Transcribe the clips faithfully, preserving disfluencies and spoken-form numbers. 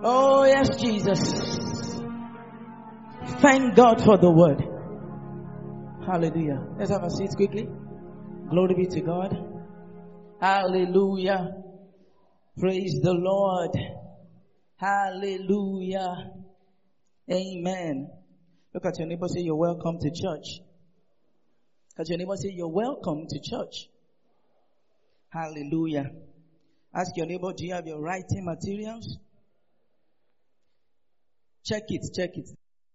Oh, yes, Jesus. Thank God for the word. Hallelujah. Let's have a seat quickly. Glory be to God. Hallelujah. Praise the Lord. Hallelujah. Amen. Look at your neighbor, say you're welcome to church. Look at your neighbor, say you're welcome to church. Hallelujah. Ask your neighbor, do you have your writing materials? Check it, check it.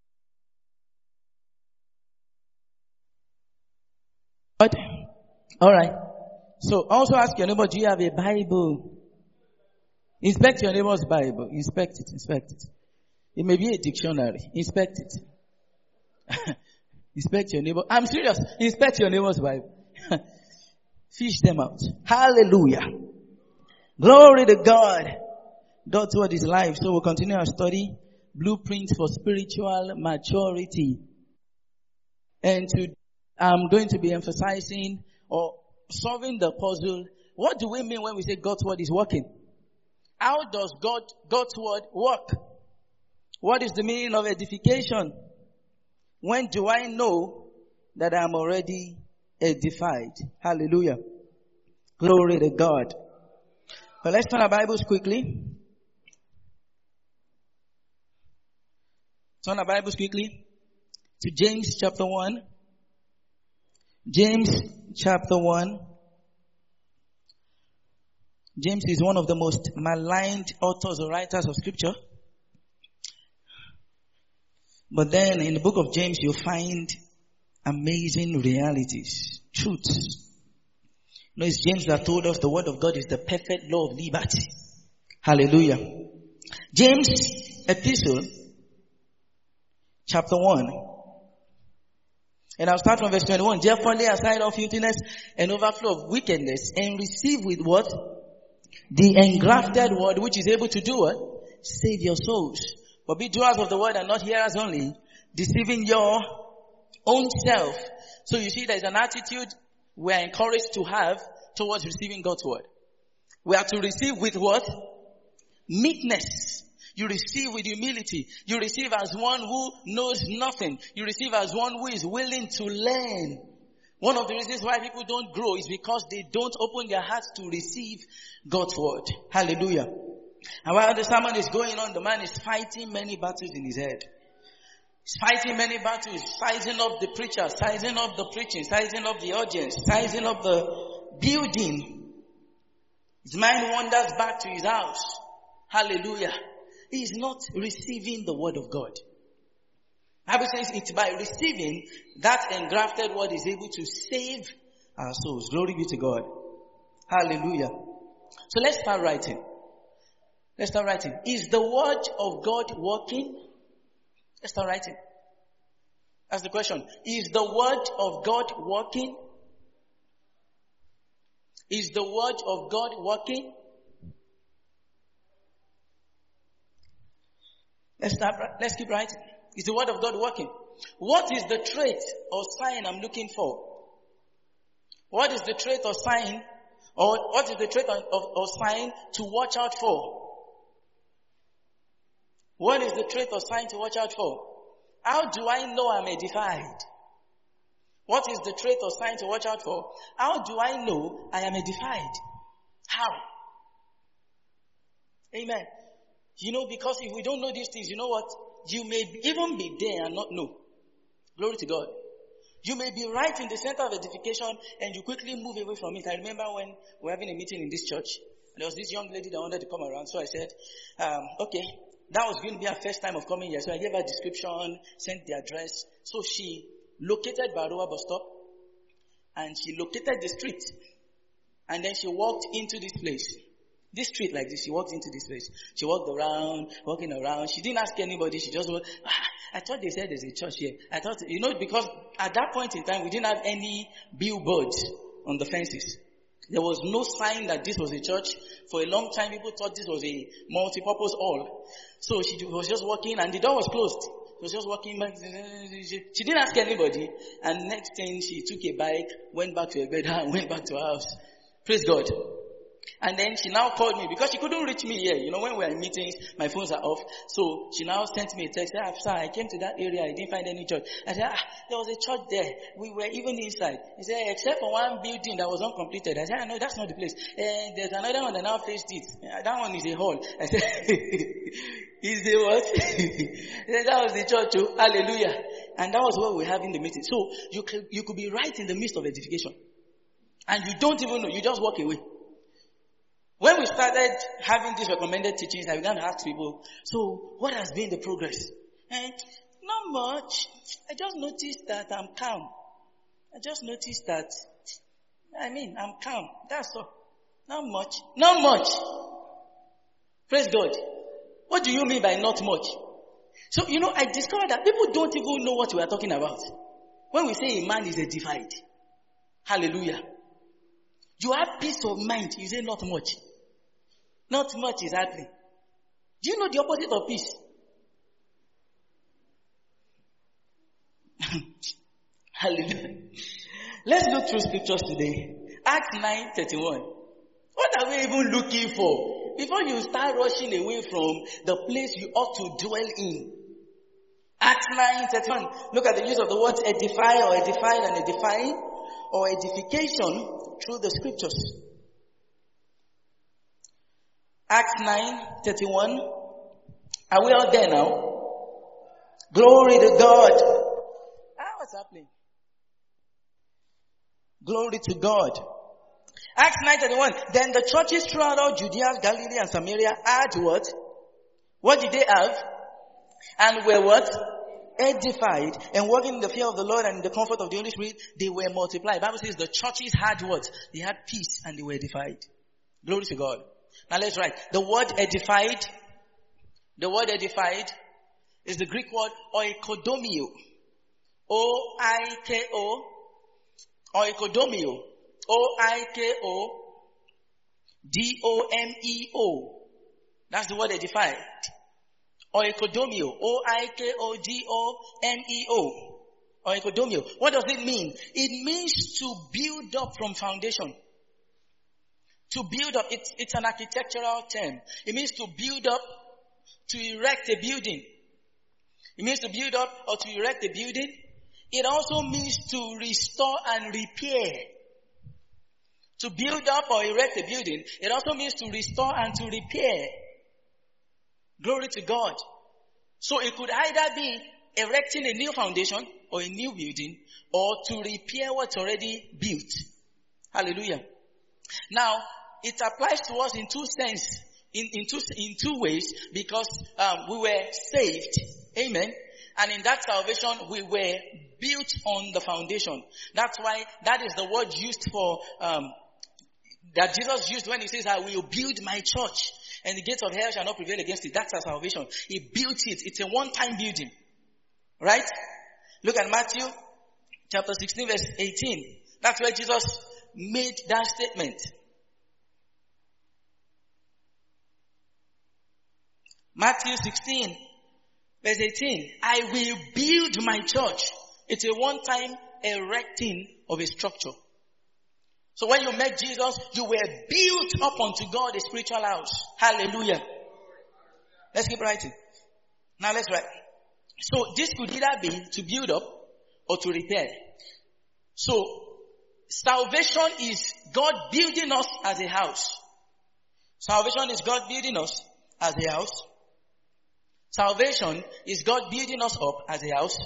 What? All right. So also ask your neighbor, do you have a Bible? Inspect your neighbor's Bible. Inspect it, inspect it. It may be a dictionary. Inspect it. Inspect your neighbor. I'm serious. Inspect your neighbor's Bible. Fish them out. Hallelujah. Glory to God. God's word is life. So we'll continue our study. Blueprints for spiritual maturity. And to, I'm going to be emphasizing or solving the puzzle. What do we mean when we say God's word is working? How does God, God's word work? What is the meaning of edification? When do I know that I'm already edified? Hallelujah. Glory to God. Well, let's turn our Bibles quickly. Turn our Bibles quickly to James chapter one. James chapter one. James is one of the most maligned authors or writers of scripture. But then in the book of James, you'll find amazing realities, truths. You know, it's James that told us the word of God is the perfect law of liberty. Hallelujah. James epistle, chapter one. And I'll start from verse twenty-one. Therefore lay aside all filthiness and overflow of wickedness and receive with what? The engrafted word which is able to do what? Save your souls. But be doers of the word and not hearers only, deceiving your own self. So you see there's an attitude we are encouraged to have towards receiving God's word. We are to receive with what? Meekness. You receive with humility. You receive as one who knows nothing. You receive as one who is willing to learn. One of the reasons why people don't grow is because they don't open their hearts to receive God's word. Hallelujah. And while the sermon is going on, the man is fighting many battles in his head. He's fighting many battles, sizing up the preacher, sizing up the preaching, sizing up the audience, sizing up the building. His mind wanders back to his house. Hallelujah. He is not receiving the word of God. The Bible says it's by receiving that engrafted word is able to save our souls. Glory be to God. Hallelujah. So let's start writing. Let's start writing. Is the word of God working? Let's start writing. That's the question. Is the word of God working? Is the word of God working? Let's start. Let's keep writing. Is the word of God working? What is the trait or sign I'm looking for? What is the trait or sign, or what is the trait or, or sign to watch out for? What is the trait or sign to watch out for? How do I know I'm edified? What is the trait or sign to watch out for? How do I know I am edified? How? Amen. You know, because if we don't know these things, you know what? You may even be there and not know. Glory to God. You may be right in the center of edification and you quickly move away from it. I remember when we were having a meeting in this church. There was this young lady that wanted to come around. So I said, um, okay, that was going to be her first time of coming here. So I gave her a description, sent the address. So she located Baroa bus stop and she located the street. And then she walked into this place. This street like this, she walked into this place. She walked around, walking around. She didn't ask anybody. She just walked. Ah, I thought they said there's a church here. I thought, you know, because at that point in time, we didn't have any billboards on the fences. There was no sign that this was a church. For a long time, people thought this was a multi-purpose hall. So she was just walking and the door was closed. She was just walking back. She didn't ask anybody. And next thing, she took a bike, went back to her bed and went back to her house. Praise God. And then she now called me because she couldn't reach me here. You know, when we are in meetings, my phones are off. So she now sent me a text. Ah, sir, I came to that area. I didn't find any church. I said, ah, there was a church there. We were even inside. He said, except for one building that was uncompleted. I said, ah, no, that's not the place. And there's another one that now faced it. That one is a hall. I said, is the what? He said, that was the church too. Hallelujah. And that was what we were having the meeting. So you could, you could be right in the midst of edification. And you don't even know. You just walk away. When we started having these recommended teachings, I began to ask people, so what has been the progress? And not much. I just noticed that I'm calm. I just noticed that, I mean, I'm calm. That's all. Not much. Not much. Praise God. What do you mean by not much? So, you know, I discovered that people don't even know what we are talking about. When we say a man is edified. Hallelujah. You have peace of mind. You say not much. Not much is happening. Do you know the opposite of peace? Hallelujah. Let's look through scriptures today. Acts nine thirty-one. What are we even looking for? Before you start rushing away from the place you ought to dwell in. Acts nine thirty-one. Look at the use of the words edify or edified and edifying or edification through the scriptures. Acts nine thirty-one. Are we out there now? Glory to God. Ah, what's happening? Glory to God. Acts nine thirty-one. Then the churches throughout all Judea, Galilee, and Samaria had what? What did they have? And were what? Edified, and walking in the fear of the Lord and in the comfort of the Holy Spirit, they were multiplied. The Bible says the churches had what? They had peace and they were edified. Glory to God. Now let's write. The word edified, the word edified is the Greek word oikodomio. O I K O. Oikodomio. O I K O. D O M E O. That's the word edified. Oikodomio. O I K O D O M E O. Oikodomio. What does it mean? It means to build up from foundation. To build up, it's, it's an architectural term. It means to build up, to erect a building. It means to build up or to erect a building. It also means to restore and repair. To build up or erect a building, it also means to restore and to repair. Glory to God. So it could either be erecting a new foundation or a new building or to repair what's already built. Hallelujah. Now, it applies to us in two sense, in, in two, in two ways, because um, we were saved. Amen. And in that salvation, we were built on the foundation. That's why that is the word used for, um, that Jesus used when he says, I will build my church and the gates of hell shall not prevail against it. That's our salvation. He built it. It's a one-time building. Right? Look at Matthew chapter sixteen verse eighteen. That's where Jesus made that statement. Matthew sixteen verse eighteen. I will build my church. It's a one-time erecting of a structure. So when you met Jesus, you were built up unto God a spiritual house. Hallelujah. Let's keep writing. Now let's write. So this could either be to build up or to repair. So salvation is God building us as a house. Salvation is God building us as a house. Salvation is God building us up as a house.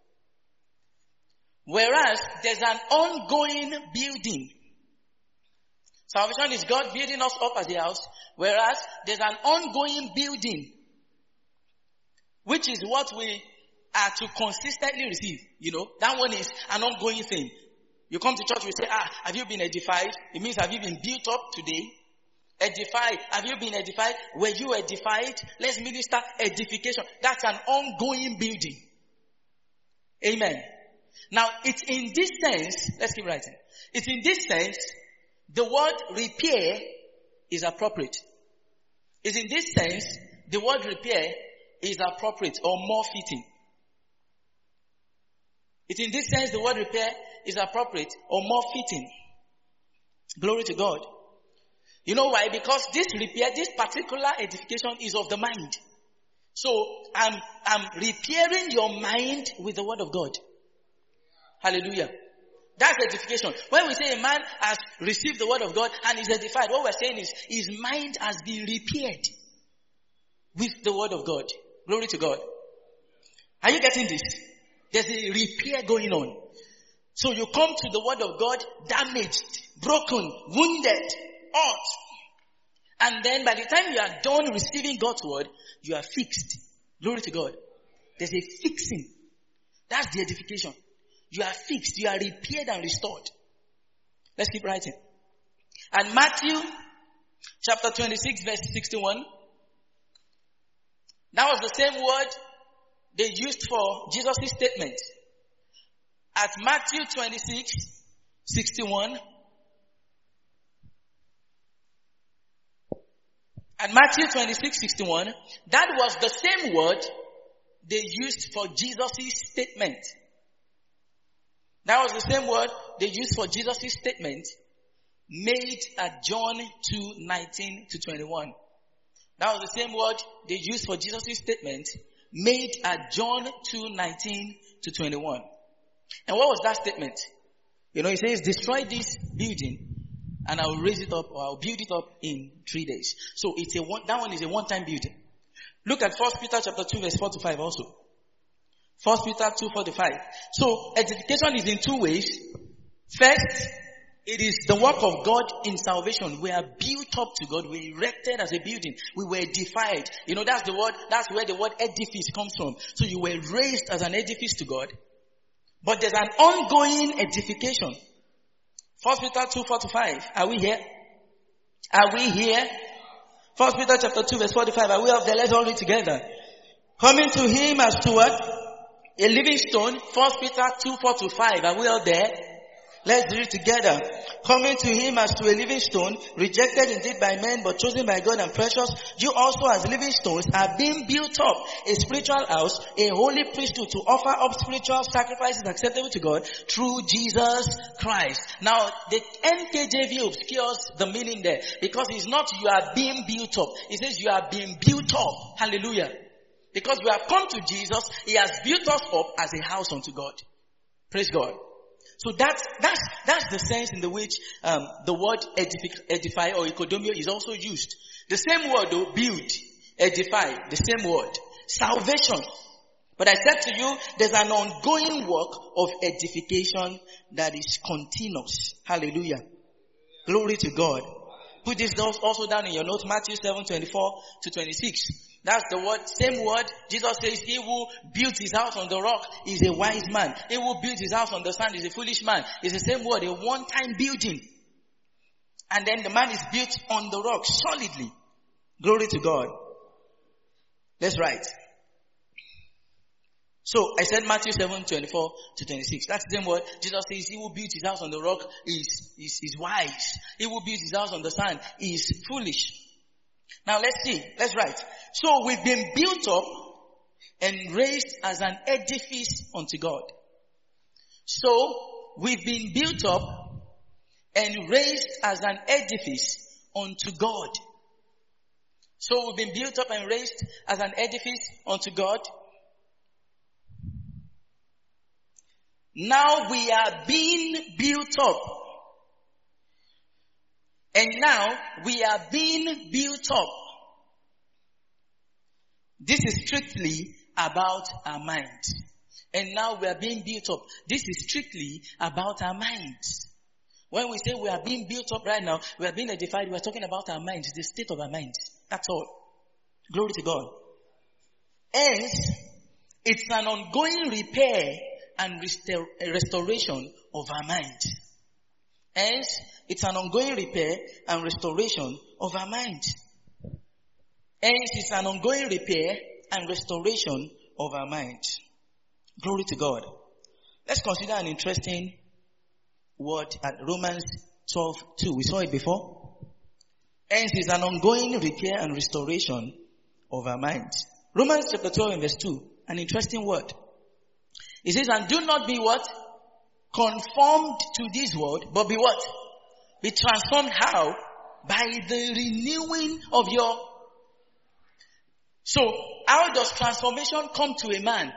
Whereas there's an ongoing building. Salvation is God building us up as a house, whereas there's an ongoing building, which is what we are to consistently receive. You know, that one is an ongoing thing. You come to church, we say, ah, have you been edified? It means, have you been built up today? Edified. Have you been edified? Were you edified? Let's minister edification. That's an ongoing building. Amen. Now, it's in this sense, let's keep writing. It's in this sense, the word repair is appropriate. It's in this sense, the word repair is appropriate or more fitting. It's in this sense, the word repair is appropriate or more fitting. Glory to God. You know why? Because this repair, this particular edification is of the mind. So I'm, I'm repairing your mind with the word of God. Hallelujah. That's edification. When we say a man has received the word of God and is edified, what we're saying is his mind has been repaired with the word of God. Glory to God. Are you getting this? There's a repair going on. So you come to the word of God damaged, broken, wounded, hurt. And then by the time you are done receiving God's word, you are fixed. Glory to God. There's a fixing. That's the edification. You are fixed. You are repaired and restored. Let's keep writing. And Matthew chapter twenty-six verse sixty-one. That was the same word they used for Jesus' statement. At Matthew twenty-six sixty-one. At Matthew twenty-six sixty-one, that was the same word they used for Jesus' statement. That was the same word they used for Jesus' statement made at John two nineteen to twenty-one. That was the same word they used for Jesus' statement made at John two nineteen to twenty-one. And what was that statement? You know, he says, destroy this building and I will raise it up, or I will build it up in three days. So it's a one, that one is a one-time building. Look at First Peter chapter two verse four to five also. First Peter two four to five. So edification is in two ways. First, it is the work of God in salvation. We are built up to God. We erected as a building. We were edified. You know, that's the word, that's where the word edifice comes from. So you were raised as an edifice to God. But there's an ongoing edification. First Peter two four to five. Are we here? Are we here? First Peter chapter two verse four to five. Are we of the let's all read together? Coming to him as to what? A living stone. First Peter two four to five. Are we all there? Let's read together. Coming to him as to a living stone, rejected indeed by men, but chosen by God and precious. You also as living stones are being built up, a spiritual house, a holy priesthood to offer up spiritual sacrifices acceptable to God through Jesus Christ. Now, the N K J V obscures the meaning there, because it's not you are being built up. It says you are being built up. Hallelujah. Because we have come to Jesus, he has built us up as a house unto God. Praise God. So that's, that's, that's the sense in the which, um, the word edify, edify or ecodomio is also used. The same word though, build, edify, the same word. Salvation. But I said to you, there's an ongoing work of edification that is continuous. Hallelujah. Glory to God. Put this also down in your notes, Matthew seven twenty-four to twenty-six. That's the word, same word. Jesus says, he who built his house on the rock is a wise man. He who built his house on the sand is a foolish man. It's the same word, a one-time building. And then the man is built on the rock solidly. Glory to God. Let's write. So I said Matthew seven twenty-four to twenty-six. That's the same word. Jesus says, he who built his house on the rock is, is, is wise. He who built his house on the sand is foolish. Now let's see. Let's write. So we've been built up and raised as an edifice unto God. So we've been built up and raised as an edifice unto God. So we've been built up and raised as an edifice unto God. Now we are being built up. And now we are being built up. This is strictly about our minds. And now we are being built up. This is strictly about our minds. When we say we are being built up right now, we are being edified, we are talking about our minds, the state of our minds. That's all. Glory to God. Hence, it's an ongoing repair and restor- restoration of our minds. Hence, it's an ongoing repair and restoration of our minds. Hence, it's an ongoing repair and restoration of our minds. Glory to God. Let's consider an interesting word at Romans twelve two. We saw it before. Hence, it's an ongoing repair and restoration of our minds. Romans chapter twelve and verse two. An interesting word. It says, and do not be what? Conformed to this world, but be what? Be transformed how? By the renewing of your... So, how does transformation come to a man?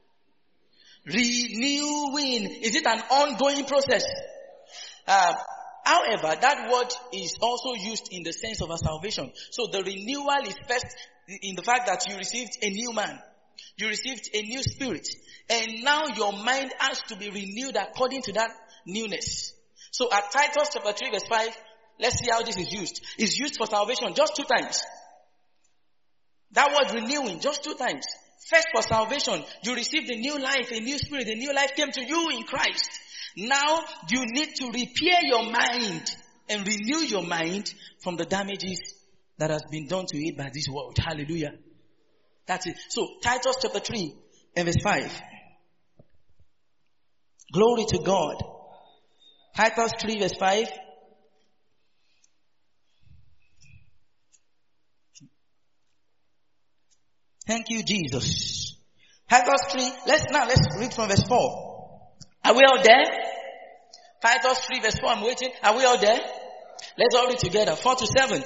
Renewing. Is it an ongoing process? Uh, however, that word is also used in the sense of a salvation. So the renewal is first in the fact that you received a new man. You received a new spirit. And now your mind has to be renewed according to that newness. So at Titus chapter three verse five, let's see how this is used. It's used for salvation just two times. That word renewing, just two times. First for salvation, you received a new life, a new spirit, a new life came to you in Christ. Now you need to repair your mind and renew your mind from the damages that has been done to it by this world. Hallelujah. That's it. So Titus chapter three and verse five. Glory to God. Titus three verse five. Thank you, Jesus. Titus three. Let's now let's read from verse four. Are we all there? Titus three verse four. I'm waiting. Are we all there? Let's all read together. Four to seven.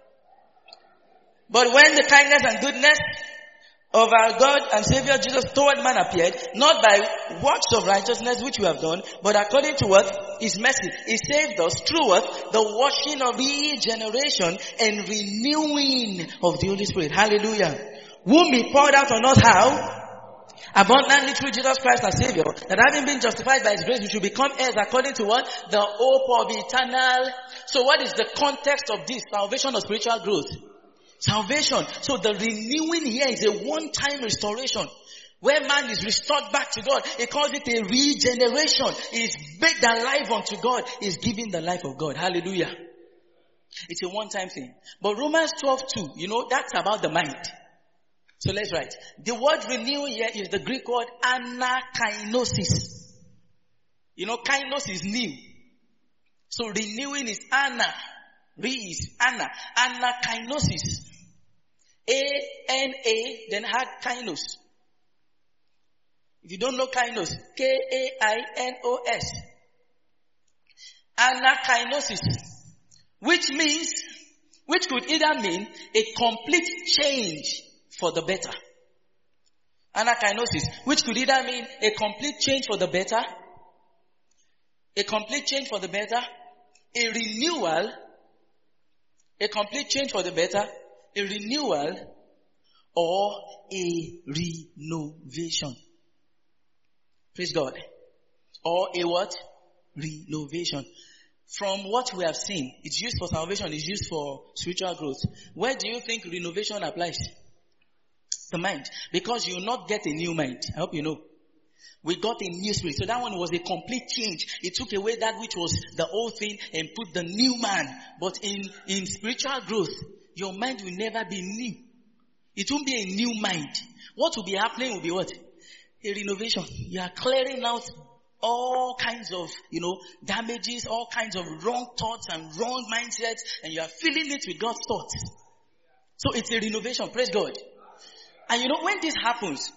But when the kindness and goodness of our God and Savior Jesus toward man appeared, not by works of righteousness which we have done, but according to what? His mercy. He saved us through what? The washing of regeneration and renewing of the Holy Spirit. Hallelujah. Whom He poured out on us how? Abundantly through Jesus Christ our Savior, that having been justified by His grace, we should become heirs according to what? The hope of eternal. So what is the context of this? Salvation or spiritual growth? Salvation. So the renewing here is a one-time restoration. Where man is restored back to God. He calls it a regeneration. He's made alive unto God. He's giving the life of God. Hallelujah. It's a one-time thing. But Romans twelve two, you know, that's about the mind. So let's write. The word renew here is the Greek word anakainosis. You know, kainos is new. So renewing is ana. Re is ana. Anakainosis. A N A, then had kainos. If you don't know kainos, K A I N O S. Anakainosis. Which means, which could either mean a complete change for the better. Anakainosis, which could either mean a complete change for the better, a complete change for the better, a renewal, a complete change for the better, a renewal, or a renovation. Praise God. Or a what? Renovation. From what we have seen, it's used for salvation, it's used for spiritual growth. Where do you think renovation applies? The mind. Because you will not get a new mind. I hope you know. We got a new spirit. So that one was a complete change. It took away that which was the old thing and put the new man. But in, in spiritual growth, your mind will never be new. It won't be a new mind. What will be happening will be what? A renovation. You are clearing out all kinds of, you know, damages, all kinds of wrong thoughts and wrong mindsets, and you are filling it with God's thoughts. So it's a renovation. Praise God. And you know, when this happens,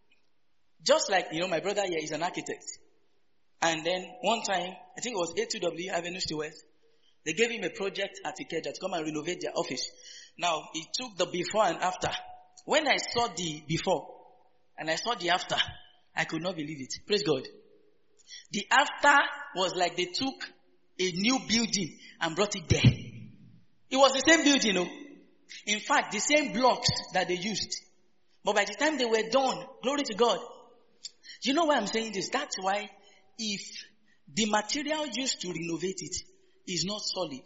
just like, you know, my brother here is an architect. And then one time, I think it was A two W, Avenue to West, they gave him a project at Ikeja to come and renovate their office. Now, he took the before and after. When I saw the before and I saw the after, I could not believe it. Praise God. The after was like they took a new building and brought it there. It was the same building, you know. In fact, the same blocks that they used. But by the time they were done, glory to God. Do you know why I'm saying this? That's why if the material used to renovate it is not solid,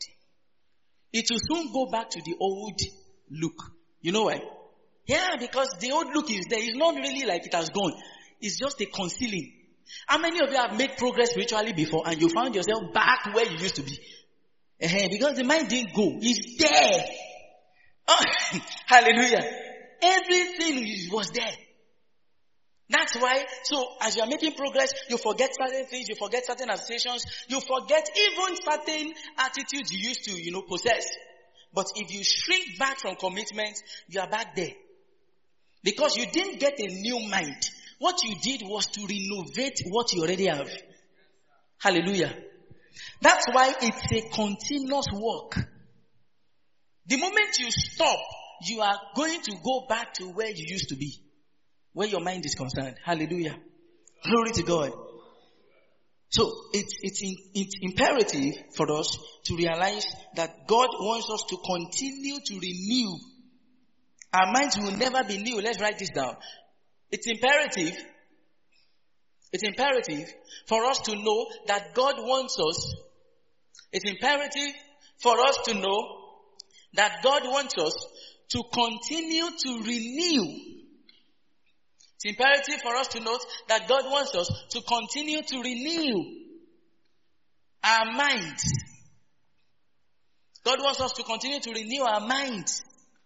it will soon go back to the old look. You know why? Yeah, because the old look is there. It's not really like it has gone. It's just a concealing. How many of you have made progress spiritually before and you found yourself back where you used to be? Uh-huh, because the mind didn't go. It's there. Oh, hallelujah. Everything was there. That's why, so as you are making progress, you forget certain things, you forget certain associations, you forget even certain attitudes you used to, you know, possess. But if you shrink back from commitment, you are back there. Because you didn't get a new mind. What you did was to renovate what you already have. Hallelujah. That's why it's a continuous work. The moment you stop, you are going to go back to where you used to be. Where your mind is concerned. Hallelujah. Glory to God. So it's, it's, in, it's imperative for us to realize that God wants us to continue to renew. Our minds will never be new. Let's write this down. It's imperative. It's imperative for us to know that God wants us. It's imperative for us to know that God wants us to continue to renew. It's imperative for us to note that God wants us to continue to renew our minds. God wants us to continue to renew our minds.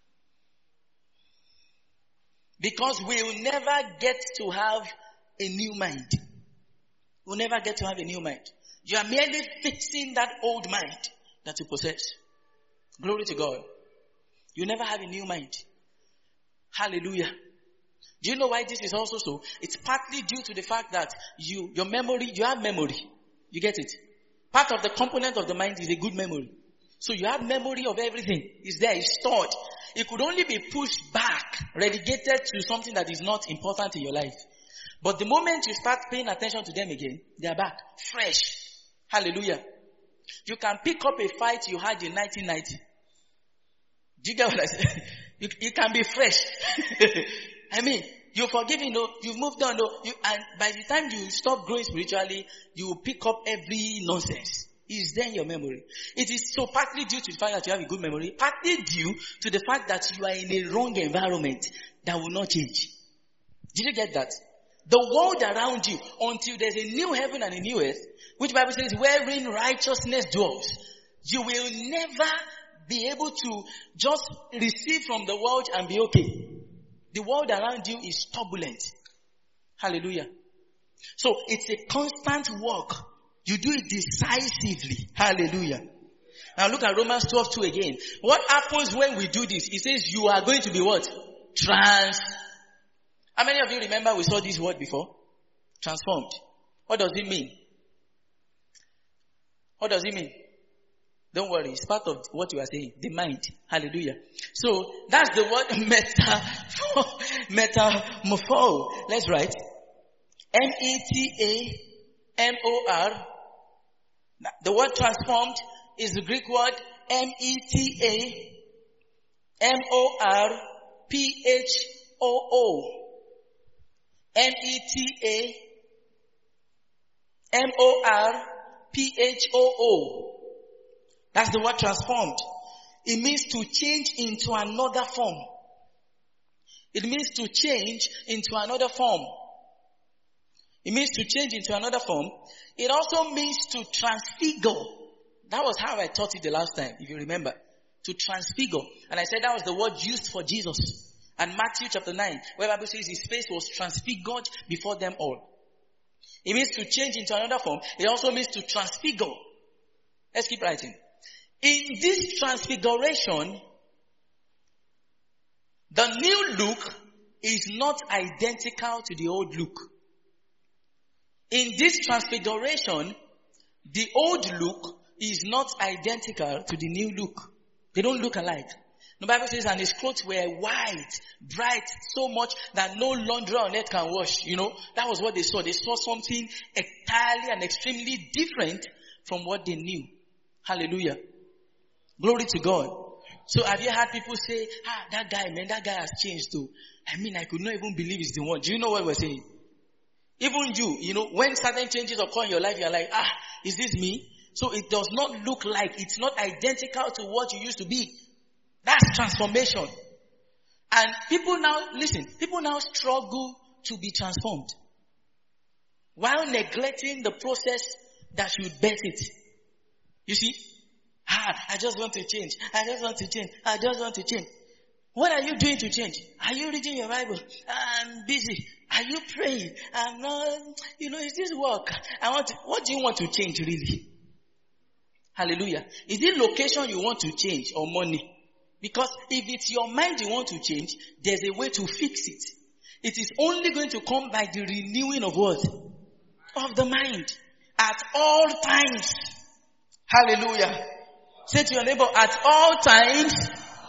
Because we will never get to have a new mind. We'll never get to have a new mind. You are merely fixing that old mind that you possess. Glory to God. You never have a new mind. Hallelujah. Do you know why this is also so? It's partly due to the fact that you, your memory, you have memory. You get it? Part of the component of the mind is a good memory. So you have memory of everything. It's there, it's stored. It could only be pushed back, relegated to something that is not important in your life. But the moment you start paying attention to them again, they are back, fresh. Hallelujah. You can pick up a fight you had in nineteen ninety. Do you get what I said? You, you can be fresh. I mean, you're forgiving, no, you've moved on, no, you, and by the time you stop growing spiritually, you will pick up every nonsense. It's there in your memory. It is so partly due to the fact that you have a good memory, partly due to the fact that you are in a wrong environment that will not change. Did you get that? The world around you, until there's a new heaven and a new earth, which Bible says, wherein righteousness dwells, you will never be able to just receive from the world and be okay. The world around you is turbulent. Hallelujah. So it's a constant work. You do it decisively. Hallelujah. Now look at Romans twelve two again. What happens when we do this? It says you are going to be what? Trans. How many of you remember we saw this word before? Transformed. What does it mean? What does it mean? Don't worry, it's part of what you are saying. The mind. Hallelujah. So, that's the word meta, metamorpho. Let's write. M E T A M O R. The word transformed is the Greek word M E T A M O R P H O O. M E T A M O R P H O O. That's the word transformed. It means to change into another form. It means to change into another form. It means to change into another form. It also means to transfigure. That was how I taught it the last time, if you remember. To transfigure. And I said that was the word used for Jesus. And Matthew chapter nine, where the Bible says his face was transfigured before them all. It means to change into another form. It also means to transfigure. Let's keep writing. In this transfiguration, the new look is not identical to the old look. In this transfiguration, the old look is not identical to the new look. They don't look alike. The Bible says, and his clothes were white, bright, so much that no laundry on earth can wash. You know, that was what they saw. They saw something entirely and extremely different from what they knew. Hallelujah. Glory to God. So have you heard people say, ah, that guy, man, that guy has changed too. I mean, I could not even believe he's the one. Do you know what we're saying? Even you, you know, when certain changes occur in your life, you're like, ah, is this me? So it does not look like, it's not identical to what you used to be. That's transformation. And people now, listen, people now struggle to be transformed while neglecting the process that should birth it. You see? Ah, I just want to change. I just want to change. I just want to change. What are you doing to change? Are you reading your Bible? I'm busy. Are you praying? I'm not, you know, is this work? I want to, what do you want to change really? Hallelujah. Is it location you want to change or money? Because if it's your mind you want to change, there's a way to fix it. It is only going to come by the renewing of what? Of the mind. At all times. Hallelujah. Say to your neighbor, at all times,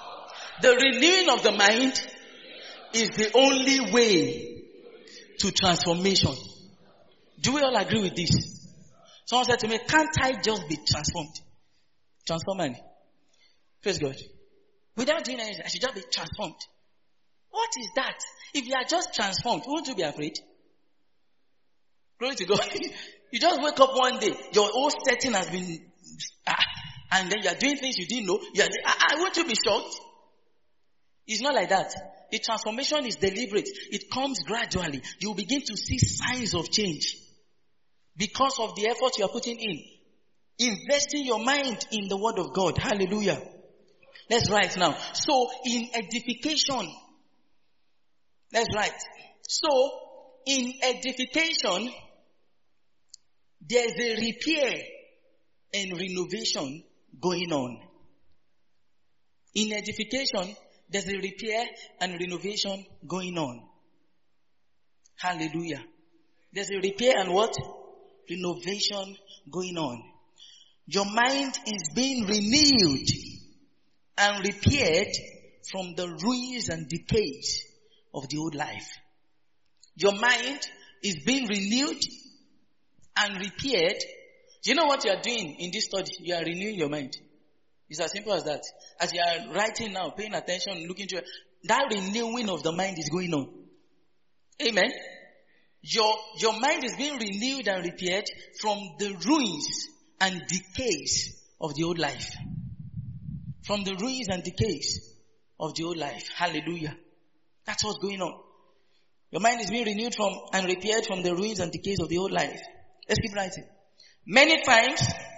The renewing of the mind is the only way to transformation. Do we all agree with this? Someone said to me, can't I just be transformed? Transformed. Praise God. Without doing anything, I should just be transformed. What is that? If you are just transformed, won't you be afraid? Glory to God. You just wake up one day, your whole setting has been, ah, and then you are doing things you didn't know. You are, ah, won't you be shocked? It's not like that. The transformation is deliberate. It comes gradually. You begin to see signs of change because of the effort you are putting in. Investing your mind in the word of God. Hallelujah. Let's write now. So, in edification, let's write. So, in edification, there's a repair and renovation going on. In edification, there's a repair and renovation going on. Hallelujah. There's a repair and what? Renovation going on. Your mind is being renewed and repaired from the ruins and decays of the old life. Your mind is being renewed and repaired. Do you know what you are doing in this study? You are renewing your mind. It's as simple as that. As you are writing now, paying attention, looking to it, that renewing of the mind is going on. Amen. Your, your mind is being renewed and repaired from the ruins and decays of the old life. From the ruins and decays of the old life. Hallelujah. That's what's going on. Your mind is being renewed from and repaired from the ruins and decays of the old life. Let's keep writing. Many times,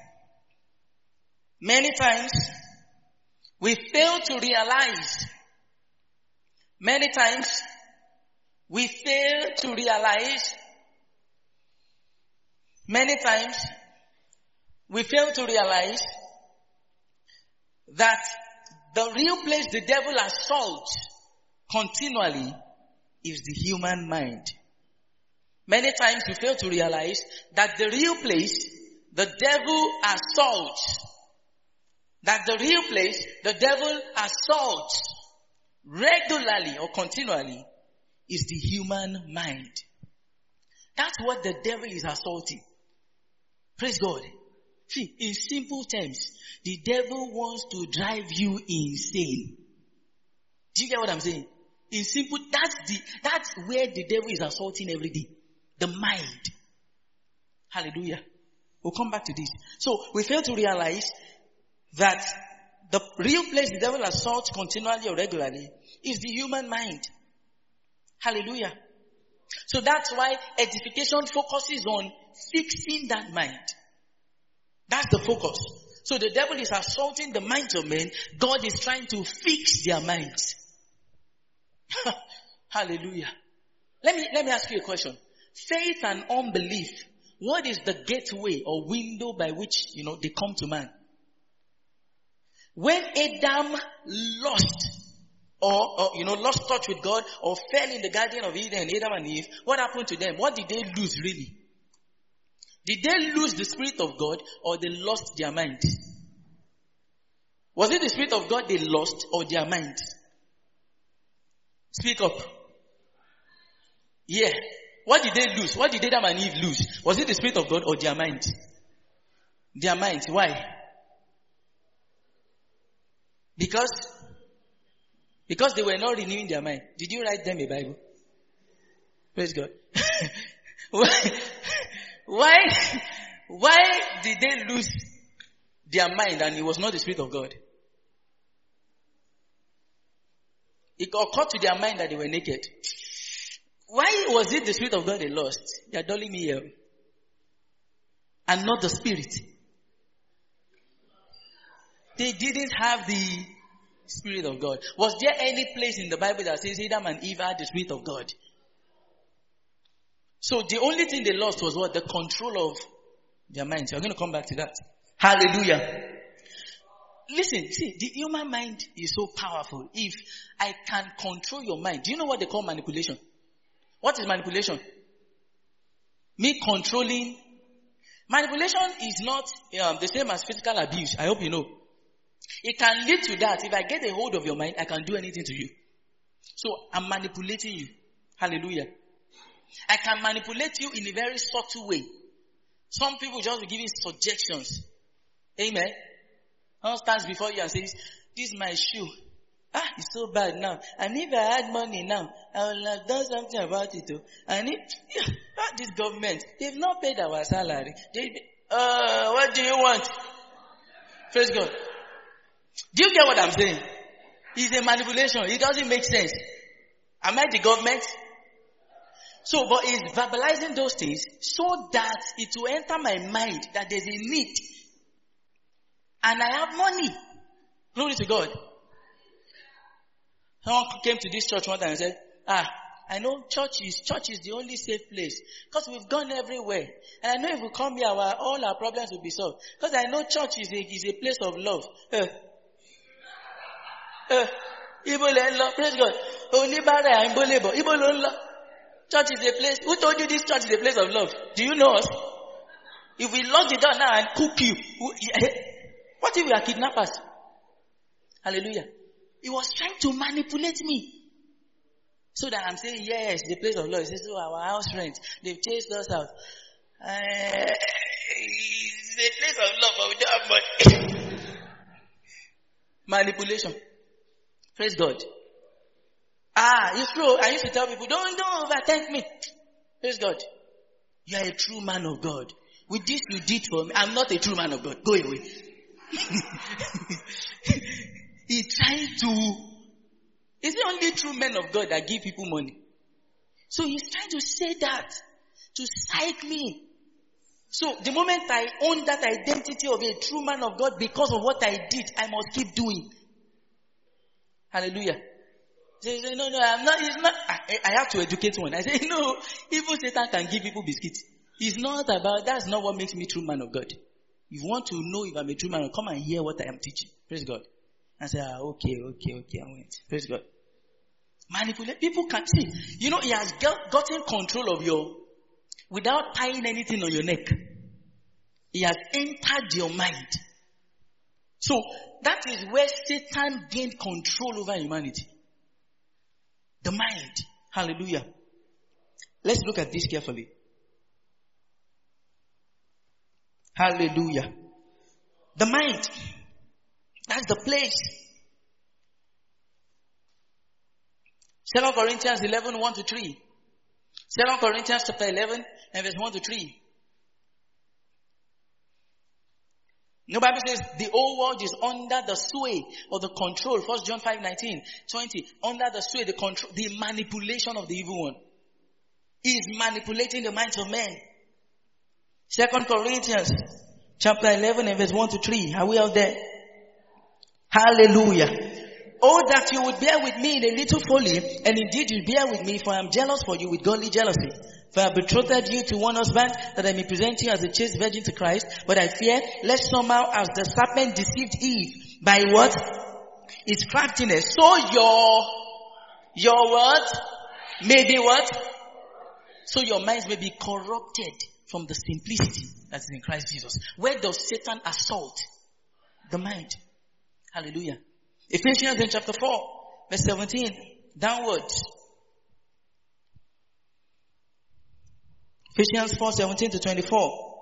many times, we fail to realize, many times, we fail to realize, many times, we fail to realize that the real place the devil assaults continually is the human mind. Many times we fail to realize that the real place the devil assaults, that the real place the devil assaults regularly or continually is the human mind. That's what the devil is assaulting. Praise God. See, in simple terms, the devil wants to drive you insane. Do you get what I'm saying? In simple, that's the, that's where the devil is assaulting every day. The mind. Hallelujah. We'll come back to this. So, we fail to realize that the real place the devil assaults continually or regularly is the human mind. Hallelujah. So that's why edification focuses on fixing that mind. That's the focus. So the devil is assaulting the minds of men. God is trying to fix their minds. Hallelujah. Let me, let me ask you a question. Faith and unbelief. What is the gateway or window by which, you know, they come to man? When Adam lost or, or, you know, lost touch with God or fell in the Garden of Eden, Adam and Eve, what happened to them? What did they lose really? Did they lose the Spirit of God or they lost their mind? Was it the Spirit of God they lost or their mind? Speak up. Yeah. What did they lose? What did Adam and Eve lose? Was it the Spirit of God or their mind? Their mind. Why? Because, because they were not renewing their mind. Did you write them a Bible? Praise God. Why? Why, why did they lose their mind and it was not the Spirit of God? It occurred to their mind that they were naked. Why was it the Spirit of God they lost? They are dulling me here. And not the Spirit. They didn't have the Spirit of God. Was there any place in the Bible that says Adam and Eve had the Spirit of God? So the only thing they lost was what? The control of their minds. We're going to come back to that. Hallelujah. Listen, see, the human mind is so powerful. If I can control your mind, do you know what they call manipulation? What is manipulation? Me controlling. Manipulation is not um, the same as physical abuse. I hope you know. It can lead to that. If I get a hold of your mind, I can do anything to you. So I'm manipulating you. Hallelujah. I can manipulate you in a very subtle way. Some people just be giving suggestions. Amen. Someone stands before you and says, this is my shoe. Ah, it's so bad now. And if I had money now, I would have done something about it too. And if, yeah, this government, they've not paid our salary. They, uh, what do you want? Praise God. Do you get what I'm saying? It's a manipulation. It doesn't make sense. Am I the government? So, but it's verbalizing those things so that it will enter my mind that there's a need. And I have money. Glory to God. Someone came to this church one time and said, ah, I know church is, church is the only safe place. Because we've gone everywhere. And I know if we come here, our, all our problems will be solved. Because I know church is a, is a place of love. Uh, uh, Ibo le love, praise God. Onibara and Bolebo. Ibo lo love. Church is a place. Who told you this church is a place of love? Do you know us? If we lock the door now and cook you, what if we are kidnappers? Hallelujah. He was trying to manipulate me. So that I'm saying, yes, the place of love. He says, oh, our house rent. They've chased us out. Uh, it's a place of love, but we don't have money. Manipulation. Praise God. Ah, it's true. I used to tell people, don't, don't overtake me. Praise God. You are a true man of God. With this you did for me. I'm not a true man of God. Go away. He's trying to, it's the only true men of God that give people money. So he's trying to say that, to psych me. So the moment I own that identity of a true man of God because of what I did, I must keep doing. Hallelujah. They say, no, no, I'm not, it's not, I, I have to educate one. I say, no, even Satan can give people biscuits. It's not about, that's not what makes me true man of God. If you want to know if I'm a true man, come and hear what I am teaching. Praise God. And say, ah, okay, okay, okay, I went. Praise God. Manipulate. People can see. You know, he has got, gotten control of your, without tying anything on your neck. He has entered your mind. So, that is where Satan gained control over humanity. The mind. Hallelujah. Let's look at this carefully. Hallelujah. The mind. That's the place. Second Corinthians eleven, one to three. Second Corinthians chapter eleven and verse one to three. The Bible says the whole world is under the sway or the control. First John five, nineteen, twenty. Under the sway, the control, the manipulation of the evil one. He is manipulating the minds of men. Second Corinthians chapter eleven and verse one to three. Are we out there? Hallelujah. Oh, that you would bear with me in a little folly, and indeed you bear with me, for I am jealous for you with godly jealousy. For I have betrothed you to one husband, that I may present you as a chaste virgin to Christ. But I fear, lest somehow as the serpent deceived Eve, by what? Its craftiness. So your, your what? May be what? So your minds may be corrupted from the simplicity that is in Christ Jesus. Where does Satan assault? The mind. Hallelujah. Ephesians in chapter four, verse seventeen, downwards. Ephesians four, seventeen to twenty-four.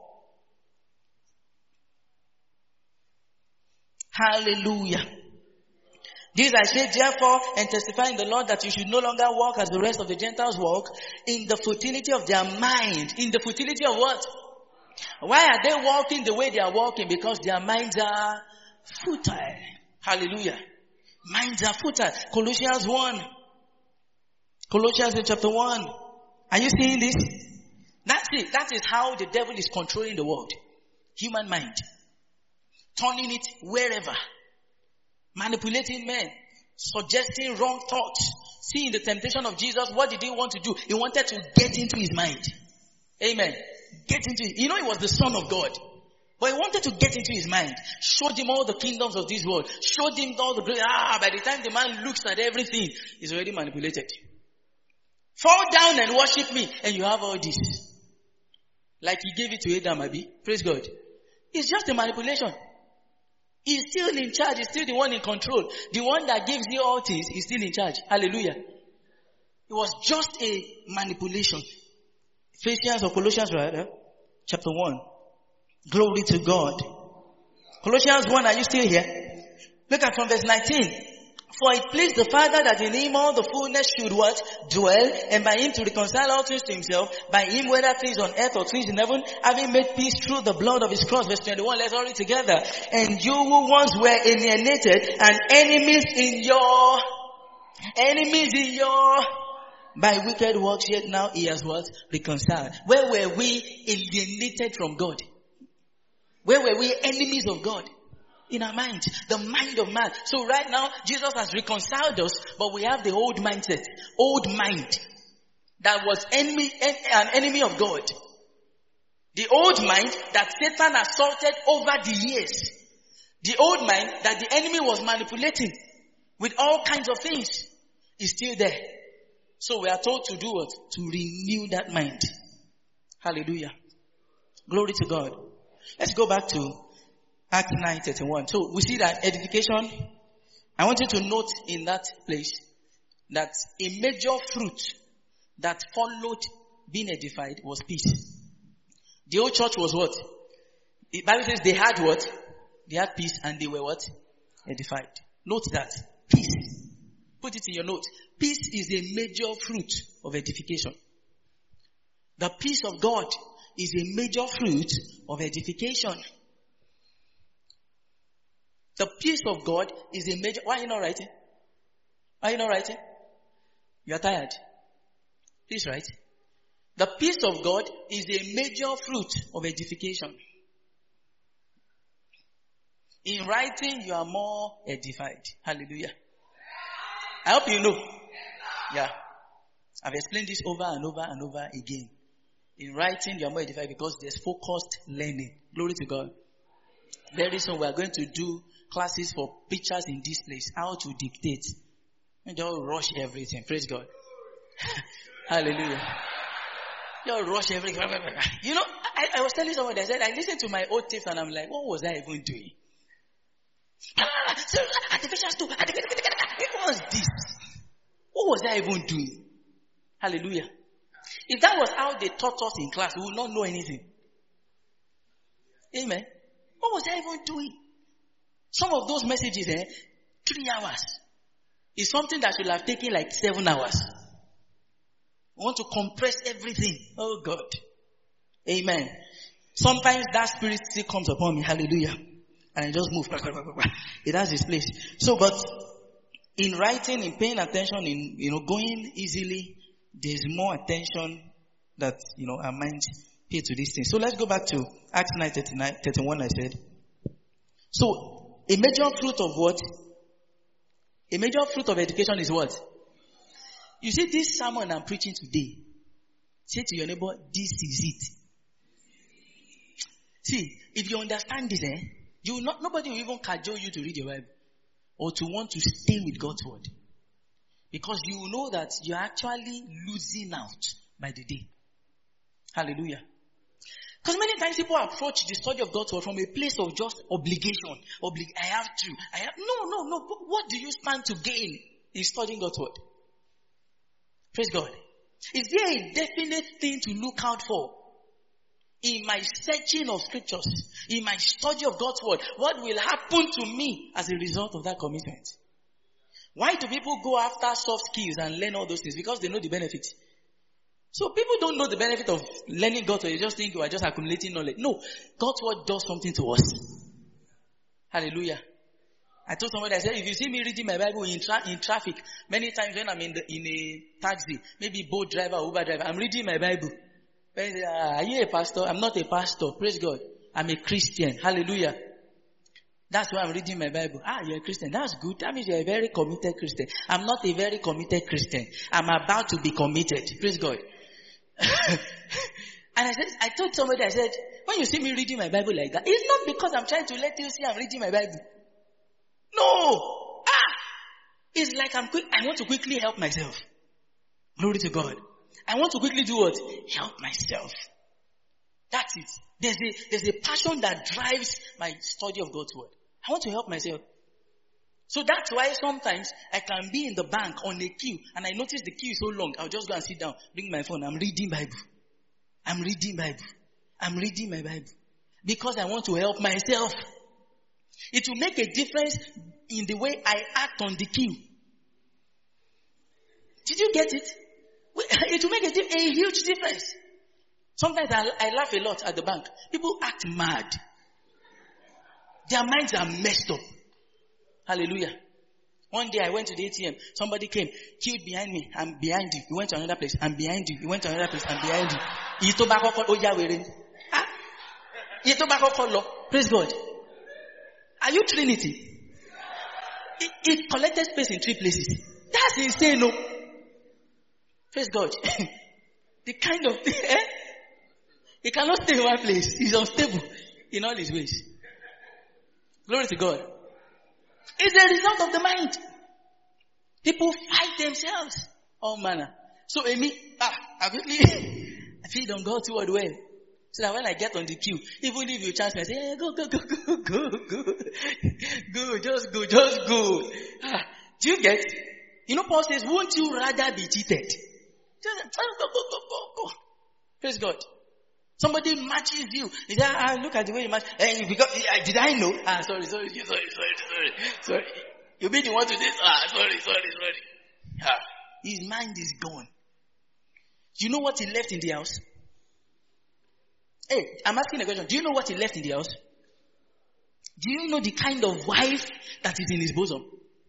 Hallelujah. This I say therefore and testify in the Lord that you should no longer walk as the rest of the Gentiles walk, in the futility of their mind. In the futility of what? Why are they walking the way they are walking? Because their minds are futile. Hallelujah. Minds are futile. Colossians one. Colossians in chapter one. Are you seeing this? That's it. That is how the devil is controlling the world. Human mind. Turning it wherever. Manipulating men. Suggesting wrong thoughts. See, in the temptation of Jesus, what did he want to do? He wanted to get into his mind. Amen. Get into it. You know, he was the Son of God. But he wanted to get into his mind. Showed him all the kingdoms of this world. Showed him all the great. Ah, by the time the man looks at everything, he's already manipulated. Fall down and worship me, and you have all this. Like he gave it to Adam, Abi. Praise God. It's just a manipulation. He's still in charge. He's still the one in control. The one that gives you all things is still in charge. Hallelujah. It was just a manipulation. Ephesians or Colossians, right? Huh? Chapter one. Glory to God. Colossians one, are you still here? Look at from verse nineteen. For it pleased the Father that in him all the fullness should what? Dwell, and by him to reconcile all things to himself, by him whether things on earth or things in heaven, having made peace through the blood of his cross. Verse twenty-one, let's all read together. And you who once were alienated and enemies in your, enemies in your, by wicked works, yet now he has what? Reconciled. Where were we alienated from God? Where were we enemies of God? In our minds, the mind of man. So right now, Jesus has reconciled us, but we have the old mindset, old mind that was enemy, an enemy of God. The old mind that Satan assaulted over the years. The old mind that the enemy was manipulating with all kinds of things is still there. So we are told to do what? To renew that mind. Hallelujah. Glory to God. Let's go back to Acts nine thirty-one. So we see that edification, I want you to note in that place that a major fruit that followed being edified was peace. The old church was what? The Bible says they had what? They had peace and they were what? Edified. Note that. Peace. Put it in your notes. Peace is a major fruit of edification. The peace of God is a major fruit of edification. The peace of God is a major... Why are you not writing? Why are you not writing? You are tired. Please write. The peace of God is a major fruit of edification. In writing, you are more edified. Hallelujah. I hope you know. Yeah. I've explained this over and over and over again. In writing, you are more edified because there's focused learning. Glory to God. Very soon we are going to do classes for preachers in this place. How to dictate. And don't rush everything. Praise God. Hallelujah. Don't rush everything. You know, I, I was telling someone, I said, I listened to my old tapes and I'm like, what was I even doing? What was this? What was I even doing? Hallelujah. If that was how they taught us in class, we would not know anything. Amen. What was I even doing? Some of those messages, eh, three hours. Is something that should have taken like seven hours. We want to compress everything. Oh God. Amen. Sometimes that spirit still comes upon me. Hallelujah. And I just move. It has its place. So, but in writing, in paying attention, in, you know, going easily, there's more attention that, you know, our minds pay to these things. So let's go back to Acts nine thirty-one, I said. So, a major fruit of what? A major fruit of education is what? You see, this sermon I'm preaching today, say to your neighbor, this is it. See, if you understand this, eh, you will not, nobody will even cajole you to read your Bible or to want to stay with God's word. Because you will know that you're actually losing out by the day. Hallelujah. Because many times people approach the study of God's word from a place of just obligation. Oblig- I have to. I have. No, no, no. But what do you stand to gain in studying God's word? Praise God. Is there a definite thing to look out for? In my searching of scriptures, in my study of God's word, what will happen to me as a result of that commitment? Why do people go after soft skills and learn all those things? Because they know the benefits. So people don't know the benefit of learning God's word. You just think you are just accumulating knowledge. No, God's word does something to us. Hallelujah. I told somebody, I said, if you see me reading my Bible in, tra- in traffic, many times when I'm in, the, in a taxi, maybe boat driver or Uber driver, I'm reading my Bible. Say, ah, are you a pastor? I'm not a pastor. Praise God. I'm a Christian. Hallelujah. That's why I'm reading my Bible. Ah, you're a Christian. That's good. That means you're a very committed Christian. I'm not a very committed Christian. I'm about to be committed. Praise God. And I said, I told somebody, I said, when you see me reading my Bible like that, it's not because I'm trying to let you see I'm reading my Bible. No. Ah! It's like I'm quick, I want to quickly help myself. Glory to God. I want to quickly do what? Help myself. That's it. There's a, there's a passion that drives my study of God's word. I want to help myself. So that's why sometimes I can be in the bank on a queue and I notice the queue is so long. I'll just go and sit down, bring my phone. I'm reading Bible. I'm reading Bible. I'm reading my Bible. Because I want to help myself. It will make a difference in the way I act on the queue. Did you get it? It will make a, a huge difference. Sometimes I, I laugh a lot at the bank. People act mad. Their minds are messed up. Hallelujah. One day I went to the A T M. Somebody came, queued behind me. I'm behind you. He went to another place. I'm behind you. He went to another place. I'm behind you. He told back up. Oh yeah, we're in. He told back up. Praise God. Are you Trinity? It, it collected space in three places. That's insane, no? Praise God. The kind of thing, eh? He cannot stay in one place. He's unstable in all his ways. Glory to God. It's a result of the mind. People fight themselves. All manner. So, Amy, ah, I really, I feed on God's word well. So that when I get on the queue, even if you chance me, I say, hey, go, go, go, go, go, go. Go, just go, just go. Ah, do you get? You know, Paul says, won't you rather be cheated? Just go, go, go, go, go. Praise God. Somebody matches you. He said, ah, look at the way you match. Hey, because, did I know? Ah, sorry, sorry, sorry, sorry, sorry, sorry. You be the one to this. Ah, sorry, sorry, sorry. Ah, his mind is gone. You know what he left in the house? Hey, I'm asking a question. Do you know what he left in the house? Do you know the kind of wife that is in his bosom?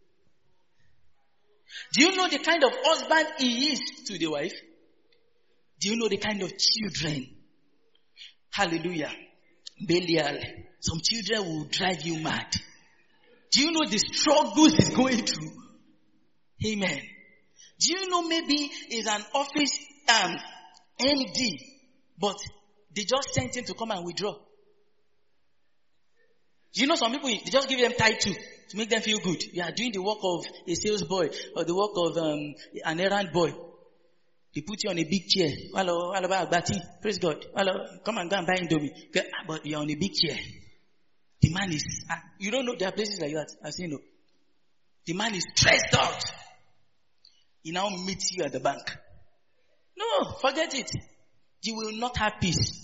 Do you know the kind of husband he is to the wife? Do you know the kind of children? Hallelujah. Belial. Some children will drive you mad. Do you know the struggles he's going through? Amen. Do you know maybe he's an office um, M D, but they just sent him to come and withdraw? Do you know some people, they just give them title to make them feel good. You are doing the work of a sales boy or the work of um, an errand boy. They put you on a big chair. Hello, hello, Bati. Praise God. Hello, come and go and buy Indomie. But you're on a big chair. The man is, you don't know, there are places like that. I say no. The man is stressed out. He now meets you at the bank. No, forget it. You will not have peace.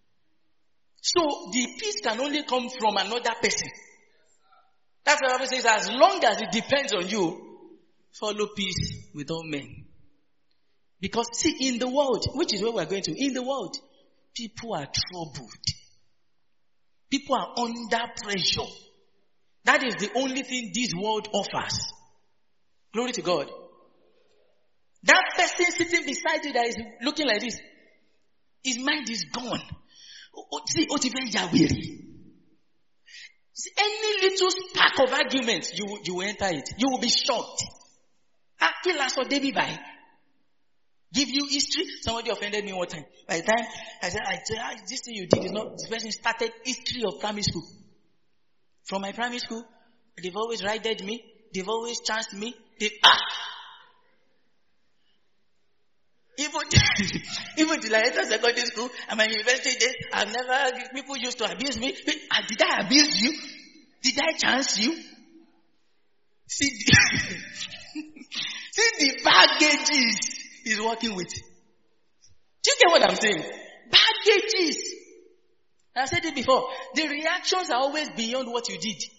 So the peace can only come from another person. That's what the Bible says. As long as it depends on you, follow peace with all men. Because see, in the world, which is where we're going to, in the world, people are troubled. People are under pressure. That is the only thing this world offers. Glory to God. That person sitting beside you that is looking like this, his mind is gone. See, any little spark of argument, you, you will enter it. You will be shocked. Give you history. Somebody offended me one time. By the time I said, I said, this thing you did is not, this person started history of primary school. From my primary school, they've always righted me. They've always chanced me. They, ah! Even, even till I entered secondary school and my university days, I've never, people used to abuse me. Did I abuse you? Did I chance you? See the, see the baggages he's working with. Do you get what I'm saying? Baggages. I said it before. The reactions are always beyond what you did.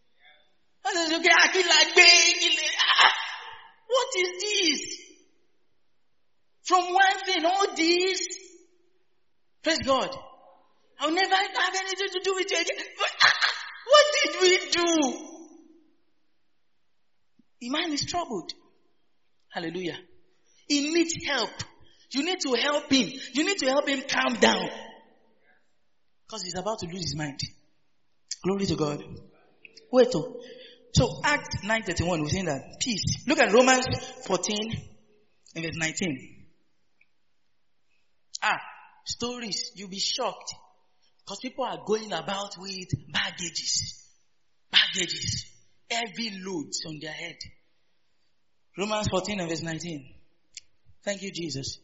What is this? From one thing, all these. Praise God. I'll never have anything to do with you again. But, what did we do? The man is troubled. Hallelujah. He needs help. You need to help him. You need to help him calm down. Because he's about to lose his mind. Glory to God. Wait. Oh. So Acts nine thirty-one, we're saying that peace. Look at Romans fourteen and verse nineteen. Ah, stories. You'll be shocked. Because people are going about with baggages. Baggages. Heavy loads on their head. Romans fourteen and verse nineteen. Thank you, Jesus.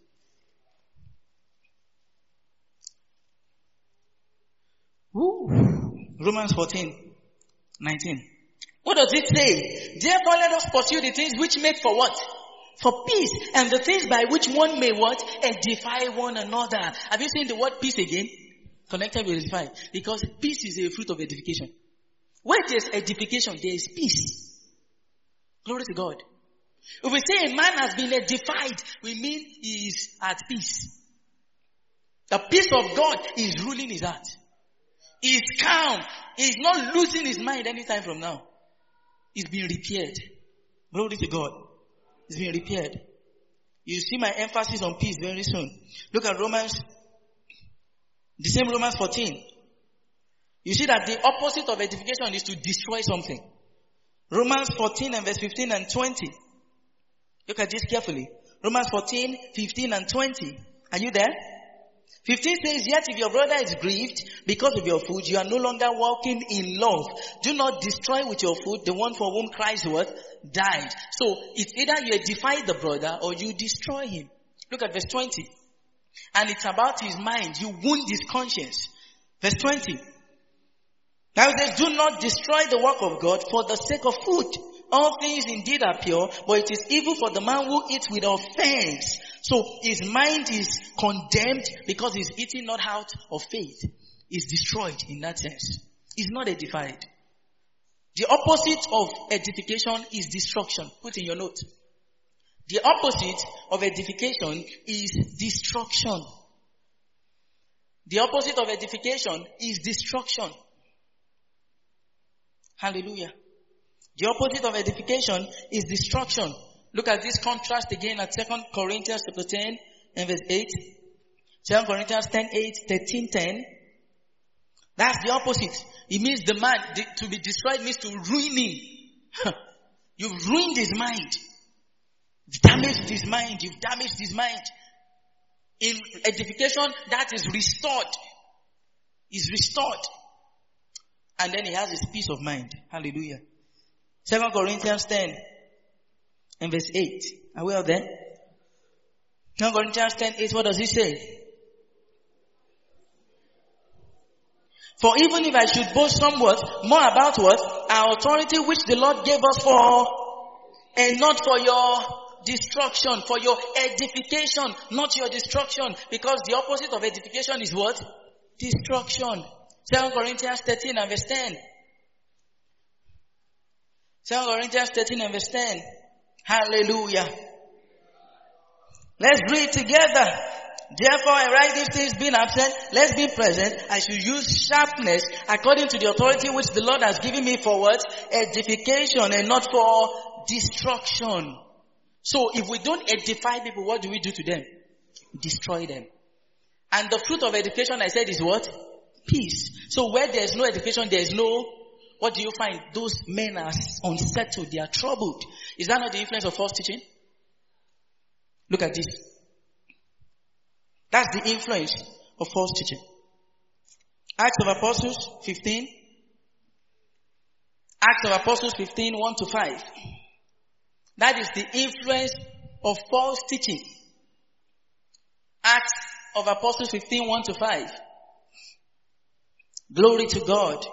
Woo. Romans fourteen, nineteen. What does it say? Therefore let us pursue the things which make for what? For peace. And the things by which one may what? Edify one another. Have you seen the word peace again? Connected with edify. Because peace is a fruit of edification. Where there's edification, there is peace. Glory to God. If we say a man has been edified, we mean he is at peace. The peace of God is ruling his heart. He is calm. He is not losing his mind anytime from now. He's been repaired. Glory to God. He's been repaired. You see my emphasis on peace very soon. Look at Romans, the same Romans fourteen. You see that the opposite of edification is to destroy something. Romans fourteen and verse fifteen and twenty. Look at this carefully. Romans fourteen, fifteen and twenty. Are you there? fifteen says, yet if your brother is grieved because of your food, you are no longer walking in love. Do not destroy with your food the one for whom Christ what? Died. So it's either you edify the brother or you destroy him. Look at verse twenty. And it's about his mind. You wound his conscience. Verse twenty. Now it says, do not destroy the work of God for the sake of food. All things indeed are pure, but it is evil for the man who eats with offense. So his mind is condemned because he's eating not out of faith. He's destroyed in that sense. He's not edified. The opposite of edification is destruction. Put in your note. The opposite of edification is destruction. The opposite of edification is destruction. Hallelujah. The opposite of edification is destruction. Look at this contrast again at Second Corinthians chapter ten and verse eight. Second Corinthians ten, eight, thirteen, ten. That's the opposite. It means the man, the, to be destroyed means to ruin him. You've ruined his mind. You've damaged his mind. You've damaged his mind. In edification, that is restored. Is restored. And then he has his peace of mind. Hallelujah. Second Corinthians ten and verse eight. Are we all there? Second Corinthians ten, eight, what does he say? For even if I should boast somewhat more about what? Our authority which the Lord gave us for, and not for your destruction, for your edification, not your destruction. Because the opposite of edification is what? Destruction. Second Corinthians thirteen and verse ten. Second Corinthians thirteen and verse ten. Hallelujah. Let's read together. Therefore I write these things being absent, let's be present. I should use sharpness according to the authority which the Lord has given me for what? Edification and not for destruction. So if we don't edify people, what do we do to them? Destroy them. And the fruit of education, I said, is what? Peace. So where there is no education, there is no, what do you find? Those men are unsettled, they are troubled. Is that not the influence of false teaching? Look at this. That's the influence of false teaching. Acts of Apostles fifteen. Acts of Apostles fifteen, one to five. That is the influence of false teaching. Acts of Apostles fifteen, one to five. Glory to God.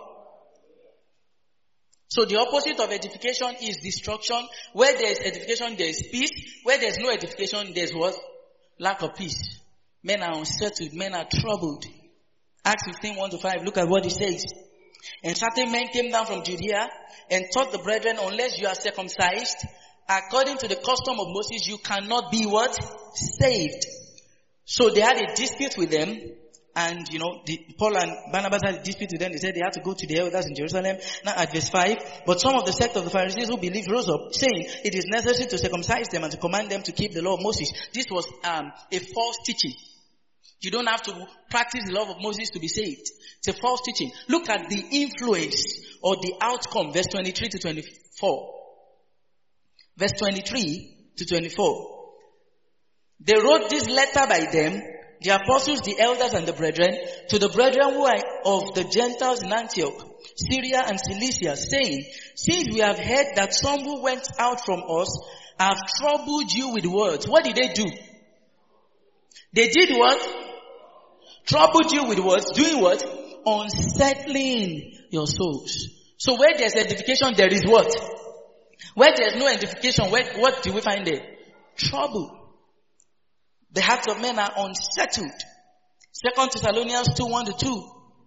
So the opposite of edification is destruction. Where there is edification, there is peace. Where there is no edification, there is what? Lack of peace. Men are unsettled. Men are troubled. Acts fifteen, one to five. Look at what it says. And certain men came down from Judea and taught the brethren, unless you are circumcised, according to the custom of Moses, you cannot be what? Saved. So they had a dispute with them. And, you know, the, Paul and Barnabas had a dispute with them. They said they had to go to the elders in Jerusalem. Now at verse five, but some of the sect of the Pharisees who believed rose up, saying, it is necessary to circumcise them and to command them to keep the law of Moses. This was um, a false teaching. You don't have to practice the law of Moses to be saved. It's a false teaching. Look at the influence or the outcome, verse twenty-three to twenty-four. Verse twenty-three to twenty-four. They wrote this letter by them, the apostles, the elders, and the brethren, to the brethren who are of the Gentiles in Antioch, Syria and Cilicia, saying, since we have heard that some who went out from us have troubled you with words. What did they do? They did what? Troubled you with words. Doing what? Unsettling your souls. So where there's edification, there is what? Where there's no edification, where, what do we find there? Trouble. The hearts of men are unsettled. Second Thessalonians two, one to two.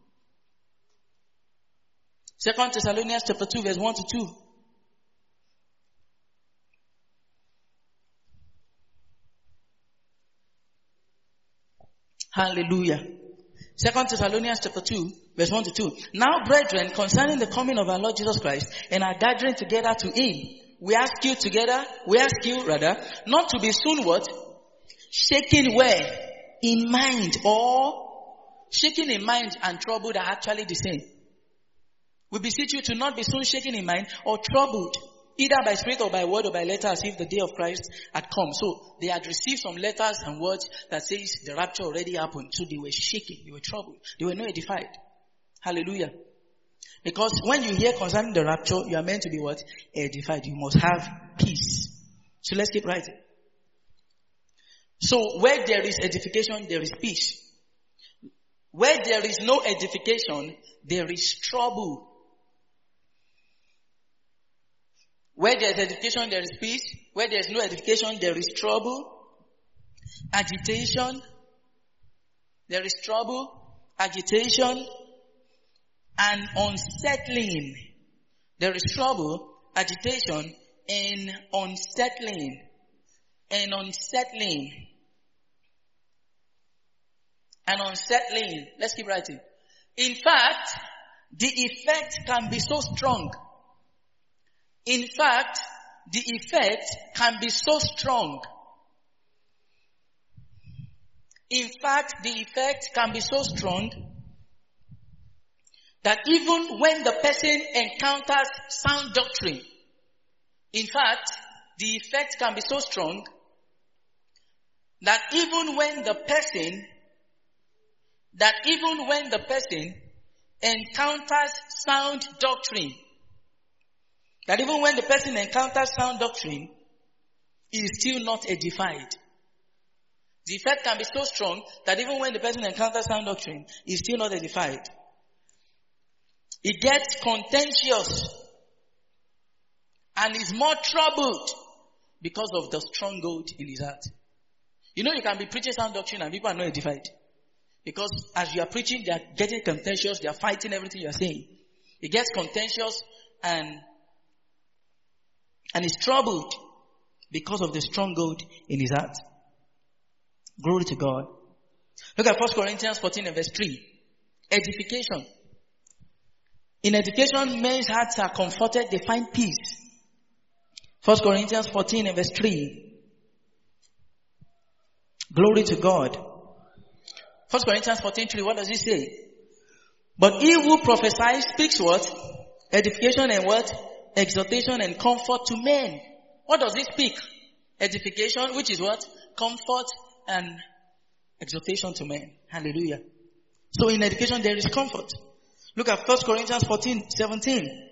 Second Thessalonians chapter two, verse one to two. Hallelujah. Second Thessalonians chapter two, verse one to two. Now, brethren, concerning the coming of our Lord Jesus Christ and our gathering together to him, we ask you together, we ask you rather, not to be soon what? Shaken where? In mind, or shaken in mind and troubled are actually the same. We beseech you to not be soon shaken in mind or troubled, either by spirit or by word or by letter, as if the day of Christ had come. So they had received some letters and words that says the rapture already happened. So they were shaken, they were troubled, they were not edified. Hallelujah. Because when you hear concerning the rapture, you are meant to be what? Edified. You must have peace. So let's keep writing. So where there is edification, there is peace. Where there is no edification, there is trouble. Where there is edification, there is peace. Where there is no edification, there is trouble, agitation. There is trouble, agitation, and unsettling. There is trouble, agitation, and unsettling. And unsettling. And unsettling. Let's keep writing. In fact, the effect can be so strong. In fact, the effect can be so strong. In fact, the effect can be so strong that even when the person encounters sound doctrine, in fact, the effect can be so strong that even when the person, that even when the person encounters sound doctrine, that even when the person encounters sound doctrine, he is still not edified. The effect can be so strong that even when the person encounters sound doctrine, he is still not edified. He gets contentious and is more troubled because of the stronghold in his heart. You know, you can be preaching sound doctrine and people are not edified. Because as you are preaching, they are getting contentious, they are fighting everything you are saying. He gets contentious and and is troubled because of the stronghold in his heart. Glory to God. Look at First Corinthians fourteen and verse three. Edification. In edification, men's hearts are comforted, they find peace. First Corinthians fourteen and verse three. Glory to God. First Corinthians fourteen three, what does it say? But he who prophesies speaks what? Edification and what? Exhortation and comfort to men. What does it speak? Edification, which is what? Comfort and exhortation to men. Hallelujah. So in education there is comfort. Look at First Corinthians fourteen seventeen.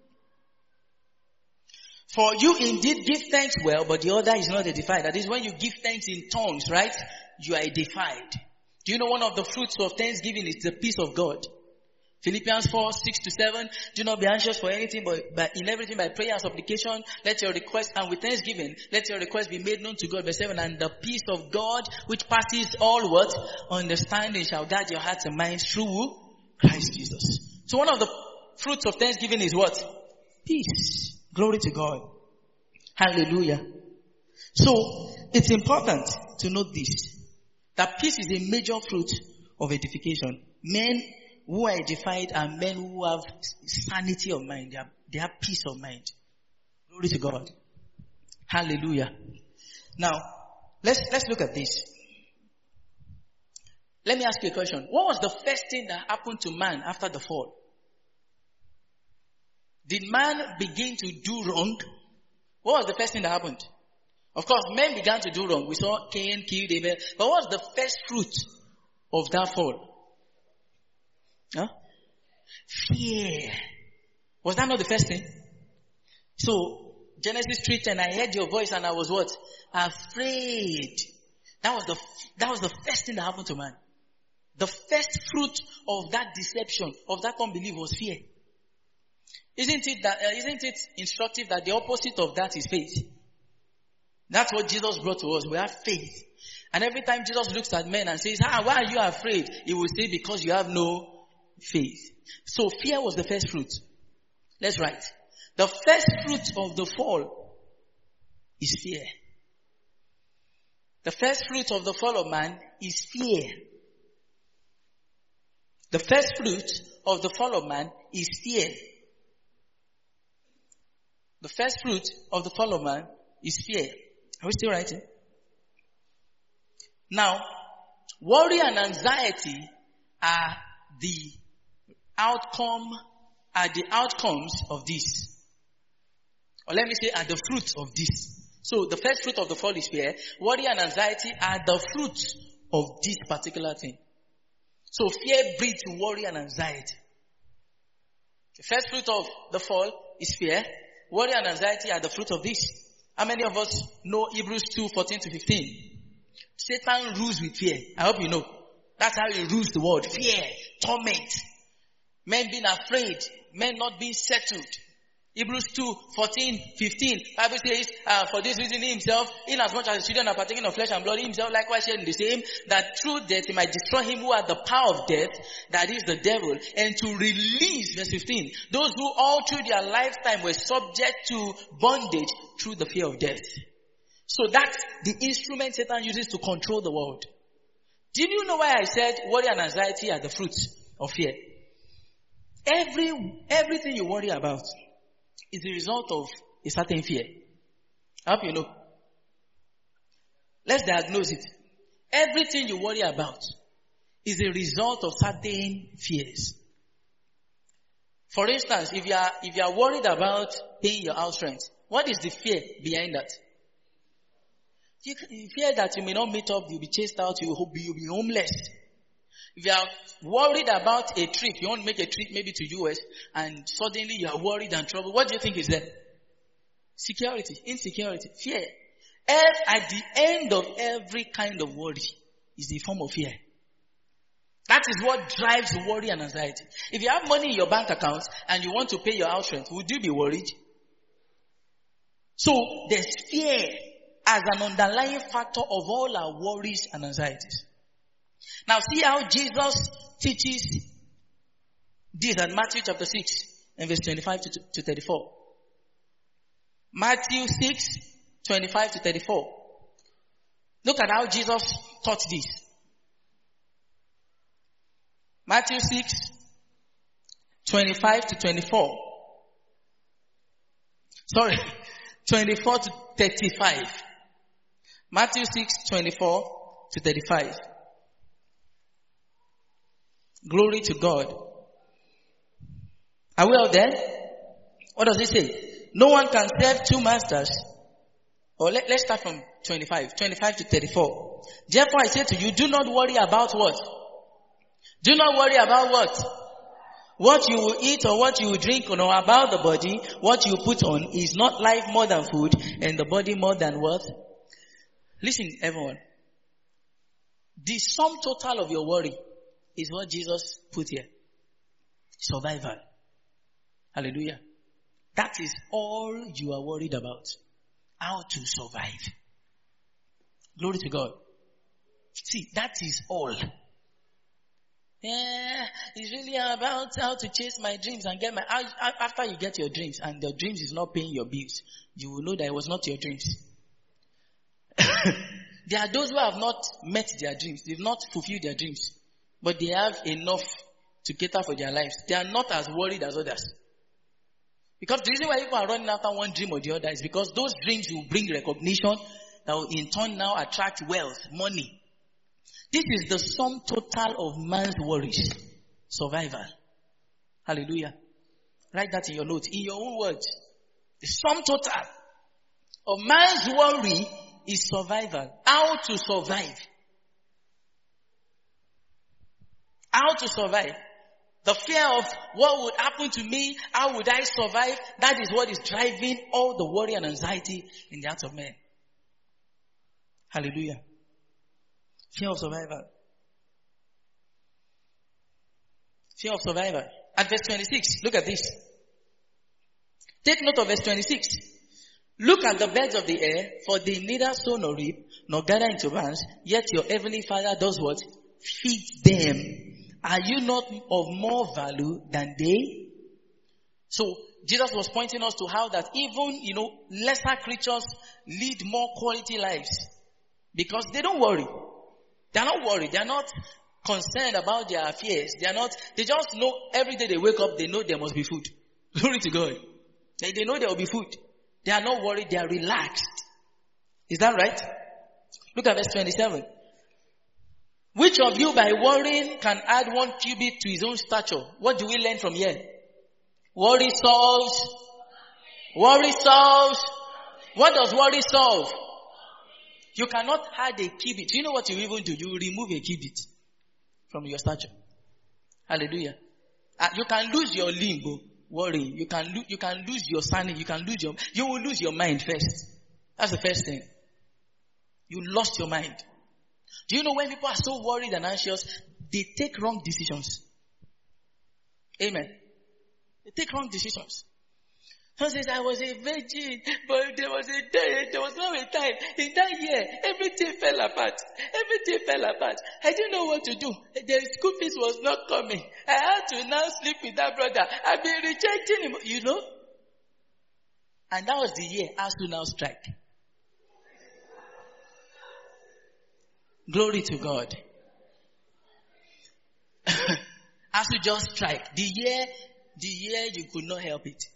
For you indeed give thanks well, but the other is not edified. That is, when you give thanks in tongues, right? You are edified. Do you know one of the fruits of thanksgiving is the peace of God? Philippians four, six to seven. Do not be anxious for anything, but, but in everything by prayer and supplication, let your request, and with thanksgiving, let your request be made known to God. Verse seven, and the peace of God, which passes all what? Understanding, shall guard your hearts and minds through Christ Jesus. So one of the fruits of thanksgiving is what? Peace. Glory to God. Hallelujah. So, it's important to note this, that peace is a major fruit of edification. Men who are edified are men who have sanity of mind. They have, they have peace of mind. Glory to God. Hallelujah. Now, let's, let's look at this. Let me ask you a question. What was the first thing that happened to man after the fall? Did man begin to do wrong? What was the first thing that happened? Of course, men began to do wrong. We saw Cain killed Abel. But what was the first fruit of that fall? Huh? Fear. Was that not the first thing? So, Genesis three ten, I heard your voice and I was what? Afraid. That was the, that was the first thing that happened to man. The first fruit of that deception, of that unbelief was fear. Isn't it that, uh, isn't it instructive that the opposite of that is faith? That's what Jesus brought to us. We have faith. And every time Jesus looks at men and says, ah, why are you afraid? He will say, because you have no faith. So fear was the first fruit. Let's write. The first fruit of the fall is fear. The first fruit of the fall of man is fear. The first fruit of the fall of man is fear. The first fruit of the fall of man is fear. Are we still writing? Now, worry and anxiety are the outcome, are the outcomes of this. Or let me say, are the fruits of this. So the first fruit of the fall is fear. Worry and anxiety are the fruits of this particular thing. So fear breeds worry and anxiety. The first fruit of the fall is fear. Worry and anxiety are the fruit of this. How many of us know Hebrews two, fourteen to fifteen? Satan rules with fear. I hope you know. That's how he rules the world. Fear, torment. Men being afraid. Men not being settled. Hebrews two, fourteen, fifteen. Bible says, uh, for this reason he himself, inasmuch as the children are partaking of flesh and blood, he himself likewise shared in the same, that through death he might destroy him who had the power of death, that is the devil, and to release, verse fifteen, those who all through their lifetime were subject to bondage through the fear of death. So that's the instrument Satan uses to control the world. Did you know why I said worry and anxiety are the fruits of fear? Every, everything you worry about is the result of a certain fear. I hope you know. Let's diagnose it. Everything you worry about is a result of certain fears. For instance, if you are, if you are worried about paying your house rent, what is the fear behind that? You fear that you may not meet up, you'll be chased out, you'll be, you'll be homeless. If you are worried about a trip, you want to make a trip maybe to U S, and suddenly you are worried and troubled, what do you think is there? Security, insecurity, fear. At the end of every kind of worry is the form of fear. That is what drives worry and anxiety. If you have money in your bank account and you want to pay your house rent, would you be worried? So there's fear as an underlying factor of all our worries and anxieties. Now see how Jesus teaches this at Matthew chapter six and verse twenty-five to thirty-four. Matthew six, twenty-five to thirty-four. Look at how Jesus taught this. Matthew six, twenty-five to twenty-four. Sorry, twenty-four to thirty-five. Matthew six, twenty-four to thirty-five. Glory to God. Are we out there? What does it say? No one can serve two masters. Or let, let's start from twenty-five. twenty-five to thirty-four. Therefore I say to you, do not worry about what? Do not worry about what? What you will eat or what you will drink, or about the body, what you put on. Is not life more than food, and the body more than what? Listen, everyone. The sum total of your worry is what Jesus put here. Survival. Hallelujah. That is all you are worried about. How to survive. Glory to God. See, that is all. Yeah, it's really about how to chase my dreams and get my... After you get your dreams and your dreams is not paying your bills, you will know that it was not your dreams. There are those who have not met their dreams. They've not fulfilled their dreams. But they have enough to cater for their lives. They are not as worried as others. Because the reason why people are running after one dream or the other is because those dreams will bring recognition that will in turn now attract wealth, money. This is the sum total of man's worries. Survival. Hallelujah. Write that in your notes. In your own words. The sum total of man's worry is survival. How to survive. How to survive. The fear of what would happen to me, how would I survive, that is what is driving all the worry and anxiety in the hearts of men. Hallelujah. Fear of survival. Fear of survival. At verse twenty-six, look at this. Take note of verse twenty-six. Look at the birds of the air, for they neither sow nor reap, nor gather into barns, yet your heavenly Father does what? Feeds them. Are you not of more value than they? So, Jesus was pointing us to how that even, you know, lesser creatures lead more quality lives. Because they don't worry. They are not worried. They are not concerned about their affairs. They are not, they just know every day they wake up, they know there must be food. Glory to God. They, they know there will be food. They are not worried. They are relaxed. Is that right? Look at verse twenty-seven. Which of you by worrying can add one cubit to his own stature? What do we learn from here? Worry solves. Worry solves. What does worry solve? You cannot add a cubit. You know what you even do? You remove a cubit from your stature. Hallelujah. Uh, you can lose your limb, worry. You can lo- you can lose your sanity. You can lose your, you will lose your mind first. That's the first thing. You lost your mind. Do you know when people are so worried and anxious, they take wrong decisions? Amen. They take wrong decisions. Someone says, I was a virgin, but there was a day, there was now a time, in that year, everything fell apart. Everything fell apart. I didn't know what to do. The school fees was not coming. I had to now sleep with that brother. I've been rejecting him, you know. And that was the year ASU now strike. Glory to God. ASU just strike. The year, the year you could not help it.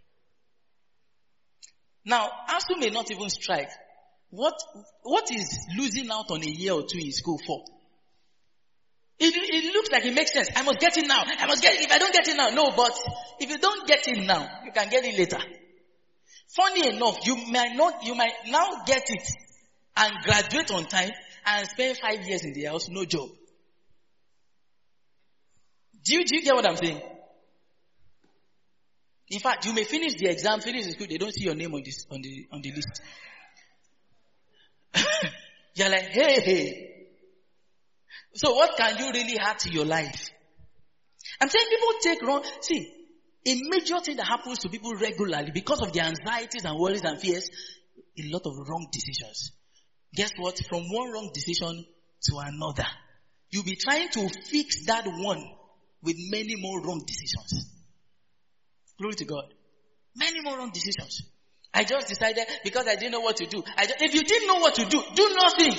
Now, ASU may not even strike. What, what is losing out on a year or two in school for? It, it looks like it makes sense. I must get it now. I must get it. If I don't get it now, no, but if you don't get it now, you can get it later. Funny enough, you might not, you might now get it and graduate on time and spend five years in the house, no job. Do you, do you get what I'm saying? In fact, you may finish the exam, finish the school, they don't see your name on this, on the, on the list. You're like, hey, hey. So what can you really add to your life? I'm saying people take wrong, see, a major thing that happens to people regularly because of their anxieties and worries and fears, a lot of wrong decisions. Guess what? From one wrong decision to another. You'll be trying to fix that one with many more wrong decisions. Glory to God. Many more wrong decisions. I just decided because I didn't know what to do. I just, if you didn't know what to do, do nothing.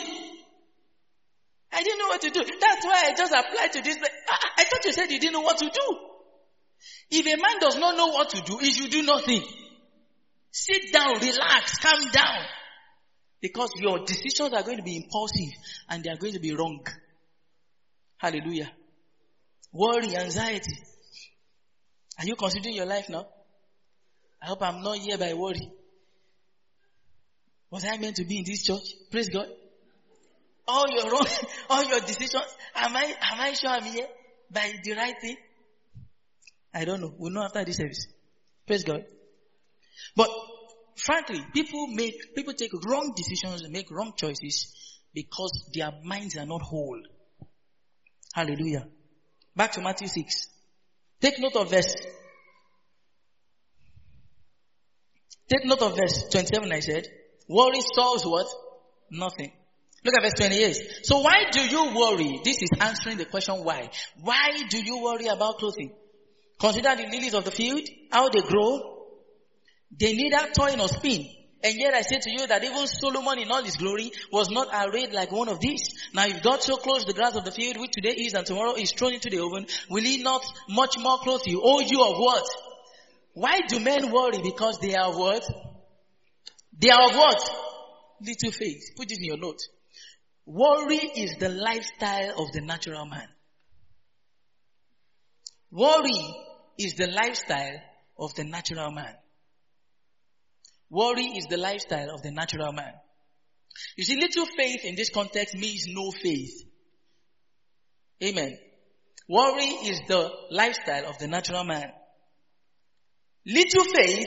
I didn't know what to do. That's why I just applied to this. I, I thought you said you didn't know what to do. If a man does not know what to do, he should do nothing. Sit down, relax, calm down. Because your decisions are going to be impulsive and they are going to be wrong. Hallelujah. Worry, anxiety. Are you considering your life now? I hope I'm not here by worry. Was I meant to be in this church? Praise God. All your wrong, all your decisions. Am I, am I sure I'm here by the right thing? I don't know. We'll know after this service. Praise God. But frankly, people make, people take wrong decisions and make wrong choices because their minds are not whole. Hallelujah. Back to Matthew six. Take note of verse. Take note of verse twenty-seven, I said. Worry solves what? Nothing. Look at verse twenty-eight. So why do you worry? This is answering the question why. Why do you worry about clothing? Consider the lilies of the field, how they grow. They neither toil nor spin. And yet I say to you that even Solomon in all his glory was not arrayed like one of these. Now if God so clothes the grass of the field, which today is and tomorrow is thrown into the oven, will he not much more clothe you? O you of what? Why do men worry? Because they are what? They are of what? Little faith. Put this in your note. Worry is the lifestyle of the natural man. Worry is the lifestyle of the natural man. Worry is the lifestyle of the natural man. You see, little faith in this context means no faith. Amen. Worry is the lifestyle of the natural man. Little faith,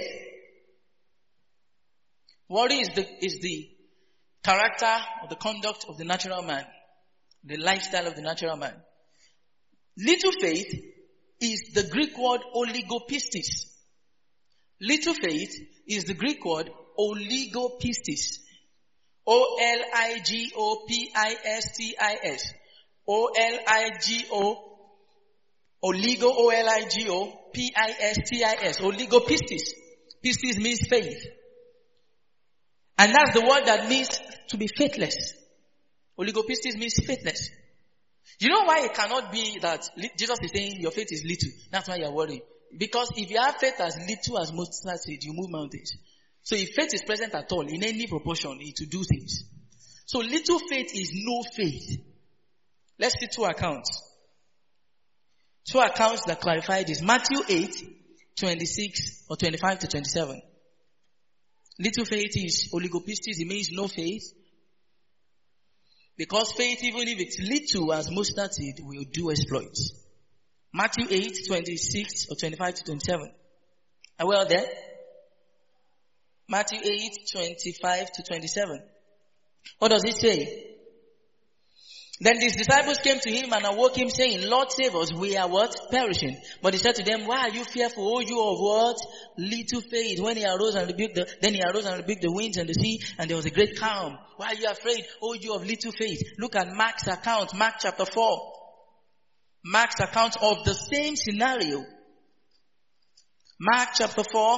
worry is the, is the character or the conduct of the natural man. The lifestyle of the natural man. Little faith is the Greek word oligopistis. Little faith is the Greek word oligopistis. O L I G O P I S T I S. O L I G O, oligo, O L I G O, P I S T I S. Oligopistis. Pistis means faith. And that's the word that means to be faithless. Oligopistis means faithless. You know why it cannot be that Jesus is saying your faith is little? That's why you're worried. Because if you have faith as little as mustard seed, you move mountains. So if faith is present at all, in any proportion, it will do things. So little faith is no faith. Let's see two accounts. Two accounts that clarify this. Matthew eight, twenty-six or twenty-five to twenty-seven. Little faith is oligopistis. It means no faith. Because faith, even if it's little as mustard seed, will do exploits. Matthew eight, twenty-six or twenty-five to twenty-seven. Are we all there? Matthew eight, twenty-five to twenty-seven. What does it say? Then his disciples came to him and awoke him, saying, Lord, save us, we are what? Perishing. But he said to them, why are you fearful, O you of what? Little faith. When he arose and rebuked the, then he arose and rebuked the winds and the sea, and there was a great calm. Why are you afraid, O you of little faith? Look at Mark's account, Mark chapter four. Mark's account of the same scenario. Mark chapter four.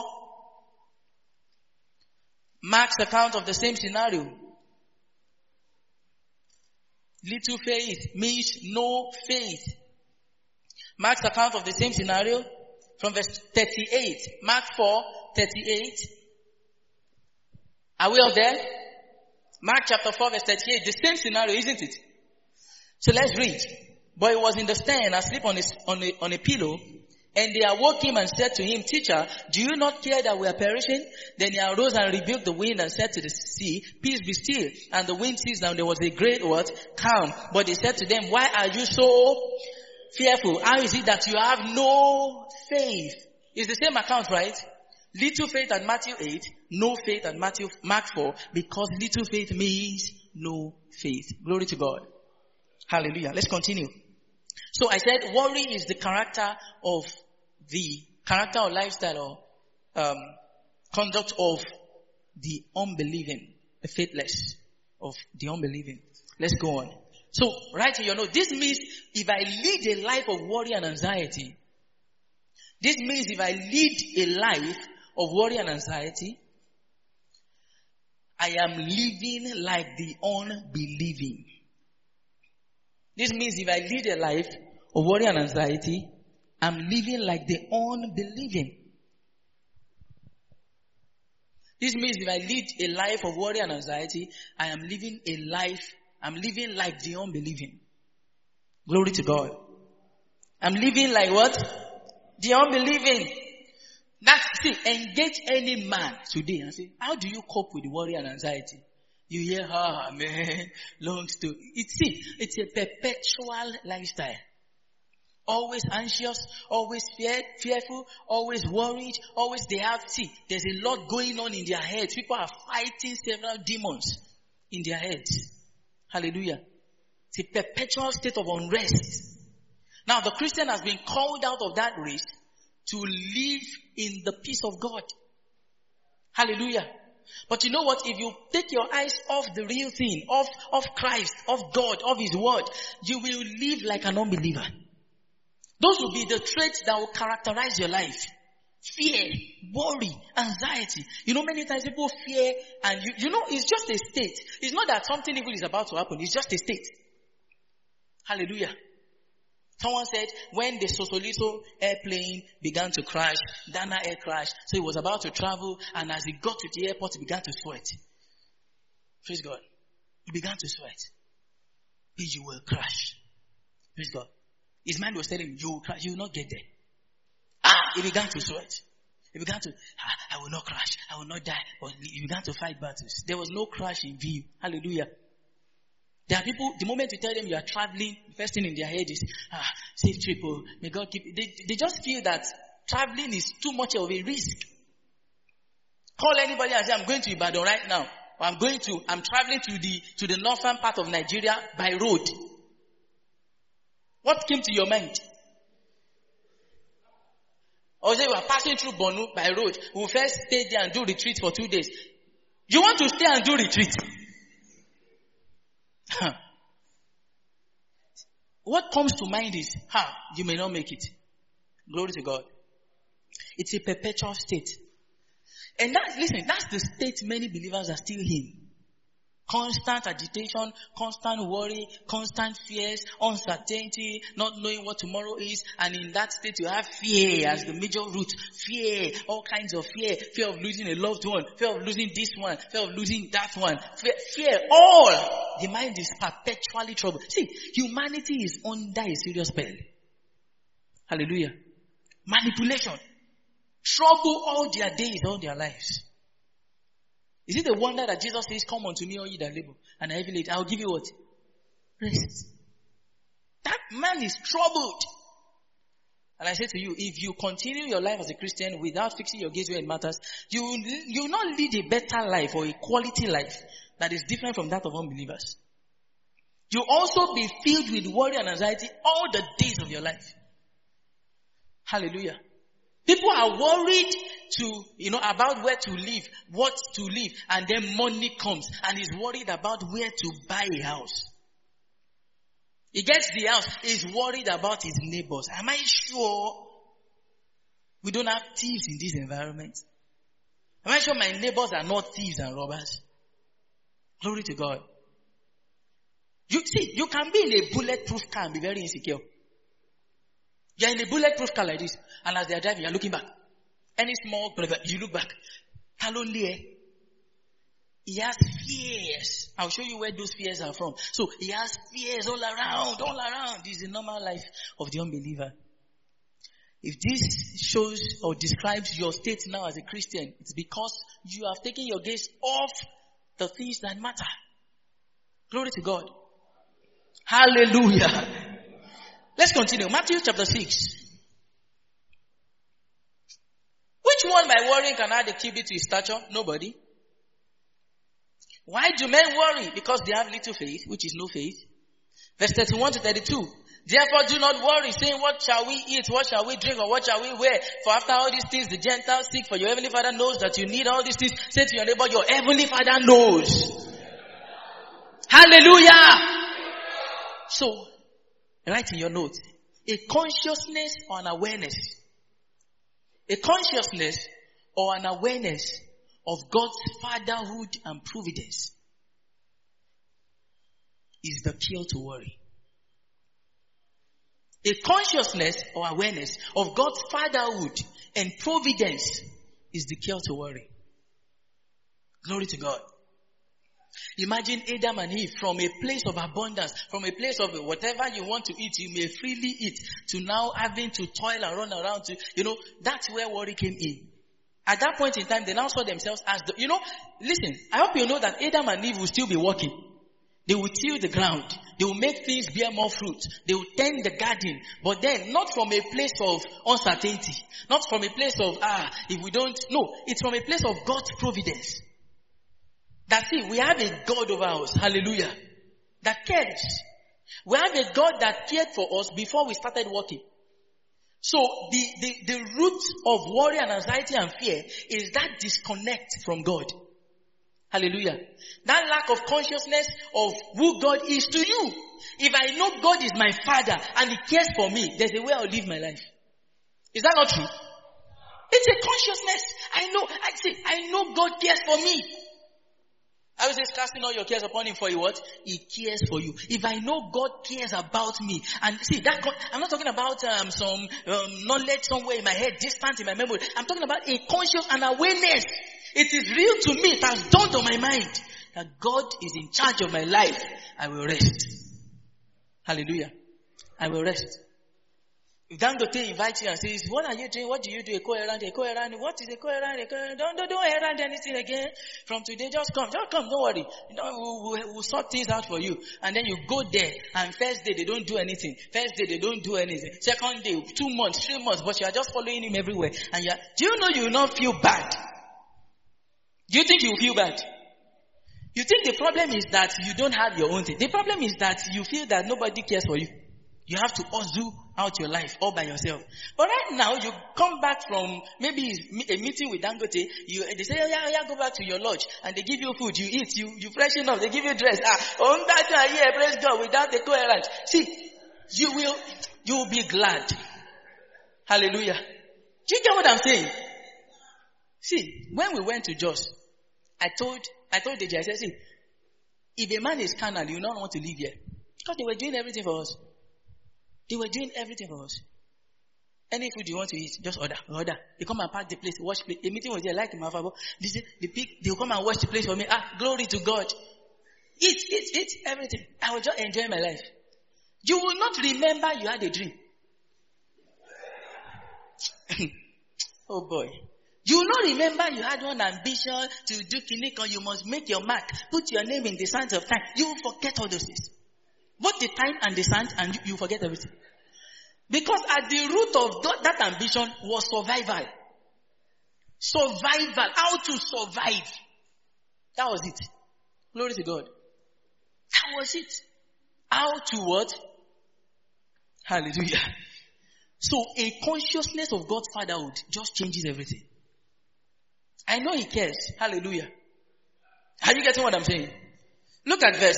Mark's account of the same scenario. Little faith means no faith. Mark's account of the same scenario from verse thirty-eight. Mark four, thirty-eight. Are we all there? Mark chapter four verse thirty-eight. The same scenario, isn't it? So let's read. But he was in the stand, asleep on, his, on, a, on a pillow. And they awoke him and said to him, Teacher, do you not care that we are perishing? Then he arose and rebuked the wind and said to the sea, Peace be still. And the wind ceased and there was a great what? Calm. But he said to them, why are you so fearful? How is it that you have no faith? It's the same account, right? Little faith at Matthew eight, no faith at Matthew, Mark four, because little faith means no faith. Glory to God. Hallelujah. Let's continue. So I said worry is the character of the character or lifestyle or um, conduct of the unbelieving, the faithless of the unbelieving. Let's go on. So right in your note, this means if I lead a life of worry and anxiety, this means if I lead a life of worry and anxiety, I am living like the unbelieving. This means if I lead a life of worry and anxiety, I'm living like the unbelieving. This means if I lead a life of worry and anxiety, I am living a life, I'm living like the unbelieving. Glory to God. I'm living like what? The unbelieving. That's, see, engage any man today and say, how do you cope with worry and anxiety? You hear, ah, oh, man, long story. It's, see, it's a perpetual lifestyle. Always anxious, always fear, fearful, always worried, always they have, see, there's a lot going on in their heads. People are fighting several demons in their heads. Hallelujah. It's a perpetual state of unrest. Now the Christian has been called out of that race to live in the peace of God. Hallelujah. But you know what? If you take your eyes off the real thing, off, off Christ, off God, off His Word, you will live like an unbeliever. Those will be the traits that will characterize your life. Fear, worry, anxiety. You know, many times people fear and you, you know, it's just a state. It's not that something evil is about to happen. It's just a state. Hallelujah. Someone said when the Sosoliso airplane began to crash, Dana air crashed, so he was about to travel, and as he got to the airport, he began to sweat. Praise God. He began to sweat. You will crash. Praise God. His mind was telling him, you will crash, you will not get there. Ah, he began to sweat. He began to, ah, I will not crash, I will not die. But he began to fight battles. There was no crash in view. Hallelujah. There are people, the moment you tell them you are traveling, the first thing in their head is, ah, safe trip, oh, may God keep it. They, they just feel that traveling is too much of a risk. Call anybody and say, I'm going to Ibadan right now. Or I'm going to, I'm traveling to the, to the northern part of Nigeria by road. What came to your mind? Or say we are passing through Bonu by road. We will first stay there and do retreat for two days. You want to stay and do retreat? What comes to mind is, ha, you may not make it. Glory to God. It's a perpetual state. And that, listen, that's the state many believers are still in. Constant agitation, constant worry, constant fears, uncertainty, not knowing what tomorrow is. And in that state you have fear as the major root. Fear, all kinds of fear. Fear of losing a loved one. Fear of losing this one. Fear of losing that one. Fear, fear, all. The mind is perpetually troubled. See, humanity is under a serious spell. Hallelujah. Manipulation. Trouble all their days, all their lives. Is it a wonder that Jesus says, come unto me all ye that labor and are heavy laden, I will give you what? Rest. That man is troubled. And I say to you, if you continue your life as a Christian without fixing your gaze where it matters, you will, you will not lead a better life or a quality life that is different from that of unbelievers. You will also be filled with worry and anxiety all the days of your life. Hallelujah. People are worried to, you know, about where to live, what to live, and then money comes and he's worried about where to buy a house. He gets the house, he's worried about his neighbors. Am I sure we don't have thieves in this environment? Am I sure my neighbors are not thieves and robbers? Glory to God. You see, you can be in a bulletproof car and be very insecure. You're in a bulletproof car like this, and as they are driving, you're looking back. Any small, you look back. He has fears. I'll show you where those fears are from. So he has fears all around, all around. This is the normal life of the unbeliever. If this shows or describes your state now as a Christian, it's because you have taken your gaze off the things that matter. Glory to God. Hallelujah. Let's continue. Matthew chapter six. Which one by worrying can add a cubit to his stature? Nobody. Why do men worry? Because they have little faith, which is no faith. Verse thirty-one to thirty-two. Therefore do not worry, saying, what shall we eat? What shall we drink? Or what shall we wear? For after all these things the Gentiles seek, for your heavenly Father knows that you need all these things. Say to your neighbor, your heavenly Father knows. Hallelujah. So, write in your notes, a consciousness or an awareness. A consciousness or an awareness of God's fatherhood and providence is the cure to worry. A consciousness or awareness of God's fatherhood and providence is the cure to worry. Glory to God. Imagine Adam and Eve from a place of abundance, from a place of whatever you want to eat, you may freely eat, to now having to toil and run around to, you know, that's where worry came in. At that point in time, they now saw themselves as the, you know, listen, I hope you know that Adam and Eve will still be working. They will till the ground. They will make things bear more fruit. They will tend the garden. But then, not from a place of uncertainty. Not from a place of, ah, if we don't, no, it's from a place of God's providence. That's it. We have a God over us. Hallelujah. That cares. We have a God that cared for us before we started working. So the, the, the root of worry and anxiety and fear is that disconnect from God. Hallelujah. That lack of consciousness of who God is to you. If I know God is my Father and He cares for me, there's a way I'll live my life. Is that not true? It's a consciousness. I know, I say, I know God cares for me. I was just casting all your cares upon Him for you what? He cares for you. If I know God cares about me, and see that God, I'm not talking about um, some um, knowledge somewhere in my head, distant in my memory. I'm talking about a conscious and awareness. It is real to me. It has dawned on my mind that God is in charge of my life. I will rest. Hallelujah. I will rest. If Dangote invites you and says, what are you doing? What do you do? A co-errand, a co-errand. What is a co-errand? A co-errand? Don't, don't, don't errand anything again. From today, just come. Just come. Don't worry. You know, we'll, we'll, we'll sort things out for you. And then you go there. And first day, they don't do anything. First day, they don't do anything. Second day, two months, three months. But you are just following him everywhere. And you are, do you know you will not feel bad? Do you think you will feel bad? You think the problem is that you don't have your own thing. The problem is that you feel that nobody cares for you. You have to hustle out your life all by yourself. But right now, you come back from maybe a meeting with Dangote, you, they say, oh yeah, oh yeah, go back to your lodge. And they give you food, you eat, you, you freshen up, they give you dress. Ah, on that time, yeah, praise God, without the coherence. See, you will, you will be glad. Hallelujah. Do you get what I'm saying? See, when we went to Jos, I told, I told the J I said, see, if a man is carnal, you don't want to live here. Because they were doing everything for us. They were doing everything for us. Any food you want to eat, just order, order. They come and pack the place, wash place. The meeting was there, like in Mafabo. They say, the pig, they'll come and wash the place for me. Ah, glory to God. Eat, eat, eat, everything. I will just enjoy my life. You will not remember you had a dream. Oh boy. You will not remember you had one ambition to do clinical. You must make your mark. Put your name in the sands of time. You will forget all those things. Both the time and the sands, and you, you forget everything. Because at the root of that, that ambition was survival. Survival. How to survive. That was it. Glory to God. That was it. How to what? Hallelujah. So a consciousness of God's fatherhood just changes everything. I know he cares. Hallelujah. Are you getting what I'm saying? Look at verse.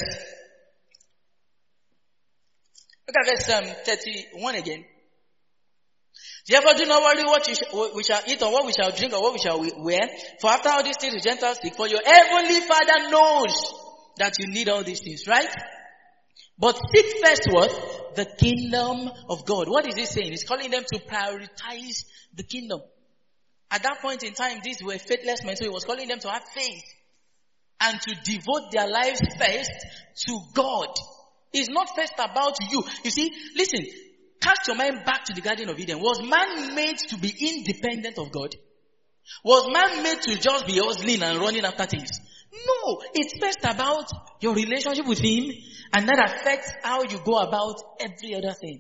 Look at verse um, thirty-one again. Therefore do not worry what you sh- we shall eat or what we shall drink or what we shall wear. For after all these things the Gentiles seek. For your heavenly Father knows that you need all these things, right? But seek first what? The kingdom of God. What is he saying? He's calling them to prioritize the kingdom. At that point in time, these were faithless men, so he was calling them to have faith and to devote their lives first to God. It's not first about you. You see, listen, cast your mind back to the Garden of Eden. Was man made to be independent of God? Was man made to just be hustling and running after things? No, it's first about your relationship with him, and that affects how you go about every other thing.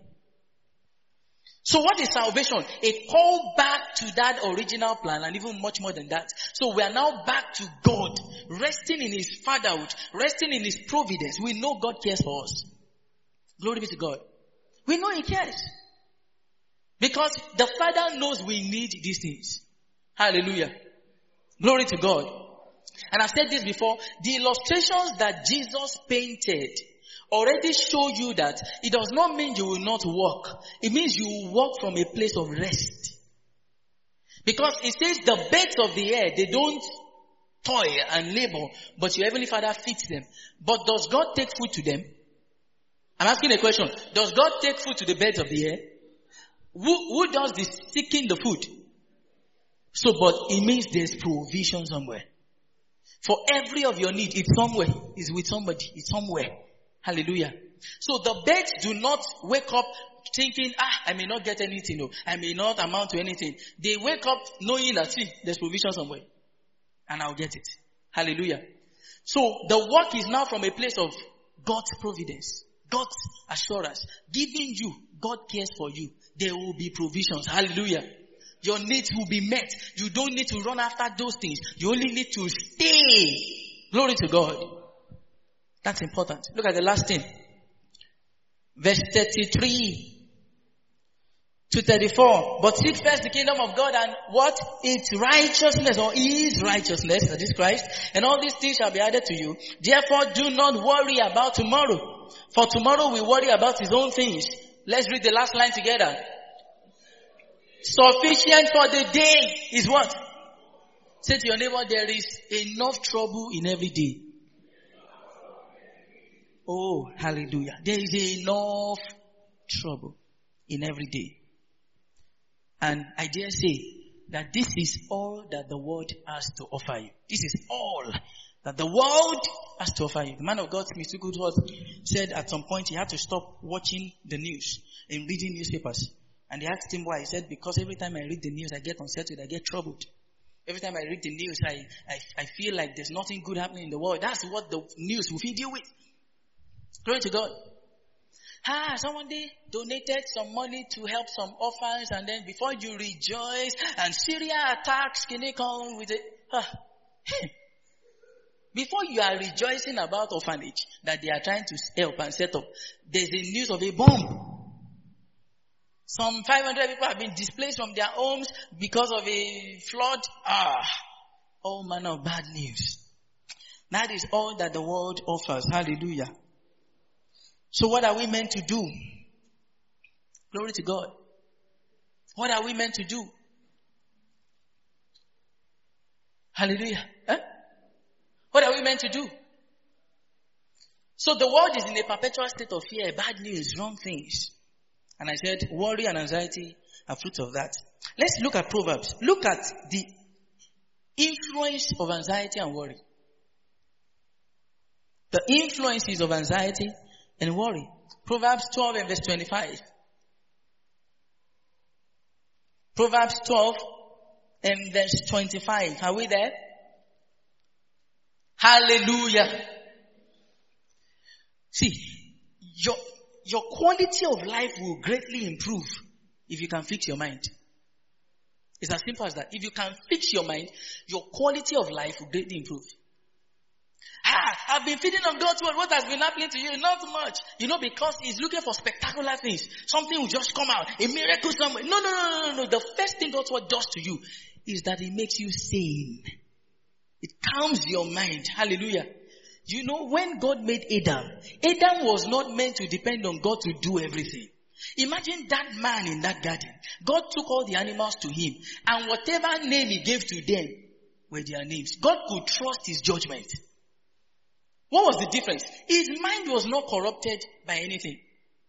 So what is salvation? A call back to that original plan, and even much more than that. So we are now back to God, resting in his fatherhood, resting in his providence. We know God cares for us. Glory be to God. We know he cares. Because the Father knows we need these things. Hallelujah. Glory to God. And I've said this before, the illustrations that Jesus painted already show you that it does not mean you will not walk. It means you will walk from a place of rest. Because it says the birds of the air, they don't toil and labor, but your heavenly Father feeds them. But does God take food to them? I'm asking a question. Does God take food to the birds of the air? Who, who does the seeking the food? So, but it means there's provision somewhere. For every of your need, it's somewhere. It's with somebody. It's somewhere. Hallelujah. So the birds do not wake up thinking, ah, I may not get anything. No, I may not amount to anything. They wake up knowing that, see, there's provision somewhere. And I'll get it. Hallelujah. So the work is now from a place of God's providence. God's assurance. Giving you, God cares for you. There will be provisions. Hallelujah. Your needs will be met. You don't need to run after those things. You only need to stay. Glory to God. That's important. Look at the last thing. Verse thirty-three to thirty-four. But seek first the kingdom of God and what? Its righteousness, or his righteousness, that is Christ. And all these things shall be added to you. Therefore do not worry about tomorrow. For tomorrow will worry about his own things. Let's read the last line together. Sufficient for the day is what? Say to your neighbor, there is enough trouble in every day. Oh, hallelujah. There is enough trouble in every day. And I dare say that this is all that the world has to offer you. This is all that the world has to offer you. The man of God, Mister Goodworth, said at some point he had to stop watching the news and reading newspapers. And they asked him why. He said, because every time I read the news, I get unsettled, I get troubled. Every time I read the news, I, I, I feel like there's nothing good happening in the world. That's what the news will feed you with. Glory to God. Ah, someone they donated some money to help some orphans, and then before you rejoice, and Syria attacks, can they come with it? Ah. Before you are rejoicing about orphanage that they are trying to help and set up, there's a news of a bomb. Some five hundred people have been displaced from their homes because of a flood. Ah, all manner of bad news. That is all that the world offers. Hallelujah. So what are we meant to do? Glory to God. What are we meant to do? Hallelujah. Huh? What are we meant to do? So the world is in a perpetual state of fear, bad news, wrong things. And I said, worry and anxiety are fruit of that. Let's look at Proverbs. Look at the influence of anxiety and worry. The influences of anxiety and worry. Proverbs twelve and verse twenty-five. Proverbs twelve and verse twenty-five. Are we there? Hallelujah. See, your, your quality of life will greatly improve if you can fix your mind. It's as simple as that. If you can fix your mind, your quality of life will greatly improve. Ah, I've been feeding on God's word. What has been happening to you? Not much. You know, because he's looking for spectacular things. Something will just come out. A miracle somewhere. No, no, no, no, no. The first thing God's word does to you is that it makes you sane. It calms your mind. Hallelujah. You know, when God made Adam, Adam was not meant to depend on God to do everything. Imagine that man in that garden. God took all the animals to him, and whatever name he gave to them were their names. God could trust his judgment. What was the difference? His mind was not corrupted by anything.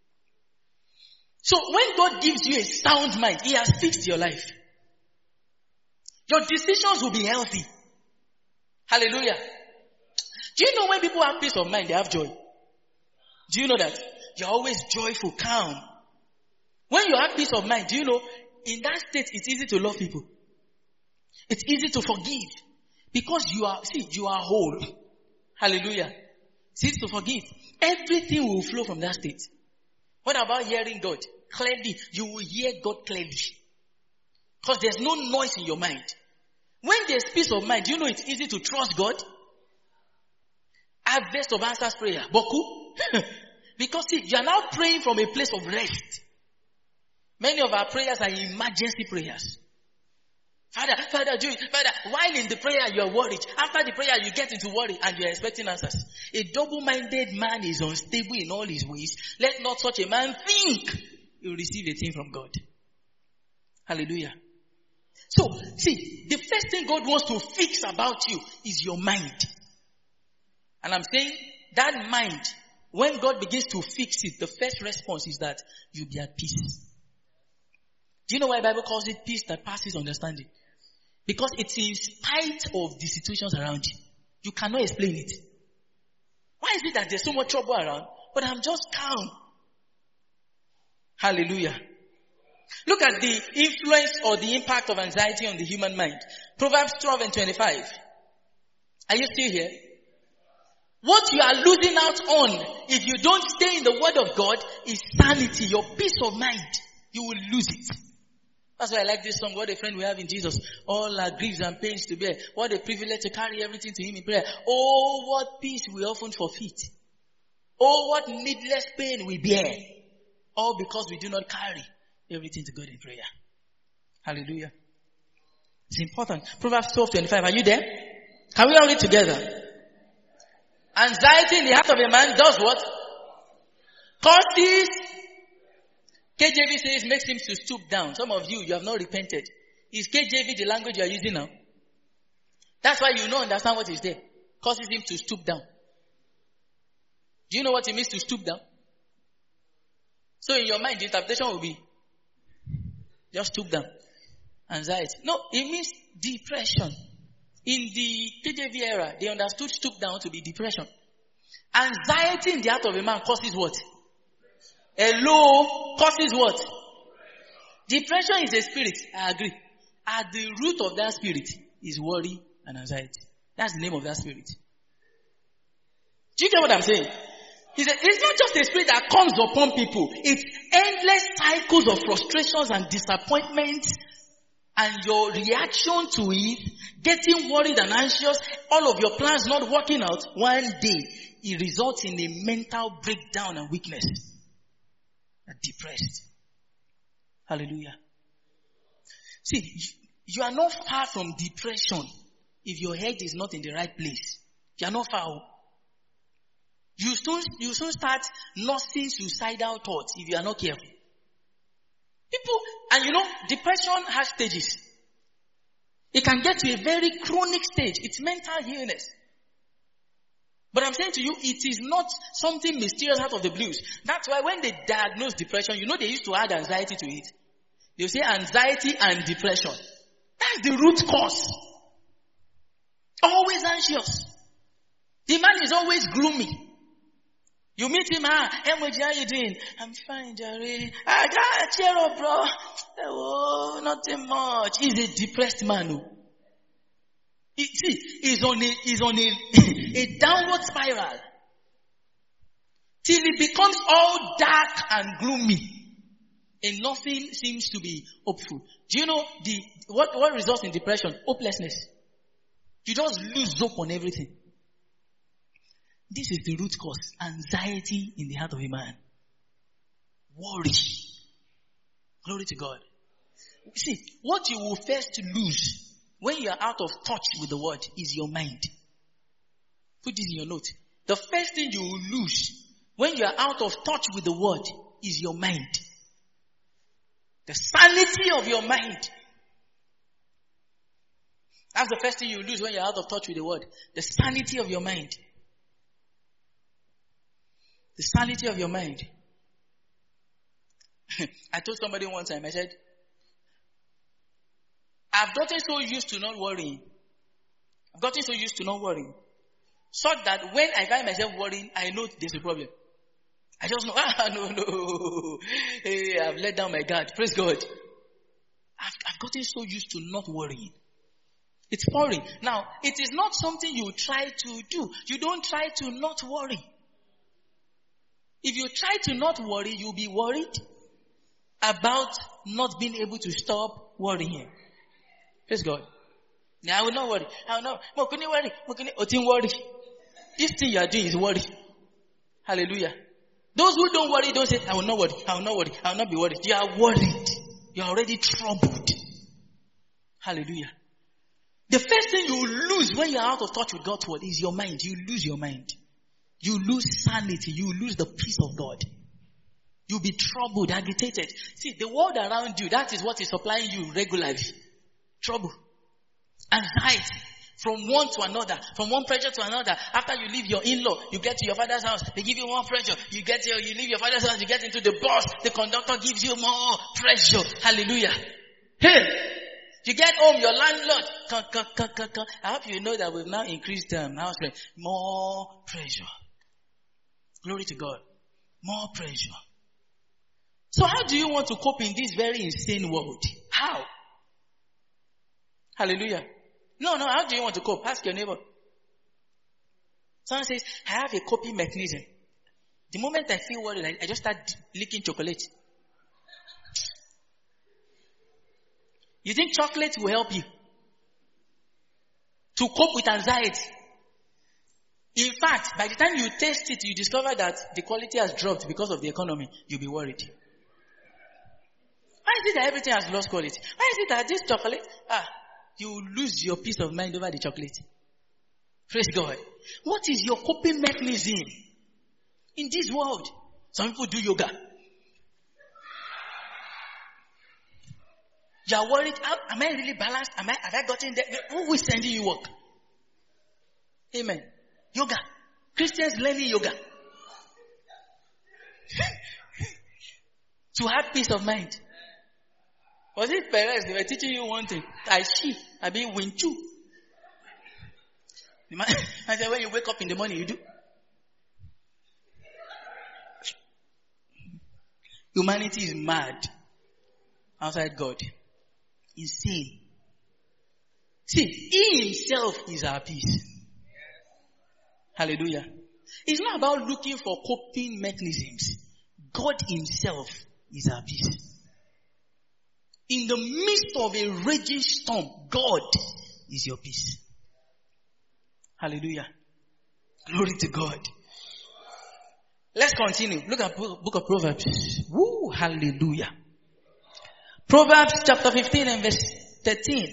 So when God gives you a sound mind, he has fixed your life. Your decisions will be healthy. Hallelujah. Do you know when people have peace of mind, they have joy? Do you know that? You're always joyful, calm. When you have peace of mind, do you know, in that state, it's easy to love people. It's easy to forgive. Because you are, see, you are whole. Hallelujah. It's easy to forgive. Everything will flow from that state. What about hearing God? Clearly, you will hear God clearly. Because there's no noise in your mind. When there's peace of mind, do you know it's easy to trust God? Harvest of answers prayer. Boku. Because see, you are now praying from a place of rest. Many of our prayers are emergency prayers. Father, Father, do it. Father, while in the prayer you are worried. After the prayer you get into worry and you are expecting answers. A double-minded man is unstable in all his ways. Let not such a man think he will receive a thing from God. Hallelujah. So, see, the first thing God wants to fix about you is your mind. And I'm saying that mind, when God begins to fix it, the first response is that you'll be at peace. Do you know why the Bible calls it peace that passes understanding? Because it's in spite of the situations around you. You cannot explain it. Why is it that there's so much trouble around, but I'm just calm? Hallelujah. Look at the influence or the impact of anxiety on the human mind. Proverbs twelve and twenty-five. Are you still here? What you are losing out on if you don't stay in the word of God is sanity, your peace of mind. You will lose it. That's why I like this song, What a Friend We Have in Jesus. All our griefs and pains to bear. What a privilege to carry everything to him in prayer. Oh, what peace we often forfeit. Oh, what needless pain we bear. All because we do not carry everything to God in prayer. Hallelujah. It's important. Proverbs twelve twenty-five. Are you there? Can we all read together? Anxiety in the heart of a man does what? Causes. K J V says makes him to stoop down. Some of you, you have not repented. Is K J V the language you are using now? That's why you don't understand what is there. Causes him to stoop down. Do you know what it means to stoop down? So in your mind, the interpretation will be just stoop down. Anxiety. No, it means depression. In the K J V era, they understood stoop down to be depression. Anxiety in the heart of a man causes what? Hello, causes what? Depression is a spirit. I agree. At the root of that spirit is worry and anxiety. That's the name of that spirit. Do you get what I'm saying? He said, it's not just a spirit that comes upon people. It's endless cycles of frustrations and disappointments. And your reaction to it, getting worried and anxious, all of your plans not working out, one day it results in a mental breakdown and weakness. You're depressed. Hallelujah. See, you are not far from depression if your head is not in the right place. You are not far. You soon, you soon start nursing suicidal thoughts if you are not careful. People, and you know, depression has stages. It can get to a very chronic stage. It's mental illness. But I'm saying to you, it is not something mysterious out of the blues. That's why when they diagnose depression, you know they used to add anxiety to it. They say anxiety and depression. That's the root cause. Always anxious. The man is always gloomy. You meet him, ah, Emoji, how you doing? I'm fine, Jerry. Ah, God, cheer up, bro. Oh, nothing much. He's a depressed man. Who, he, see, he's on a, he's on a, a downward spiral. Till it becomes all dark and gloomy. And nothing seems to be hopeful. Do you know the, what, what results in depression? Hopelessness. You just lose hope on everything. This is the root cause. Anxiety in the heart of a man. Worry. Glory to God. See, what you will first lose when you are out of touch with the word is your mind. Put this in your note. The first thing you will lose when you are out of touch with the word is your mind. The sanity of your mind. That's the first thing you lose when you're out of touch with the word. The sanity of your mind. The sanity of your mind. I told somebody one time, I said, I've gotten so used to not worrying. I've gotten so used to not worrying. So that when I find myself worrying, I know there's a problem. I just know, ah, no, no. Hey, I've let down my guard. Praise God. I've, I've gotten so used to not worrying. It's boring. Now, it is not something you try to do. You don't try to not worry. If you try to not worry, you'll be worried about not being able to stop worrying. Praise God. Now, I will not worry. I will not. Mo kuni worry. Mo kuni otin worry. This thing you are doing is worry. Hallelujah. Those who don't worry, don't say, I will not worry. I will not worry. I will not be worried. You are worried. You are already troubled. Hallelujah. The first thing you lose when you are out of touch with God's word is your mind. You lose your mind. You lose sanity. You lose the peace of God. You'll be troubled, agitated. See, the world around you, that is what is supplying you regularly. Trouble. Anxiety. From one to another. From one pressure to another. After you leave your in-law, you get to your father's house. They give you more pressure. You get to, you leave your father's house, you get into the bus. The conductor gives you more pressure. Hallelujah. Hey! You get home, your landlord. Come, come, come, come, come. I hope you know that we've now increased um, house rent. More pressure. Glory to God. More pressure. So how do you want to cope in this very insane world? How? Hallelujah. No, no, how do you want to cope? Ask your neighbor. Someone says, I have a coping mechanism. The moment I feel worried, I just start licking chocolate. You think chocolate will help you to cope with anxiety? In fact, by the time you taste it, you discover that the quality has dropped because of the economy. You'll be worried. Why is it that everything has lost quality? Why is it that this chocolate, ah, you lose your peace of mind over the chocolate? Praise God. What is your coping mechanism in this world? Some people do yoga. You are worried, am I really balanced? Am I, have I gotten there? Who is sending you work? Amen. Yoga. Christians learning yoga. To have peace of mind. Was it Perez? They were teaching you one thing. Tai Chi. I mean, Wing Chun. I said, when you wake up in the morning, you do. Humanity is mad outside God. Insane. See, He Himself is our peace. Hallelujah. It's not about looking for coping mechanisms. God Himself is our peace. In the midst of a raging storm, God is your peace. Hallelujah. Glory to God. Let's continue. Look at book of Proverbs. Woo, hallelujah. Proverbs chapter fifteen and verse thirteen.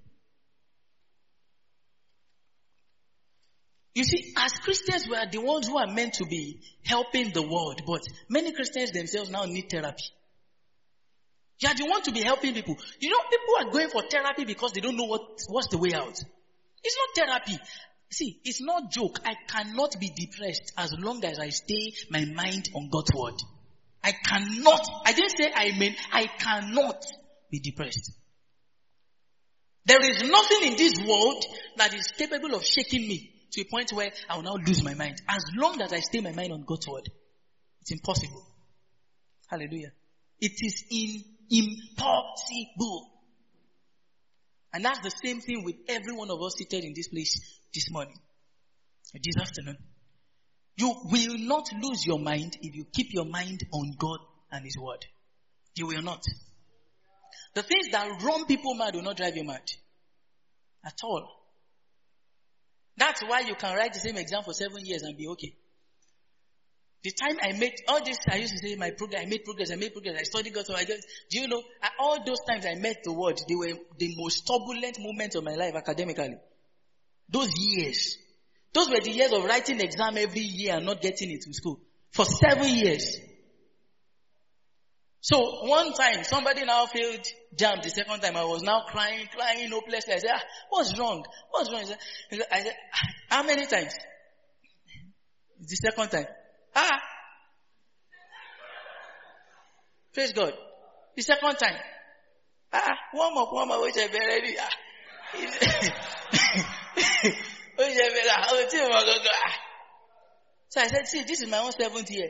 You see, as Christians, we are the ones who are meant to be helping the world, but many Christians themselves now need therapy. You are the one to be helping people. You know, people are going for therapy because they don't know what, what's the way out. It's not therapy. See, it's not joke. I cannot be depressed as long as I stay my mind on God's word. I cannot, I didn't say I mean, I cannot be depressed. There is nothing in this world that is capable of shaking me to a point where I will now lose my mind. As long as I stay my mind on God's word, it's impossible. Hallelujah. It is in, impossible. And that's the same thing with every one of us seated in this place this morning, this afternoon. You will not lose your mind if you keep your mind on God and His word. You will not. The things that run people mad will not drive you mad. At all. That's why you can write the same exam for seven years and be okay. The time I made, all this, I used to say my progress, I made progress, I made progress, I studied God, so I just, do you know, all those times I met the word, they were the most turbulent moments of my life academically. Those years. Those were the years of writing exam every year and not getting it in school. For seven years. So one time, somebody now failed jam. The second time, I was now crying, crying hopelessly. I said, ah, what's wrong? What's wrong? I said, I said, how many times? The second time. Ah. Praise God. The second time. Ah, one more, one more, which I ready. Ah. So I said, see, this is my own seventh year.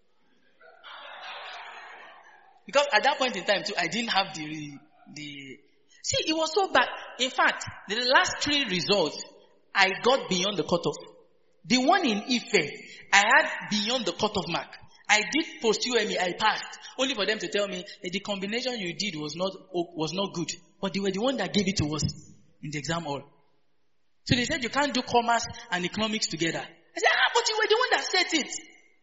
Because at that point in time too, I didn't have the, the, see, it was so bad. In fact, the last three results, I got beyond the cutoff. The one in Ife, I had beyond the cutoff mark. I did post-U M E, I passed. Only for them to tell me that the combination you did was not, was not good. But they were the one that gave it to us in the exam hall. So they said you can't do commerce and economics together. I said, ah, but you were the one that said it.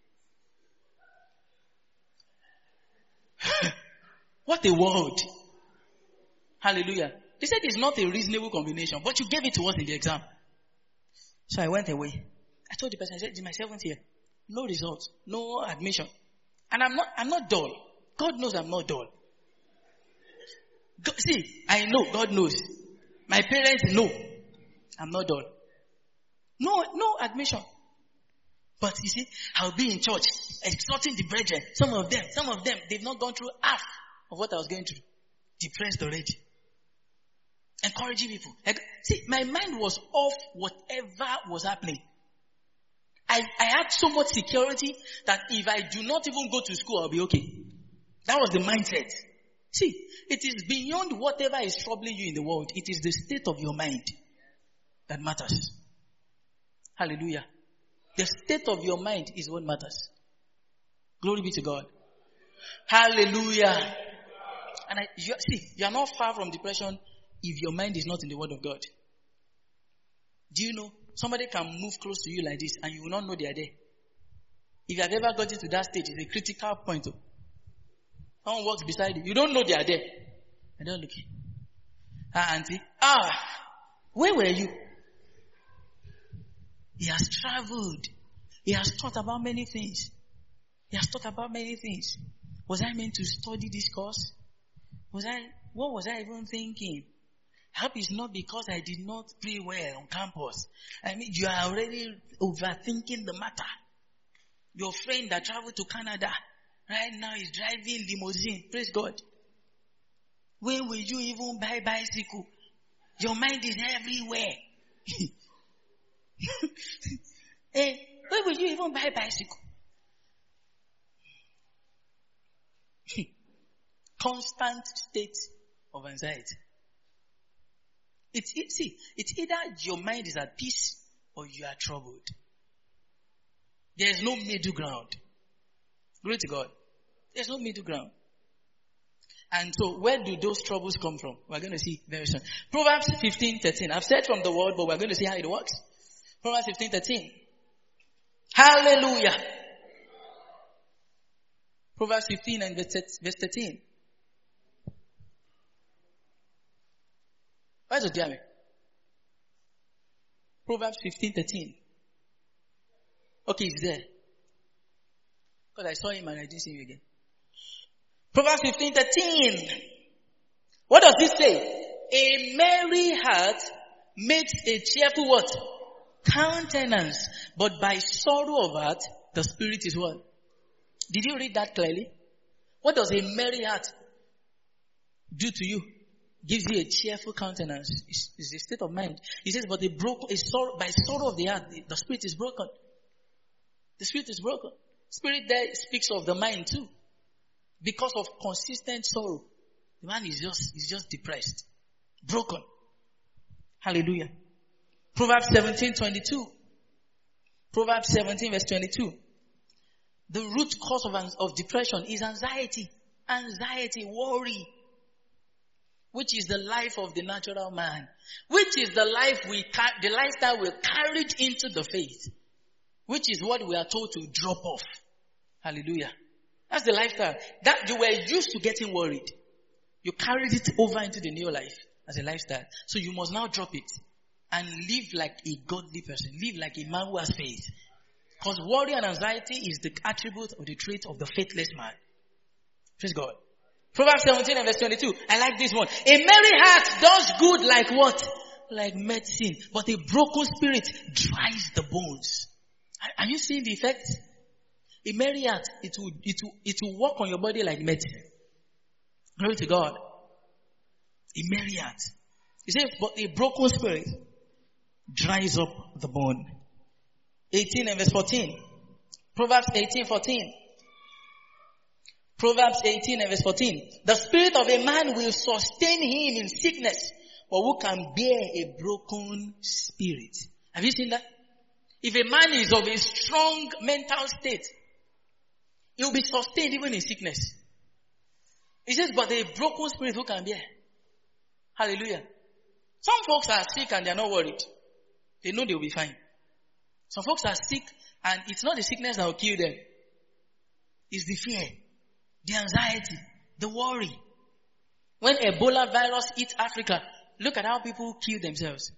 What a world. Hallelujah. They said it's not a reasonable combination, but you gave it to us in the exam. So I went away. I told the person, I said, it's my seventh year. No results. No admission. And I'm not, I'm not dull. God knows I'm not dull. God, see, I know, God knows. My parents know I'm not dull. No, no admission. But you see, I'll be in church, exhorting the brethren. Some of them, some of them, they've not gone through half of what I was going through. Depressed already. Encouraging people. See, my mind was off whatever was happening. I, I had so much security that if I do not even go to school, I'll be okay. That was the mindset. See, it is beyond whatever is troubling you in the world. It is the state of your mind that matters. Hallelujah. The state of your mind is what matters. Glory be to God. Hallelujah. And I, you, see, you are not far from depression if your mind is not in the word of God. Do you know, somebody can move close to you like this and you will not know they are there. If you have ever gotten to that stage, it's a critical point. Someone walks beside you. You don't know they are there. I don't look. Ah, auntie. Ah, where were you? He has traveled. He has thought about many things. He has thought about many things. Was I meant to study this course? Was I, what was I even thinking? Help is not because I did not play well on campus. I mean, you are already overthinking the matter. Your friend that traveled to Canada right now is driving limousine. Praise God. When will you even buy bicycle? Your mind is everywhere. Hey, when will you even buy bicycle? Constant state of anxiety. It's, it, see, it's either your mind is at peace or you are troubled. There is no middle ground. Glory to God. There's no middle ground. And so where do those troubles come from? We're going to see very soon. Proverbs fifteen thirteen. I've said from the word, but we're going to see how it works. Proverbs fifteen thirteen. Hallelujah. Proverbs fifteen and verse thirteen. Where's the diamond? Proverbs fifteen thirteen. Okay, it's there. Because I saw him and I didn't see him again. Proverbs fifteen thirteen. What does this say? A merry heart makes a cheerful what? Countenance. But by sorrow of heart, the spirit is what? Did you read that clearly? What does a merry heart do to you? Gives you a cheerful countenance. It's, it's a state of mind. He says, but a broken, a sorrow, by sorrow of the heart, the, the spirit is broken. The spirit is broken. Spirit there speaks of the mind too. Because of consistent sorrow, the man is just, is just depressed. Broken. Hallelujah. Proverbs seventeen twenty-two. Proverbs seventeen verse twenty-two. The root cause of, of depression is anxiety. Anxiety, worry. Which is the life of the natural man. Which is the life we, the lifestyle we carried into the faith. Which is what we are told to drop off. Hallelujah. That's the lifestyle. That you were used to getting worried. You carried it over into the new life as a lifestyle. So you must now drop it. And live like a godly person. Live like a man who has faith. Because worry and anxiety is the attribute or the trait of the faithless man. Praise God. Proverbs seventeen and verse twenty-two. I like this one. A merry heart does good like what? Like medicine. But a broken spirit dries the bones. Are, are you seeing the effect? A merry heart, it will, it will, it will work on your body like medicine. Glory to God. A merry heart. He says, but a broken spirit dries up the bone. eighteen and verse fourteen. Proverbs eighteen fourteen. Proverbs eighteen and verse fourteen. The spirit of a man will sustain him in sickness, but who can bear a broken spirit? Have you seen that? If a man is of a strong mental state, he will be sustained even in sickness. He says, but a broken spirit who can bear? Hallelujah. Some folks are sick and they are not worried. They know they will be fine. Some folks are sick and it's not the sickness that will kill them. It's the fear, the anxiety, the worry. When Ebola virus hit Africa, look at how people kill themselves.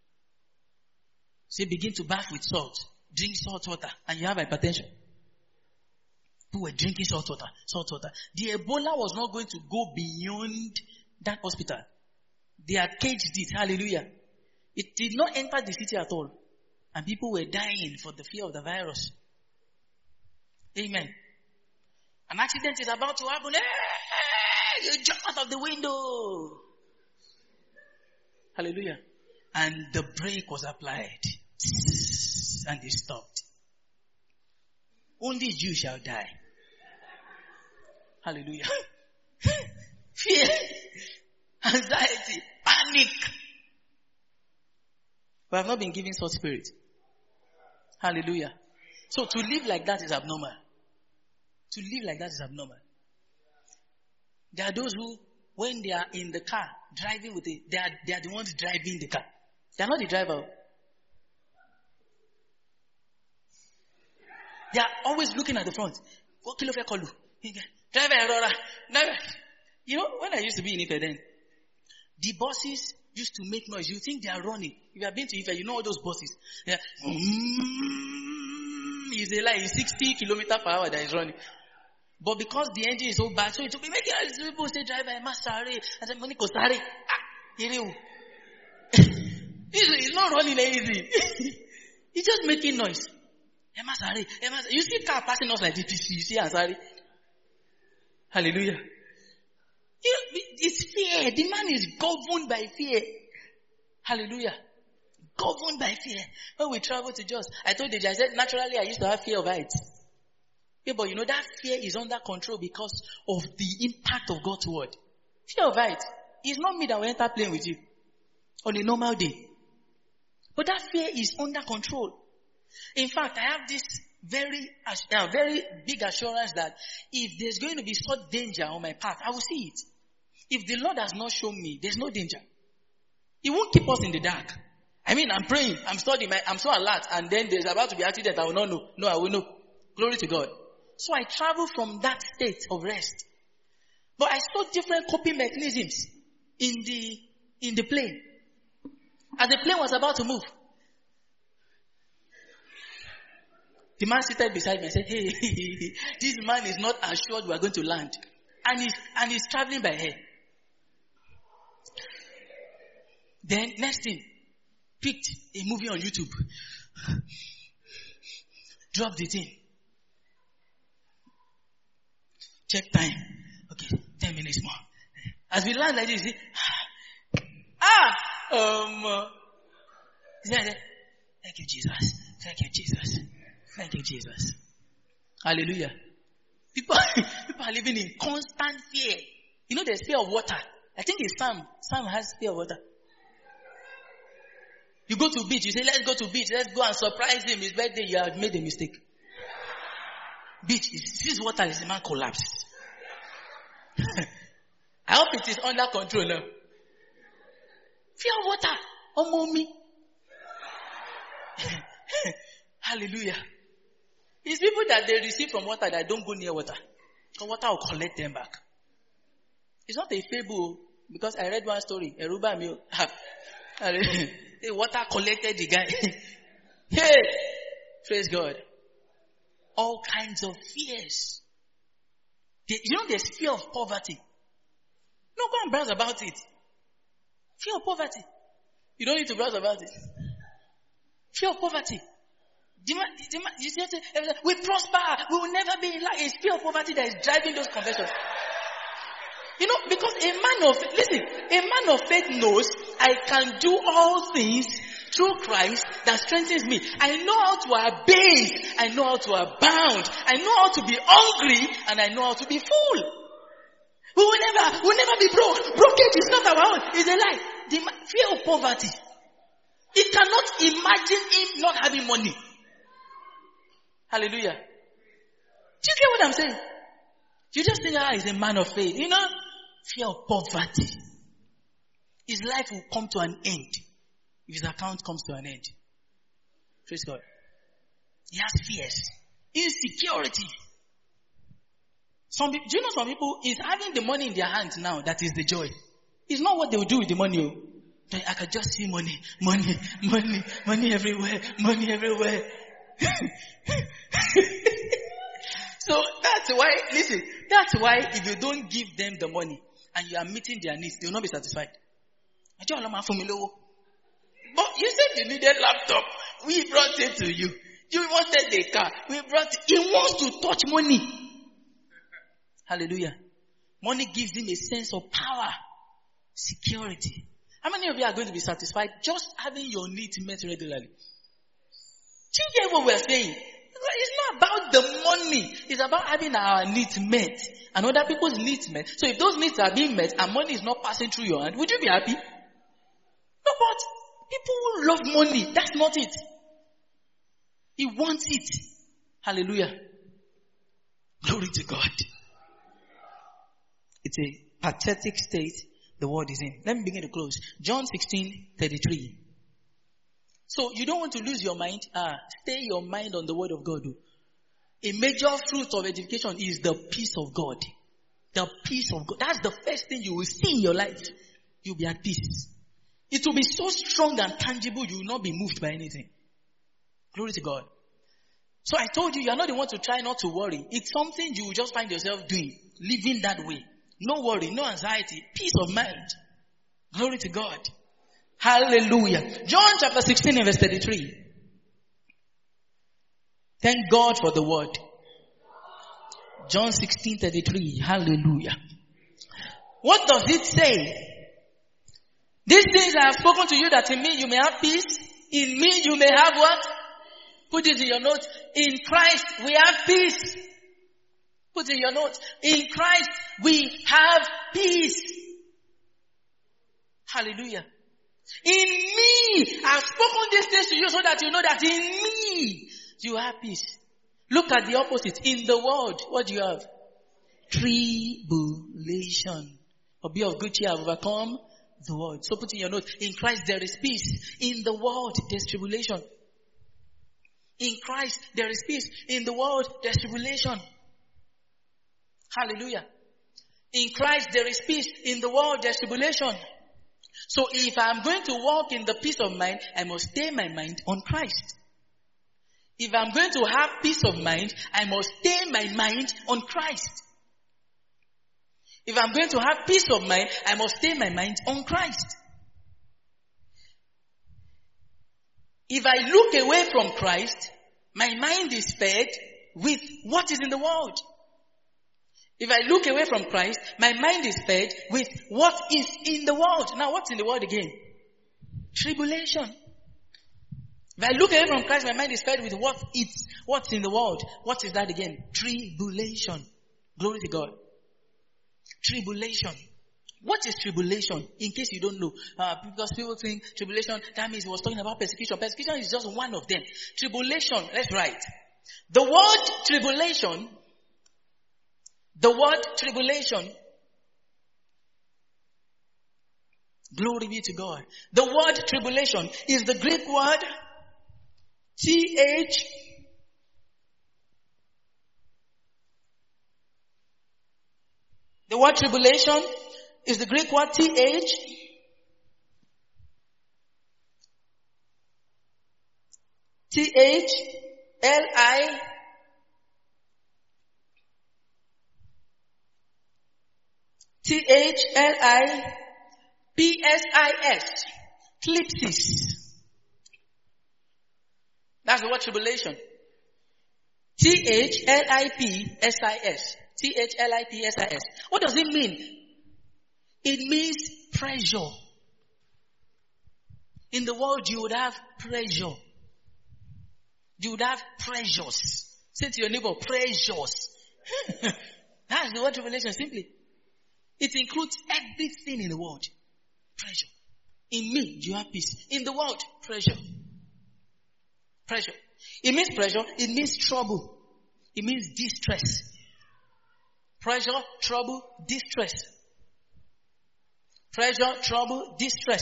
Say, begin to bath with salt. Drink salt water and you have hypertension. People were drinking salt water, salt water. The Ebola was not going to go beyond that hospital. They had caged it. Hallelujah. It did not enter the city at all. And people were dying for the fear of the virus. Amen. An accident is about to happen. Hey, you jump out of the window. Hallelujah. And the brake was applied. And they stopped. Only you shall die. Hallelujah. Fear, anxiety, panic. We have not been given such spirit. Hallelujah. So to live like that is abnormal. To live like that is abnormal. There are those who, when they are in the car, driving with it, they are, they are the ones driving the car. They are not the driver. They are always looking at the front. Driver, driver. You know, when I used to be in Ife then, the buses used to make noise. You think they are running. If you have been to Ife, you know all those buses. Yeah. It's a lie. It's sixty kilometers per hour that is running. But because the engine is so bad, so it will be making all people say, driver, I must sorry. I said, Moniko, sorry. Ah, it's not running anything. It's just making noise. You see car passing us like this. You see, I'm sorry. Hallelujah. It's fear. The man is governed by fear. Hallelujah. Governed by fear. When we travel to Jos, I told you, I said, naturally I used to have fear of heights. Yeah, but you know, that fear is under control because of the impact of God's word. Fear of heights. It's not me that will enter playing with you on a normal day. But that fear is under control. In fact, I have this very, uh, very big assurance that if there's going to be such danger on my path, I will see it. If the Lord has not shown me, there's no danger. He won't keep us in the dark. I mean, I'm praying, I'm studying, I'm so alert, and then there's about to be an accident, I will not know. No, I will know. Glory to God. So I travel from that state of rest. But I saw different coping mechanisms in the, in the plane. As the plane was about to move, the man seated beside me and said, hey, this man is not assured we are going to land. And he's, and he's traveling by air. Then, next thing, picked a movie on YouTube. Dropped it in. Check time. Okay, ten minutes more. As we land like this, see, ah, um, uh, thank you, Jesus. Thank you, Jesus. Thank you, Jesus. Hallelujah. People, people are living in constant fear. You know, there's fear of water. I think it's Sam. Sam has fear of water. You go to beach, you say, let's go to beach, let's go and surprise him. His birthday, you have made a mistake. Beach, this water is the man collapsed. I hope it is under control now. Fear of water. Oh, mommy. Hallelujah. It's people that they receive from water that don't go near water. Because water will collect them back. It's not a fable. Because I read one story. Eruba Mio. The water collected the guy. Hey! Praise God. All kinds of fears. You know there's fear of poverty. No, go and browse about it. Fear of poverty. You don't need to browse about it. Fear of poverty. You see, we prosper. We will never be in life. It's fear of poverty that is driving those conversions. You know, because a man of, listen, a man of faith knows I can do all things through Christ that strengthens me. I know how to abase. I know how to abound. I know how to be hungry and I know how to be full. We will never, we will never be broke. Brokerage is not our own. It's a lie. The fear of poverty. He cannot imagine him not having money. Hallelujah. Do you get what I'm saying? You just think, ah, he's a man of faith. You know, fear of poverty. His life will come to an end if his account comes to an end. Praise God. He has fears. Insecurity. Some people, do you know some people, is having the money in their hands now that is the joy. It's not what they will do with the money. I can just see money, money, money, money everywhere, money everywhere. So that's why, listen, that's why if you don't give them the money and you are meeting their needs, they will not be satisfied. But you said you needed laptop. We brought it to you. You wanted the car. We brought it. He wants to touch money. Hallelujah. Money gives him a sense of power, security. How many of you are going to be satisfied just having your needs met regularly? Do you get what we're saying? It's not about the money. It's about having our needs met and other people's needs met. So if those needs are being met and money is not passing through your hand, would you be happy? No, but people who love money, that's not it. He wants it. Hallelujah. Glory to God. It's a pathetic state the world is in. Let me begin to close. John sixteen thirty-three. So you don't want to lose your mind. Ah, stay your mind on the word of God. A major fruit of education is the peace of God. The peace of God. That's the first thing you will see in your life. You'll be at peace. It will be so strong and tangible you will not be moved by anything. Glory to God. So I told you, you are not the one to try not to worry. It's something you will just find yourself doing. Living that way. No worry, no anxiety. Peace of mind. Glory to God. Hallelujah. John chapter sixteen and verse thirty-three. Thank God for the word. John sixteen thirty-three. Hallelujah. What does it say? These things I have spoken to you that in me you may have peace. In me you may have what? Put it in your notes. In Christ we have peace. Put in your notes. In Christ we have peace. Hallelujah. In me, I've spoken these things to you so that you know that in me, you have peace. Look at the opposite. In the world, what do you have? Tribulation. But be of good cheer, have overcome the world. So put in your notes. In Christ there is peace. In the world, there's tribulation. In Christ there is peace. In the world, there's tribulation. Hallelujah. In Christ there is peace. In the world, there's tribulation. So if I'm going to walk in the peace of mind, I must stay my mind on Christ. If I'm going to have peace of mind, I must stay my mind on Christ. If I'm going to have peace of mind, I must stay my mind on Christ. If I look away from Christ, my mind is fed with what is in the world. If I look away from Christ, my mind is fed with what is in the world. Now, what's in the world again? Tribulation. If I look away from Christ, my mind is fed with what it's, what's in the world. What is that again? Tribulation. Glory to God. Tribulation. What is tribulation? In case you don't know. Uh, because people think tribulation, that means he was talking about persecution. Persecution is just one of them. Tribulation, let's write. The word tribulation, the word tribulation, glory be to God. The word tribulation is the Greek word T H The word tribulation is the Greek word T H T H L I T H L I P S I S. Thlipsis. That's the word tribulation. T H L I P S I S. T H L I P S I S. What does it mean? It means pressure. In the world you would have pressure. You would have pressures. Say to your neighbor, pressures. That's the word tribulation simply. It includes everything in the world. Pressure. In me, you have peace. In the world, pressure. Pressure. It means pressure. It means trouble. It means distress. Pressure, trouble, distress. Pressure, trouble, distress.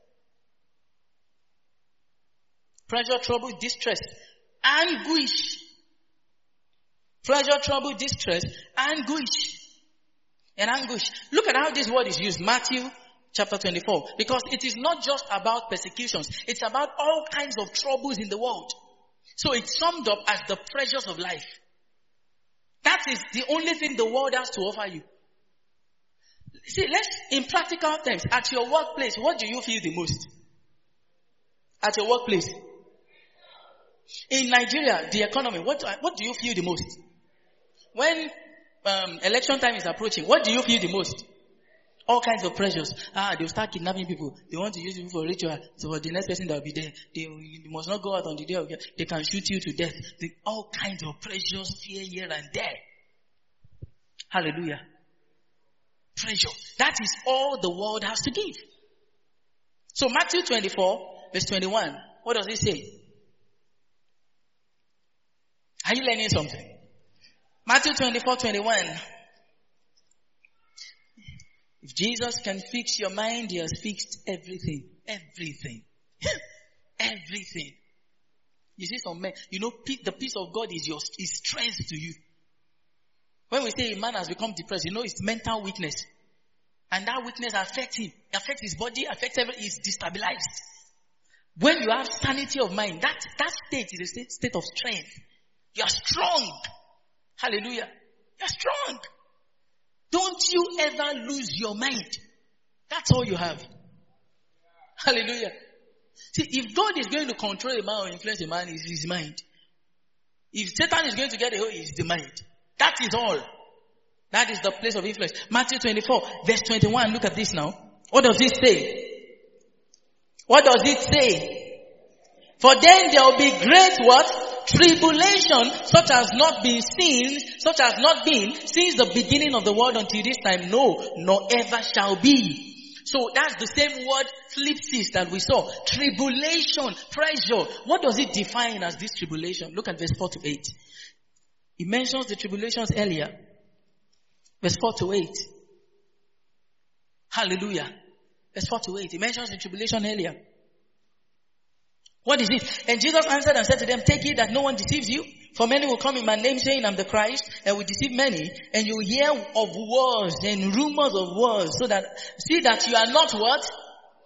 Pressure, trouble, distress. Anguish. Pressure, trouble, distress, anguish. And anguish. Look at how this word is used. Matthew chapter twenty-four. Because it is not just about persecutions. It's about all kinds of troubles in the world. So it's summed up as the pressures of life. That is the only thing the world has to offer you. See, let's, in practical terms, at your workplace, what do you feel the most? At your workplace. In Nigeria, the economy, what, what do you feel the most? When um, election time is approaching, what do you feel the most? All kinds of pressures. Ah, they'll start kidnapping people. They want to use people for ritual. So for the next person that will be there, they, you must not go out on the day of death. They can shoot you to death. The, all kinds of pressures, fear here and there. Hallelujah. Pressure. That is all the world has to give. So Matthew twenty-four, verse twenty-one. What does it say? Are you learning something? Matthew twenty-four, twenty-one. If Jesus can fix your mind, he has fixed everything. Everything. Everything. You see some men, you know, the peace of God is your is strength to you. When we say a man has become depressed, you know it's mental weakness. And that weakness affects him. Affects his body, affects everything. He's destabilized. When you have sanity of mind, that, that state is a state, state of strength. You are strong. Hallelujah. You are strong. Don't you ever lose your mind. That's all you have. Hallelujah. See, if God is going to control a man or influence a man, it's his mind. If Satan is going to get a hold, it's the mind. That is all. That is the place of influence. Matthew twenty-four, verse twenty-one. Look at this now. What does it say? What does it say? For then there will be great what? Tribulation, such as not been seen, such as not been since the beginning of the world until this time. No, nor ever shall be. So that's the same word, thlipsis, that we saw. Tribulation, pressure. What does it define as this tribulation? Look at verse four to eight. He mentions the tribulations earlier. Verse four to eight. Hallelujah. Verse four to eight. He mentions the tribulation earlier. What is it? And Jesus answered and said to them, take it that no one deceives you. For many will come in my name saying, I'm the Christ, and will deceive many. And you will hear of wars and rumors of wars, so that, see that you are not what?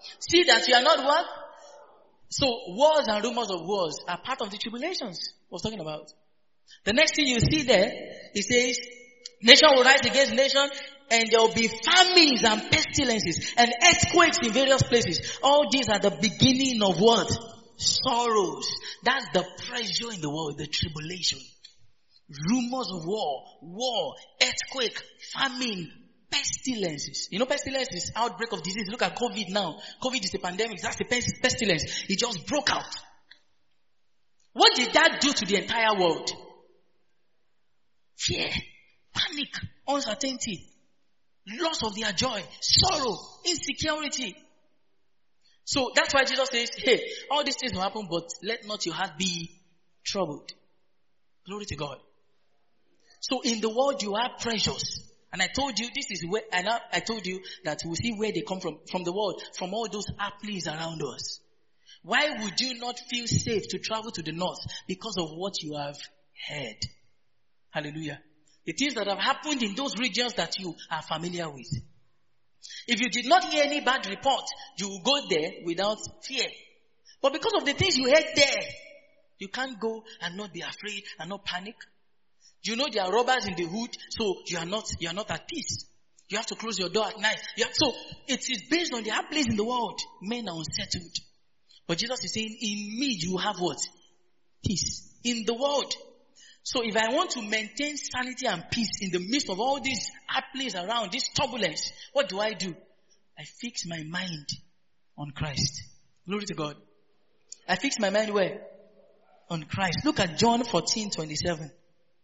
See that you are not what? So wars and rumors of wars are part of the tribulations I was talking about. The next thing you see there, it says, nation will rise against nation, and there will be famines and pestilences and earthquakes in various places. All these are the beginning of what? Sorrows. That's the pressure in the world, the tribulation. Rumors of war, war, earthquake, famine, pestilences. You know pestilences, outbreak of disease. Look at COVID now. COVID is a pandemic. That's a pestilence. It just broke out. What did that do to the entire world? Fear, panic, uncertainty, loss of their joy, sorrow, insecurity. So that's why Jesus says, hey, all these things will happen, but let not your heart be troubled. Glory to God. So in the world you have pressures. And I told you this is where, and I, I told you that we'll see where they come from, from the world, from all those happenings around us. Why would you not feel safe to travel to the north? Because of what you have heard. Hallelujah. The things that have happened in those regions that you are familiar with. If you did not hear any bad report, you will go there without fear. But because of the things you heard there, you can't go and not be afraid and not panic. You know there are robbers in the hood, so you are not, you are not at peace. You have to close your door at night. You have, so it is based on the hard place in the world. Men are unsettled. But Jesus is saying, in me you have what? Peace. In the world. So if I want to maintain sanity and peace in the midst of all these hard places around, this turbulence, what do I do? I fix my mind on Christ. Glory to God. I fix my mind where? On Christ. Look at John fourteen twenty-seven.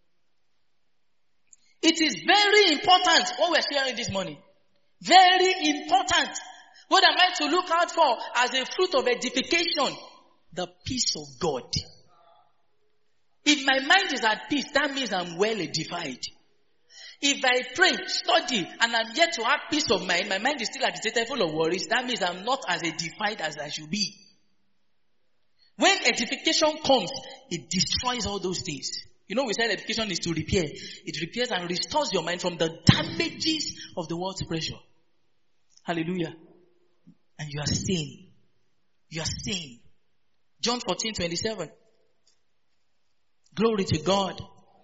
It is very important what we're sharing this morning. Very important. What am I to look out for as a fruit of edification? The peace of God. If my mind is at peace, that means I'm well edified. If I pray, study, and I'm yet to have peace of mind, my mind is still agitated, full of worries, that means I'm not as edified as I should be. When edification comes, it destroys all those things. You know, we said education is to repair. It repairs and restores your mind from the damages of the world's pressure. Hallelujah. And you are sane. You are sane. John fourteen twenty-seven. Glory to God.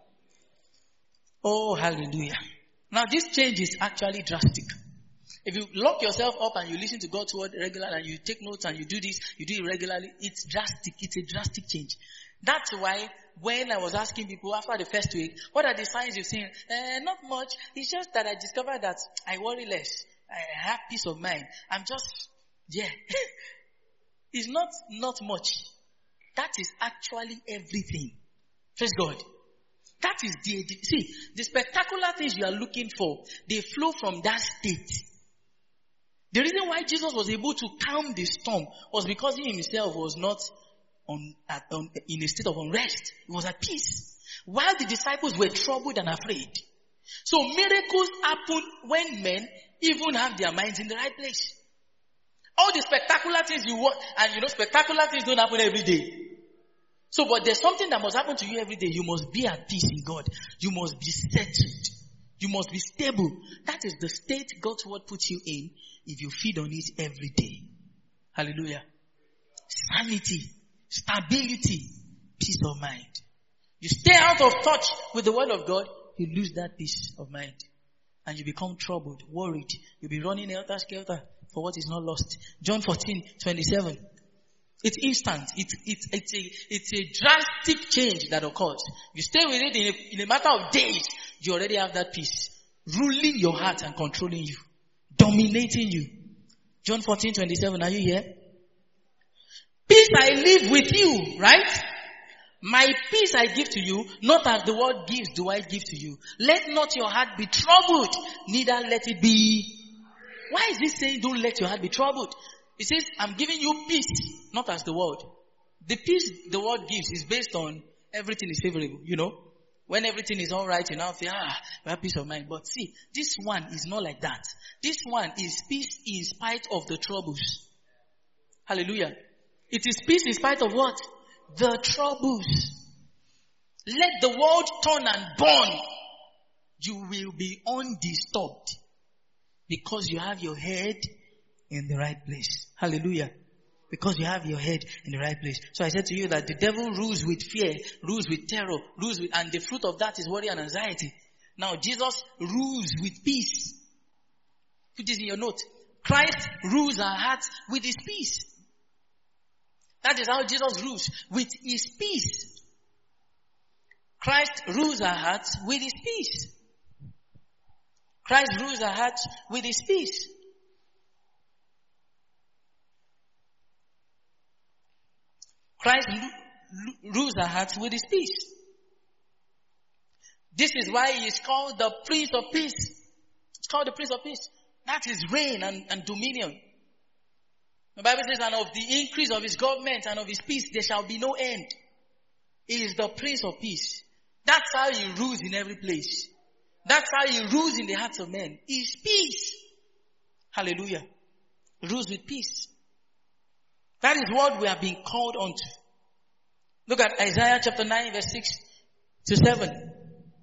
Oh, hallelujah. Now this change is actually drastic. If you lock yourself up and you listen to God's word regularly and you take notes and you do this, you do it regularly, it's drastic. It's a drastic change. That's why when I was asking people after the first week, what are the signs you've seen? Eh, not much. It's just that I discovered that I worry less. I have peace of mind. I'm just, yeah. It's not, not much. That is actually everything. Praise God. That is the, the, see, the spectacular things you are looking for, they flow from that state. The reason why Jesus was able to calm the storm was because he himself was not on, at, on in a state of unrest. He was at peace. While the disciples were troubled and afraid. So miracles happen when men even have their minds in the right place. All the spectacular things you want, and you know, spectacular things don't happen every day. So, but there's something that must happen to you every day. You must be at peace in God. You must be settled. You must be stable. That is the state God's word puts you in if you feed on it every day. Hallelujah. Sanity, stability, peace of mind. You stay out of touch with the word of God, you lose that peace of mind. And you become troubled, worried. You'll be running helter-skelter for what is not lost. John fourteen twenty-seven. It's instant. It's, it's, it's a, it's a drastic change that occurs. You stay with it in a, in a matter of days, you already have that peace. Ruling your heart and controlling you. Dominating you. John fourteen twenty-seven, are you here? Peace I live with you, right? My peace I give to you, not as the world gives do I give to you. Let not your heart be troubled, neither let it be. Why is this saying don't let your heart be troubled? It says, I'm giving you peace, not as the world. The peace the world gives is based on everything is favorable, you know. When everything is alright, you now feel, ah, we have peace of mind. But see, this one is not like that. This one is peace in spite of the troubles. Hallelujah. It is peace in spite of what? The troubles. Let the world turn and burn. You will be undisturbed. Because you have your head in the right place. Hallelujah. Because you have your head in the right place. So I said to you that the devil rules with fear, rules with terror, rules with, and the fruit of that is worry and anxiety. Now Jesus rules with peace. Put this in your note. Christ rules our hearts with his peace. That is how Jesus rules, with his peace. Christ rules our hearts with his peace. Christ rules our hearts with his peace. Christ rules our hearts with his peace. This is why he is called the Prince of Peace. It's called the Prince of Peace. That is reign and, and dominion. The Bible says, and of the increase of his government and of his peace, there shall be no end. He is the Prince of Peace. That's how he rules in every place. That's how he rules in the hearts of men. He is peace. Hallelujah. He rules with peace. That is what we are being called unto. Look at Isaiah chapter nine verse six to seven.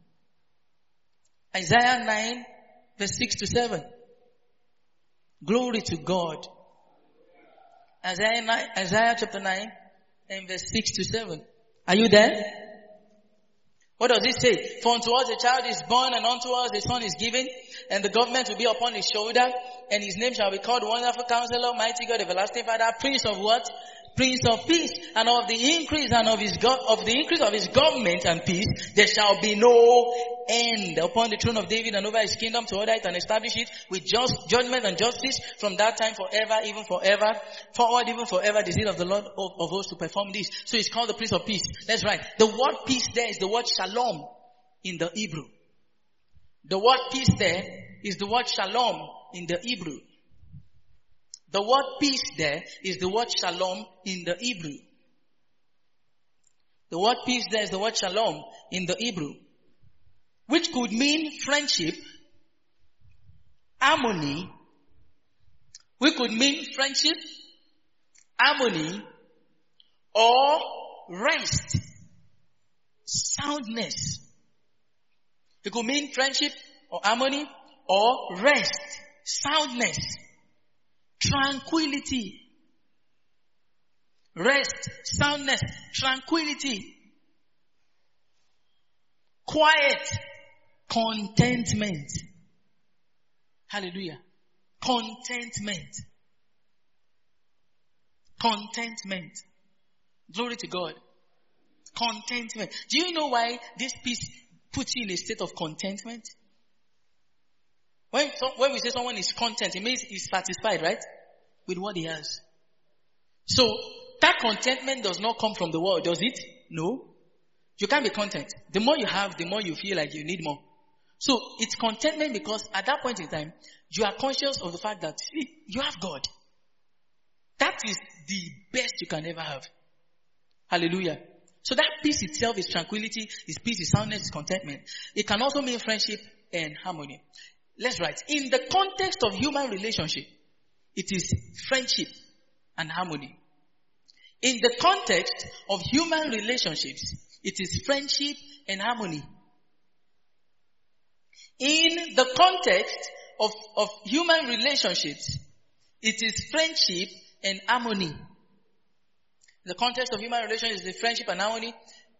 Isaiah nine verse six to seven. Glory to God. Isaiah nine, Isaiah chapter nine and verse six to seven. Are you there? What does it say? For unto us a child is born, and unto us a son is given, and the government will be upon his shoulder, and his name shall be called Wonderful Counselor, Mighty God, Everlasting Father, Prince of what? Prince of Peace. And of the increase and of his go- of the increase of his government and peace, there shall be no end upon the throne of David and over his kingdom, to order it and establish it with just judgment and justice from that time forever, even forever, forward even forever, the zeal of the Lord of, of hosts to perform this. So it's called the Prince of Peace. That's right. The word peace there is the word shalom in the Hebrew. The word peace there is the word shalom in the Hebrew. The word peace there is the word shalom in the Hebrew. The word peace there is the word shalom in the Hebrew, which could mean friendship, harmony. We could mean friendship, harmony, or rest, soundness. It could mean friendship or harmony or rest, soundness, tranquility. Rest, soundness, tranquility, quiet, contentment. Hallelujah. Contentment. Contentment. Glory to God. Contentment. Do you know why this peace puts you in a state of contentment? When, so, when we say someone is content, it means he's satisfied, right? With what he has. So, that contentment does not come from the world, does it? No. You can't be content. The more you have, the more you feel like you need more. So, it's contentment because at that point in time, you are conscious of the fact that, see, you have God. That is the best you can ever have. Hallelujah. So that peace itself is tranquility, is peace, is soundness, is contentment. It can also mean friendship and harmony. Let's write. In the context of human relationship, it is friendship and harmony. In the context of human relationships, it is friendship and harmony. In the context of, of human relationships, it is friendship and harmony. In the context of human relationships, it is friendship and harmony.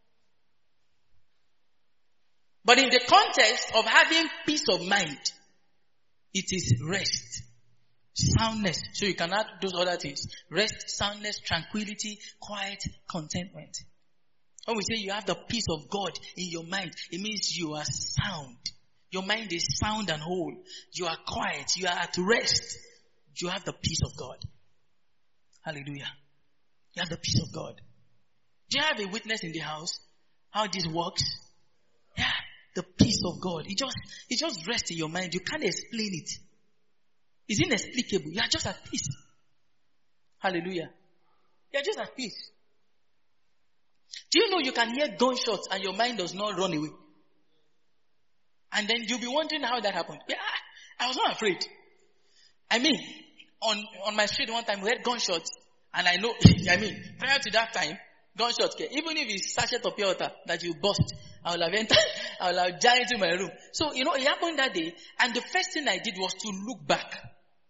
But in the context of having peace of mind, it is rest, soundness. So you can add those other things. Rest, soundness, tranquility, quiet, contentment. When we say you have the peace of God in your mind, it means you are sound. Your mind is sound and whole. You are quiet. You are at rest. You have the peace of God. Hallelujah. You have the peace of God. Do you have a witness in the house? How this works? Yeah. The peace of God. It just, it just rests in your mind. You can't explain it. It's inexplicable. You are just at peace. Hallelujah. You are just at peace. Do you know you can hear gunshots and your mind does not run away? And then you'll be wondering how that happened. Yeah, I was not afraid. I mean, on, on my street one time we heard gunshots and I know, I mean, prior to that time, gunshots came. Even if it's sachet of pure water that you bust, I will have entered, I will have giant into my room. So, you know, it happened that day and the first thing I did was to look back.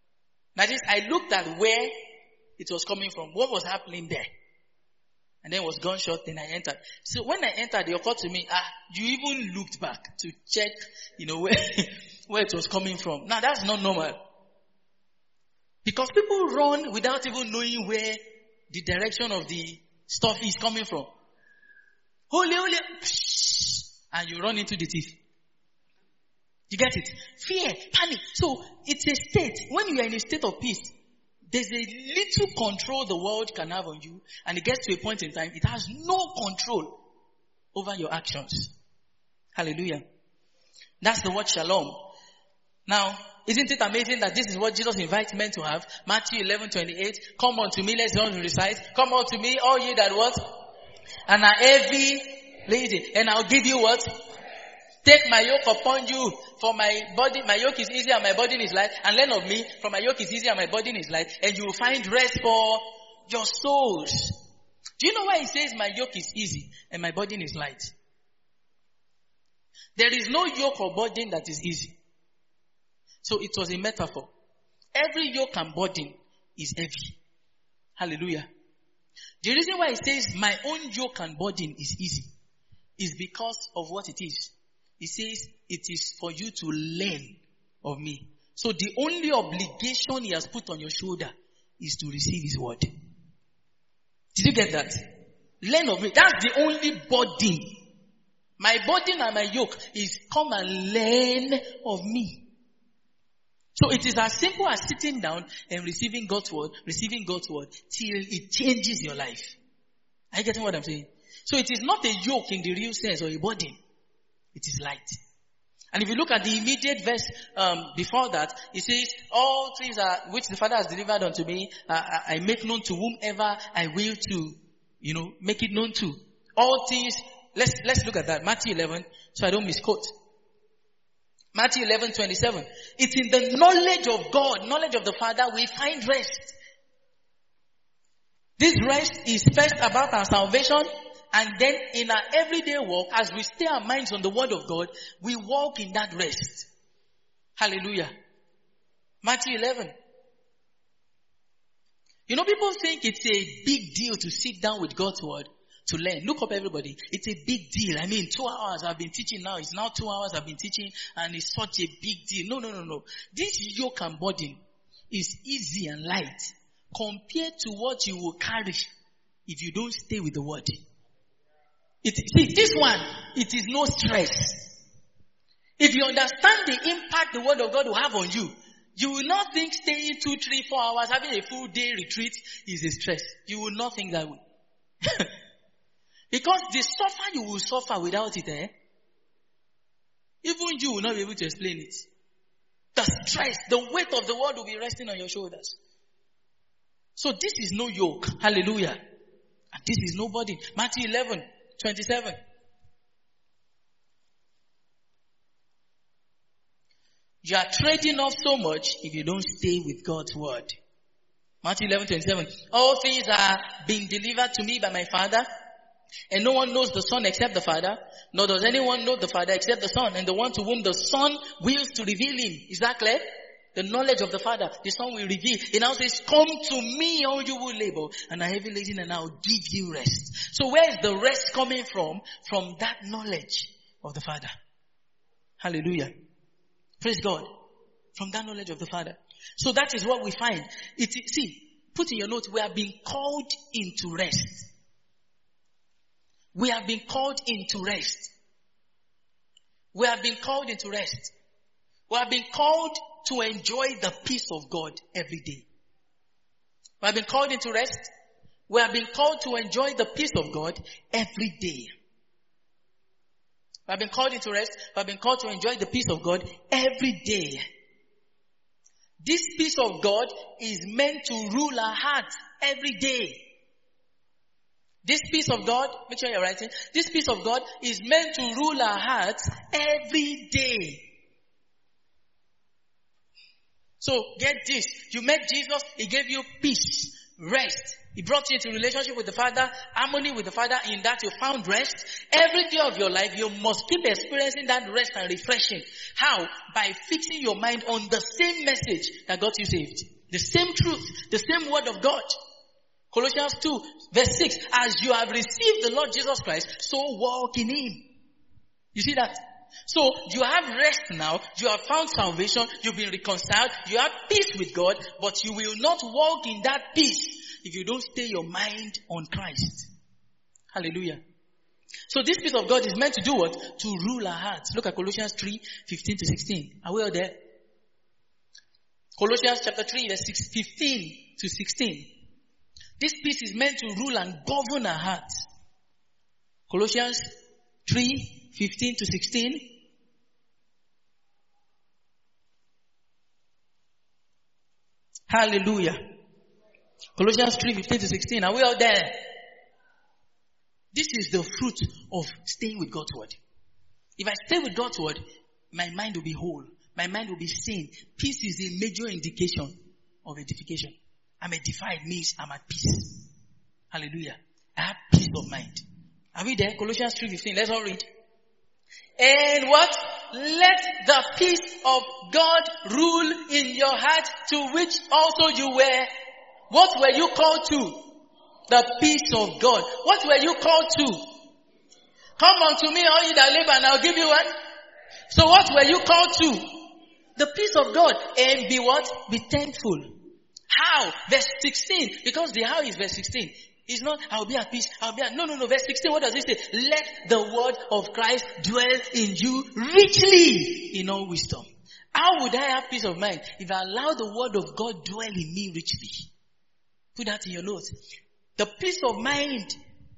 That is, I looked at where it was coming from. What was happening there? And then it was gunshot, then I entered. So when I entered, it occurred to me, ah, you even looked back to check, you know, where, where it was coming from. Now that's not normal. Because people run without even knowing where the direction of the stuff is coming from. Holy, holy, and you run into the thief. You get it? Fear, panic. So it's a state. When you are in a state of peace, there's a little control the world can have on you, and it gets to a point in time, it has no control over your actions. Hallelujah. That's the word shalom. Now, isn't it amazing that this is what Jesus invites men to have? Matthew eleven twenty-eight. Come unto me, let's all recite. Come unto me, all ye that what? And are heavy laden, and I'll give you what? Take my yoke upon you, for my body, my yoke is easy and my burden is light. And learn of me, for my yoke is easy and my burden is light. And you will find rest for your souls. Do you know why he says my yoke is easy and my burden is light? There is no yoke or burden that is easy. So it was a metaphor. Every yoke and burden is heavy. Hallelujah. The reason why he says my own yoke and burden is easy is because of what it is. He says it is for you to learn of me. So the only obligation he has put on your shoulder is to receive his word. Did you get that? Learn of me. That's the only burden. My burden and my yoke is come and learn of me. So it is as simple as sitting down and receiving God's word, receiving God's word till it changes your life. Are you getting what I'm saying? So it is not a yoke in the real sense or a burden. It is light. And if you look at the immediate verse um, before that, it says, all things are which the Father has delivered unto me, uh, I, I make known to whomever I will to, you know, make it known to. All things, let's let's look at that. Matthew eleven, so I don't misquote. Matthew eleven twenty-seven. It's in the knowledge of God, knowledge of the Father, we find rest. This rest is first about our salvation. And then in our everyday walk, as we stay our minds on the word of God, we walk in that rest. Hallelujah. Matthew eleven. You know, people think it's a big deal to sit down with God's word to learn. Look up everybody. It's a big deal. I mean, two hours I've been teaching now. It's now two hours I've been teaching and it's such a big deal. No, no, no, no. This yoke and burden is easy and light compared to what you will carry if you don't stay with the word. It, see, this one, it is no stress. If you understand the impact the word of God will have on you, you will not think staying two, three, four hours, having a full day retreat is a stress. You will not think that way. Because the suffer you will suffer without it, eh? Even you will not be able to explain it. The stress, the weight of the world will be resting on your shoulders. So this is no yoke. Hallelujah. And this is no burden. Matthew eleven twenty-seven. You are trading off so much if you don't stay with God's word. Matthew eleven twenty-seven. All things are being delivered to me by my Father, and no one knows the Son except the Father, nor does anyone know the Father except the Son, and the one to whom the Son wills to reveal him. Is that clear? The knowledge of the Father, the Son will reveal. It now says, come to me, all you who labor and are heavy laden, and I will give you rest. So where is the rest coming from? From that knowledge of the Father. Hallelujah. Praise God. From that knowledge of the Father. So that is what we find. It, see, put in your notes, we have been called into rest. We have been called into rest. We have been called into rest. We have been called to enjoy the peace of God every day. We have been called into rest. We have been called to enjoy the peace of God every day. We have been called into rest. We have been called to enjoy the peace of God every day. This peace of God is meant to rule our hearts every day. This peace of God, make sure you're writing, this peace of God is meant to rule our hearts every day. So get this, you met Jesus, He gave you peace, rest. He brought you into relationship with the Father, harmony with the Father. In that you found rest. Every day of your life, you must keep experiencing that rest and refreshing. How? By fixing your mind on the same message that got you saved. The same truth, the same word of God. Colossians two verse six, as you have received the Lord Jesus Christ, so walk in Him. You see that? So you have rest now, you have found salvation, you've been reconciled, you have peace with God, but you will not walk in that peace if you don't stay your mind on Christ. Hallelujah. So this peace of God is meant to do what? To rule our hearts. Look at Colossians three fifteen to sixteen. Are we all there? Colossians chapter three verse fifteen to sixteen. This peace is meant to rule and govern our hearts. Colossians three fifteen to sixteen. Hallelujah. Colossians three fifteen to sixteen. Are we all there? This is the fruit of staying with God's word. If I stay with God's word, my mind will be whole. My mind will be sane. Peace is a major indication of edification. I'm edified means I'm at peace. Hallelujah. I have peace of mind. Are we there? Colossians three fifteen. Let's all read. And what? Let the peace of God rule in your heart, to which also you were. What were you called to? The peace of God. What were you called to? Come unto me, all you that labor, and I'll give you what? So what were you called to? The peace of God. And be what? Be thankful. How? Verse sixteen. Because the how is verse sixteen. It's not, I'll be at peace, I'll be at, no, no, no. Verse sixteen, what does it say? Let the word of Christ dwell in you richly in all wisdom. How would I have peace of mind if I allow the word of God dwell in me richly? Put that in your notes. The peace of mind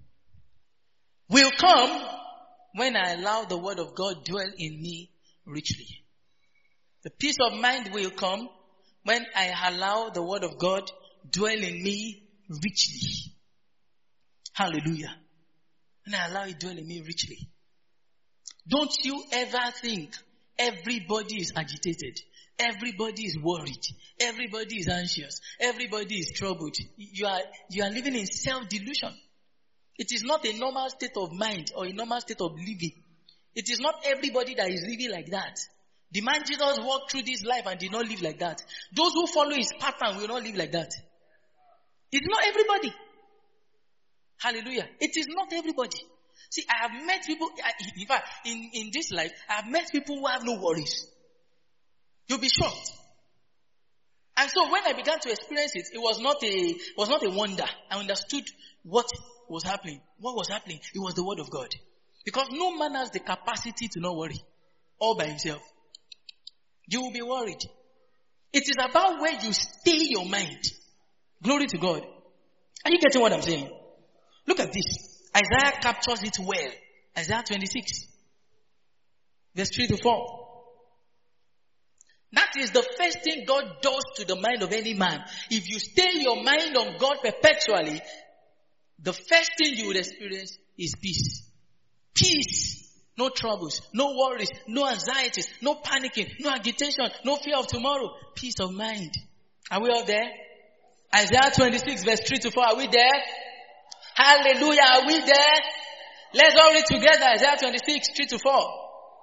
will come when I allow the word of God dwell in me richly. The peace of mind will come when I allow the word of God dwell in me richly. Hallelujah. When I allow it dwell in me richly. Don't you ever think everybody is agitated. Everybody is worried. Everybody is anxious. Everybody is troubled. You are, you are living in self-delusion. It is not a normal state of mind or a normal state of living. It is not everybody that is living like that. The man Jesus walked through this life and did not live like that. Those who follow his pattern will not live like that. It's not everybody. Hallelujah. It is not everybody. See, I have met people, in fact, in, in this life, I have met people who have no worries. You'll be shocked. And so when I began to experience it, it was not a, it was not a wonder. I understood what was happening. What was happening? It was the word of God. Because no man has the capacity to not worry. All by himself. You will be worried. It is about where you stay your mind. Glory to God. Are you getting what I'm saying? Look at this. Isaiah captures it well. Isaiah twenty-six. Verse three to four. That is the first thing God does to the mind of any man. If you stay your mind on God perpetually, the first thing you will experience is peace. Peace. No troubles, no worries, no anxieties, no panicking, no agitation, no fear of tomorrow. Peace of mind. Are we all there? Isaiah twenty-six verse three to four. Are we there? Hallelujah. Are we there? Let's all read together. Isaiah twenty-six, three to four.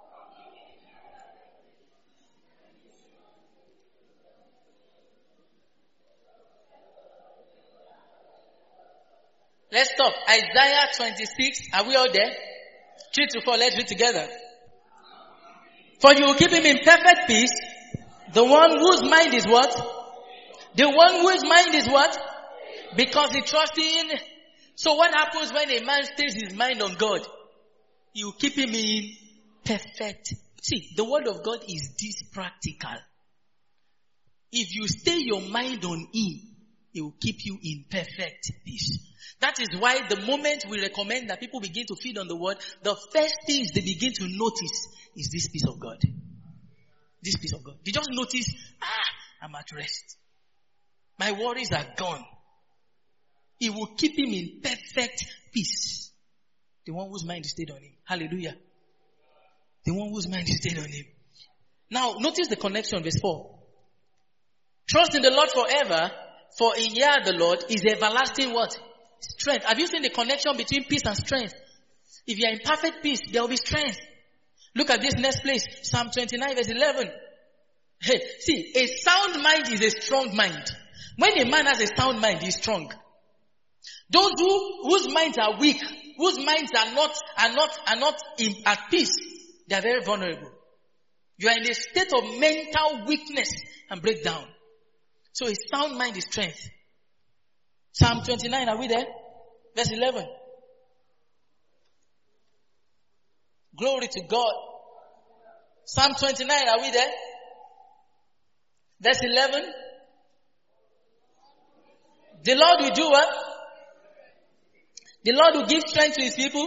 Let's stop. Isaiah twenty-six. Are we all there? three to four. Let's read together. For you will keep him in perfect peace. The one whose mind is what? The one whose mind is what? Because he trusts in. So what happens when a man stays his mind on God? You keep him in perfect. See, the word of God is this practical. If you stay your mind on him, he will keep you in perfect peace. That is why the moment we recommend that people begin to feed on the word, the first things they begin to notice is this peace of God. This peace of God. They just notice, ah, I'm at rest. My worries are gone. It will keep him in perfect peace. The one whose mind is stayed on him. Hallelujah. The one whose mind is stayed on him. Now, notice the connection, verse four. Trust in the Lord forever, for in Yah the Lord is everlasting what? Strength. Have you seen the connection between peace and strength? If you are in perfect peace, there will be strength. Look at this next place. Psalm twenty-nine verse eleven. Hey, see, a sound mind is a strong mind. When a man has a sound mind, he's strong. Those who, whose minds are weak, whose minds are not, are not, are not in, at peace, they are very vulnerable. You are in a state of mental weakness and breakdown. So a sound mind is strength. Psalm twenty-nine, are we there? Verse eleven. Glory to God. Psalm twenty-nine, are we there? Verse eleven. The Lord will do what? The Lord will give strength to his people.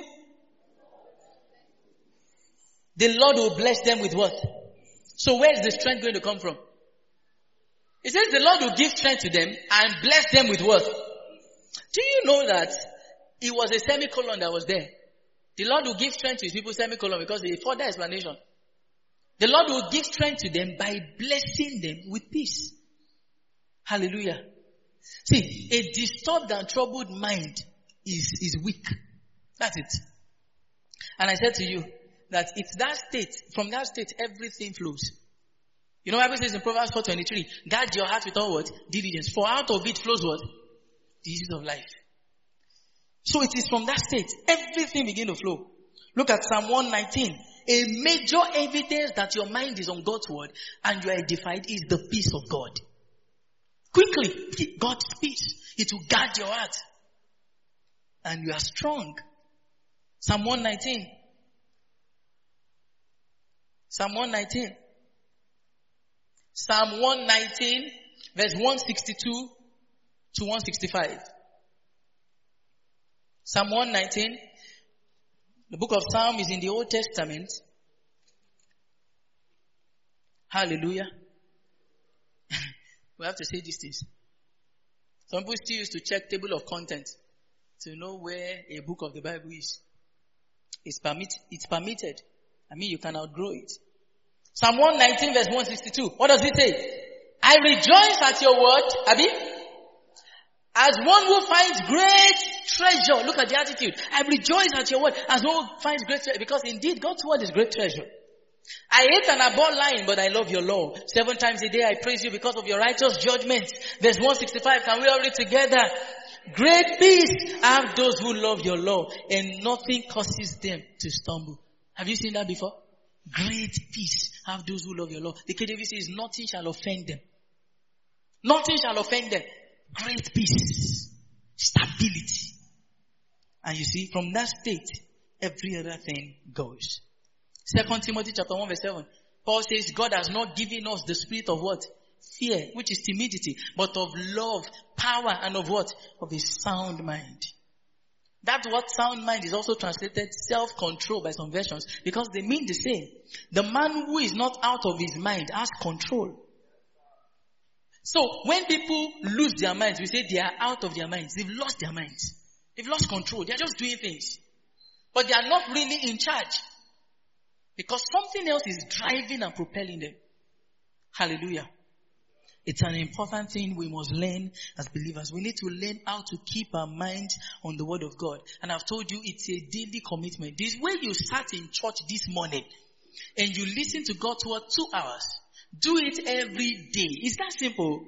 The Lord will bless them with what? So where is the strength going to come from? It says the Lord will give strength to them and bless them with what? Do you know that it was a semicolon that was there? The Lord will give strength to his people, semicolon, because it's a further explanation. The Lord will give strength to them by blessing them with peace. Hallelujah. See, a disturbed and troubled mind is, is weak. That's it. And I said to you that it's that state, from that state, everything flows. You know, Bible says in Proverbs four twenty-three, guard your heart with all what? Diligence. For out of it flows what? The issues of life. So it is from that state, everything begins to flow. Look at Psalm one nineteen. A major evidence that your mind is on God's word and you are edified is the peace of God. Quickly, God's peace. It will guard your heart. And you are strong. Psalm one nineteen. Psalm one nineteen. Psalm one nineteen, verse one sixty-two to one sixty-five. Psalm one nineteen. The book of Psalm is in the Old Testament. Hallelujah. We have to say these things. Some people still used to check table of contents to know where a book of the Bible is. It's permit, it's permitted. I mean, you can outgrow it. Psalm one nineteen verse one sixty-two. What does it say? I rejoice at your word, Abi, as one who finds great treasure. Look at the attitude. I rejoice at your word as one who finds great treasure. Because indeed, God's word is great treasure. I hate and abhor lying, but I love your law. Seven times a day I praise you because of your righteous judgments. Verse one sixty-five, can we all read together? Great peace have those who love your law, and nothing causes them to stumble. Have you seen that before? Great peace have those who love your law. The K J V says nothing shall offend them. Nothing shall offend them. Great peace. Stability. And you see, from that state, every other thing goes. Second Timothy chapter one verse seven. Paul says God has not given us the spirit of what? Fear, which is timidity, but of love, power, and of what? Of a sound mind. That word sound mind is also translated self-control by some versions because they mean the same. The man who is not out of his mind has control. So when people lose their minds, we say they are out of their minds. They've lost their minds. They've lost control. They're just doing things. But they are not really in charge. Because something else is driving and propelling them. Hallelujah. It's an important thing we must learn as believers. We need to learn how to keep our minds on the word of God. And I've told you it's a daily commitment. This way you start in church this morning and you listen to God's word two hours. Do it every day. It's that simple.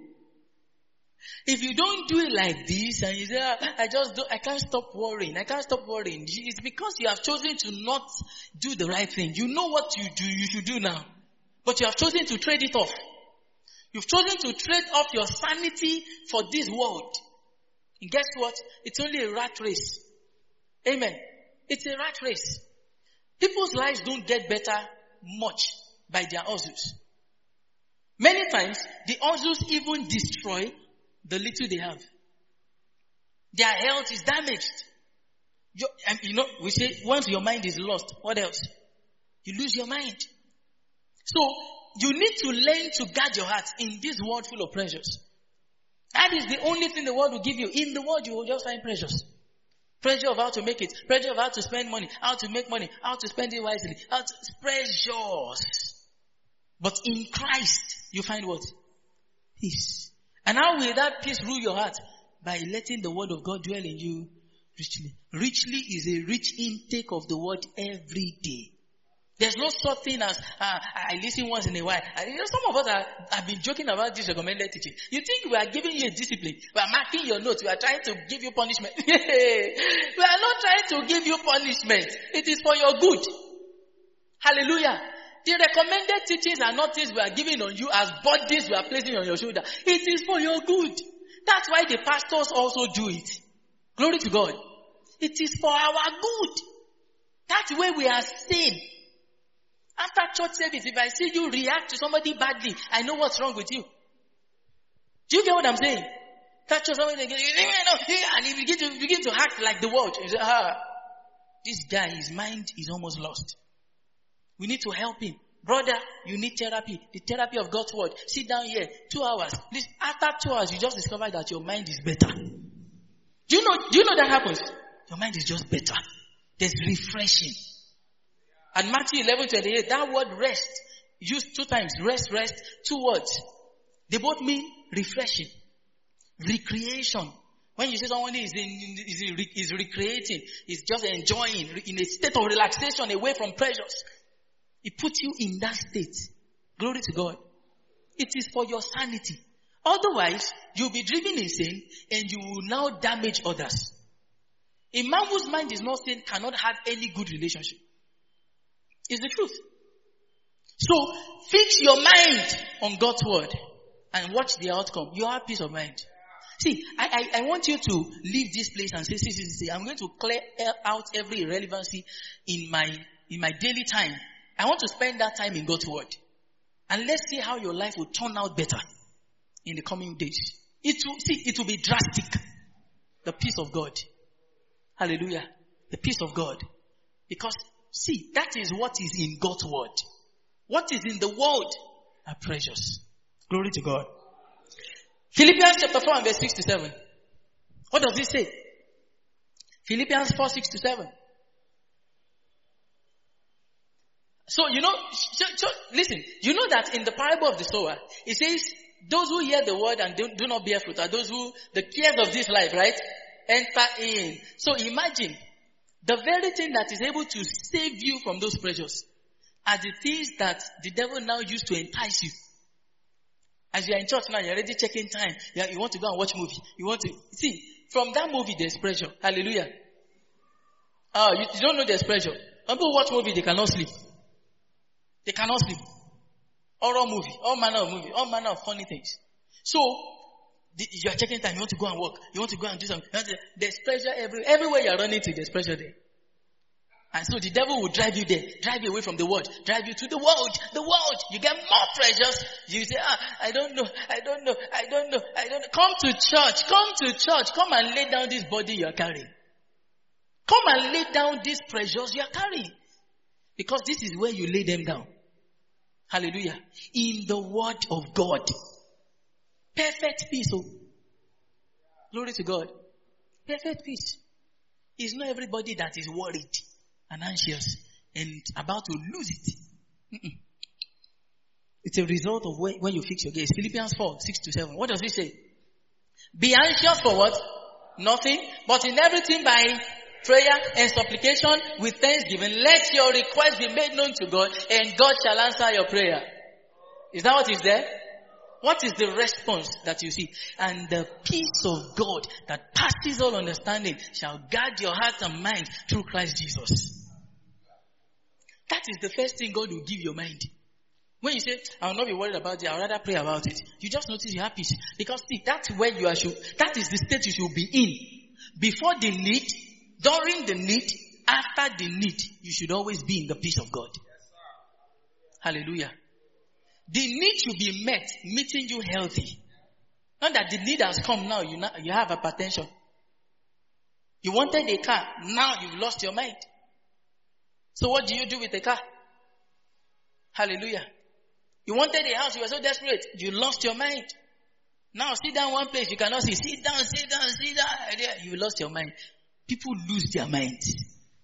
If you don't do it like this and you say, I just don't, I can't stop worrying. I can't stop worrying. It's because you have chosen to not do the right thing. You know what you do, you should do now. But you have chosen to trade it off. You've chosen to trade off your sanity for this world. And guess what? It's only a rat race. Amen. It's a rat race. People's lives don't get better much by their hustles. Many times, the hustles even destroy the little they have. Their health is damaged. You, and you know, we say once your mind is lost, what else? You lose your mind. So, you need to learn to guard your heart in this world full of pleasures. That is the only thing the world will give you. In the world, you will just find pleasures. Pressure of how to make it. Pressure of how to spend money. How to make money. How to spend it wisely. How to, pleasures. But in Christ, you find what? Peace. And how will that peace rule your heart? By letting the word of God dwell in you richly. Richly is a rich intake of the word every day. There's no such thing as, uh, I listen once in a while. And, you know, some of us are, have been joking about this recommended teaching. You think we are giving you a discipline. We are marking your notes. We are trying to give you punishment. We are not trying to give you punishment. It is for your good. Hallelujah. The recommended teachings are not things we are giving on you as burdens we are placing on your shoulder. It is for your good. That's why the pastors also do it. Glory to God. It is for our good. That's where we are saved. After church service, if I see you react to somebody badly, I know what's wrong with you. Do you get what I'm saying? Touch somebody and you begin to begin to act like the world. You say, ah, this guy, his mind is almost lost. We need to help him. Brother, you need therapy. The therapy of God's word. Sit down here. Two hours. Please, after two hours, you just discover that your mind is better. Do you know, do you know that happens? Your mind is just better. There's refreshing. And Matthew eleven twenty-eight, that word rest, used two times. Rest, rest, two words. They both mean refreshing. Recreation. When you say someone is in, is, in, is recreating, is just enjoying, in a state of relaxation away from pressures. It puts you in that state. Glory to God. It is for your sanity. Otherwise, you'll be driven insane and you will now damage others. A man whose mind is not sane cannot have any good relationship. It's the truth. So, fix your mind on God's word and watch the outcome. You have peace of mind. See, I, I, I want you to leave this place and say, see, see, see, I'm going to clear out every irrelevancy in my, in my daily time. I want to spend that time in God's word. And let's see how your life will turn out better in the coming days. It will, see, it will be drastic. The peace of God. Hallelujah. The peace of God. Because, see, that is what is in God's word. What is in the world are precious. Glory to God. Philippians chapter four and verse six to seven. What does it say? Philippians four, six to seven. So, you know, so, so, listen, you know that in the parable of the sower, it says, those who hear the word and do, do not bear fruit are those who, the cares of this life, right? Enter in. So imagine, the very thing that is able to save you from those pressures are the things that the devil now used to entice you. As you are in church now, you're already checking time. You, you want to go and watch movie. You want to, see, from that movie there's pressure. Hallelujah. Oh, you, you don't know there's pressure. When people watch movie, they cannot sleep. They cannot sleep. Horror movie, all manner of movie, all manner of funny things. So, the, you are checking time, you want to go and work, you want to go and do something. There's pressure every, everywhere you are running to, there's pressure there. And so the devil will drive you there, drive you away from the world, drive you to the world, the world. You get more pressures. You say, ah, I don't know, I don't know, I don't know, I don't know. Come to church, come to church, come and lay down this body you are carrying. Come and lay down these pressures you are carrying. Because this is where you lay them down. Hallelujah. In the word of God. Perfect peace. Oh. Glory to God. Perfect peace. It's not everybody that is worried and anxious and about to lose it. Mm-mm. It's a result of when, when you fix your gaze. Philippians four, six to seven. What does it say? Be anxious for what? Nothing. But in everything by prayer and supplication with thanksgiving, let your request be made known to God, and God shall answer your prayer. Is that what is there? What is the response that you see? And the peace of God that passes all understanding shall guard your heart and mind through Christ Jesus. That is the first thing God will give your mind. When you say, I will not be worried about it, I will rather pray about it. You just notice you have peace. Because see, that's where you are, should, that is the state you should be in. Before the need, during the need, after the need, you should always be in the peace of God. Hallelujah. The need should be met, meeting you healthy. Not that the need has come now, you, you have hypertension. You wanted a car, now you've lost your mind. So what do you do with the car? Hallelujah. You wanted a house, you were so desperate, you lost your mind. Now sit down one place, you cannot see. Sit down, sit down, sit down. You lost your mind. People lose their minds.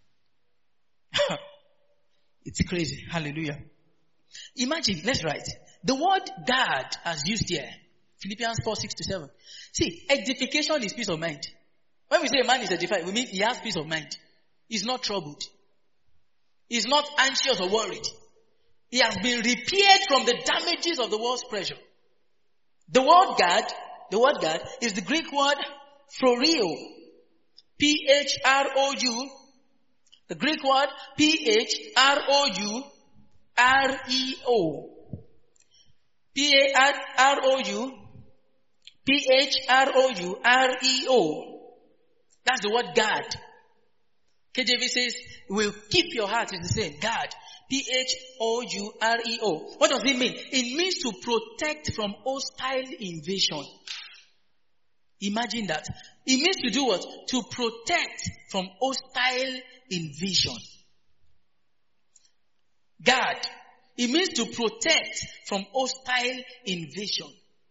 It's crazy. Hallelujah. Imagine, let's write. The word guard as used here. Philippians four, six to seven. See, edification is peace of mind. When we say a man is edified, we mean he has peace of mind. He's not troubled. He's not anxious or worried. He has been repaired from the damages of the world's pressure. The word God, the word God is the Greek word phrorio. P H R O U. The Greek word P H R O U R E O. P A R O U P H R O U R E O. That's the word God. K J V says, will keep your heart. It's the same. God. P H O U R E O. What does it mean? It means to protect from hostile invasion. Imagine that. It means to do what? To protect from hostile invasion. God. It means to protect from hostile invasion.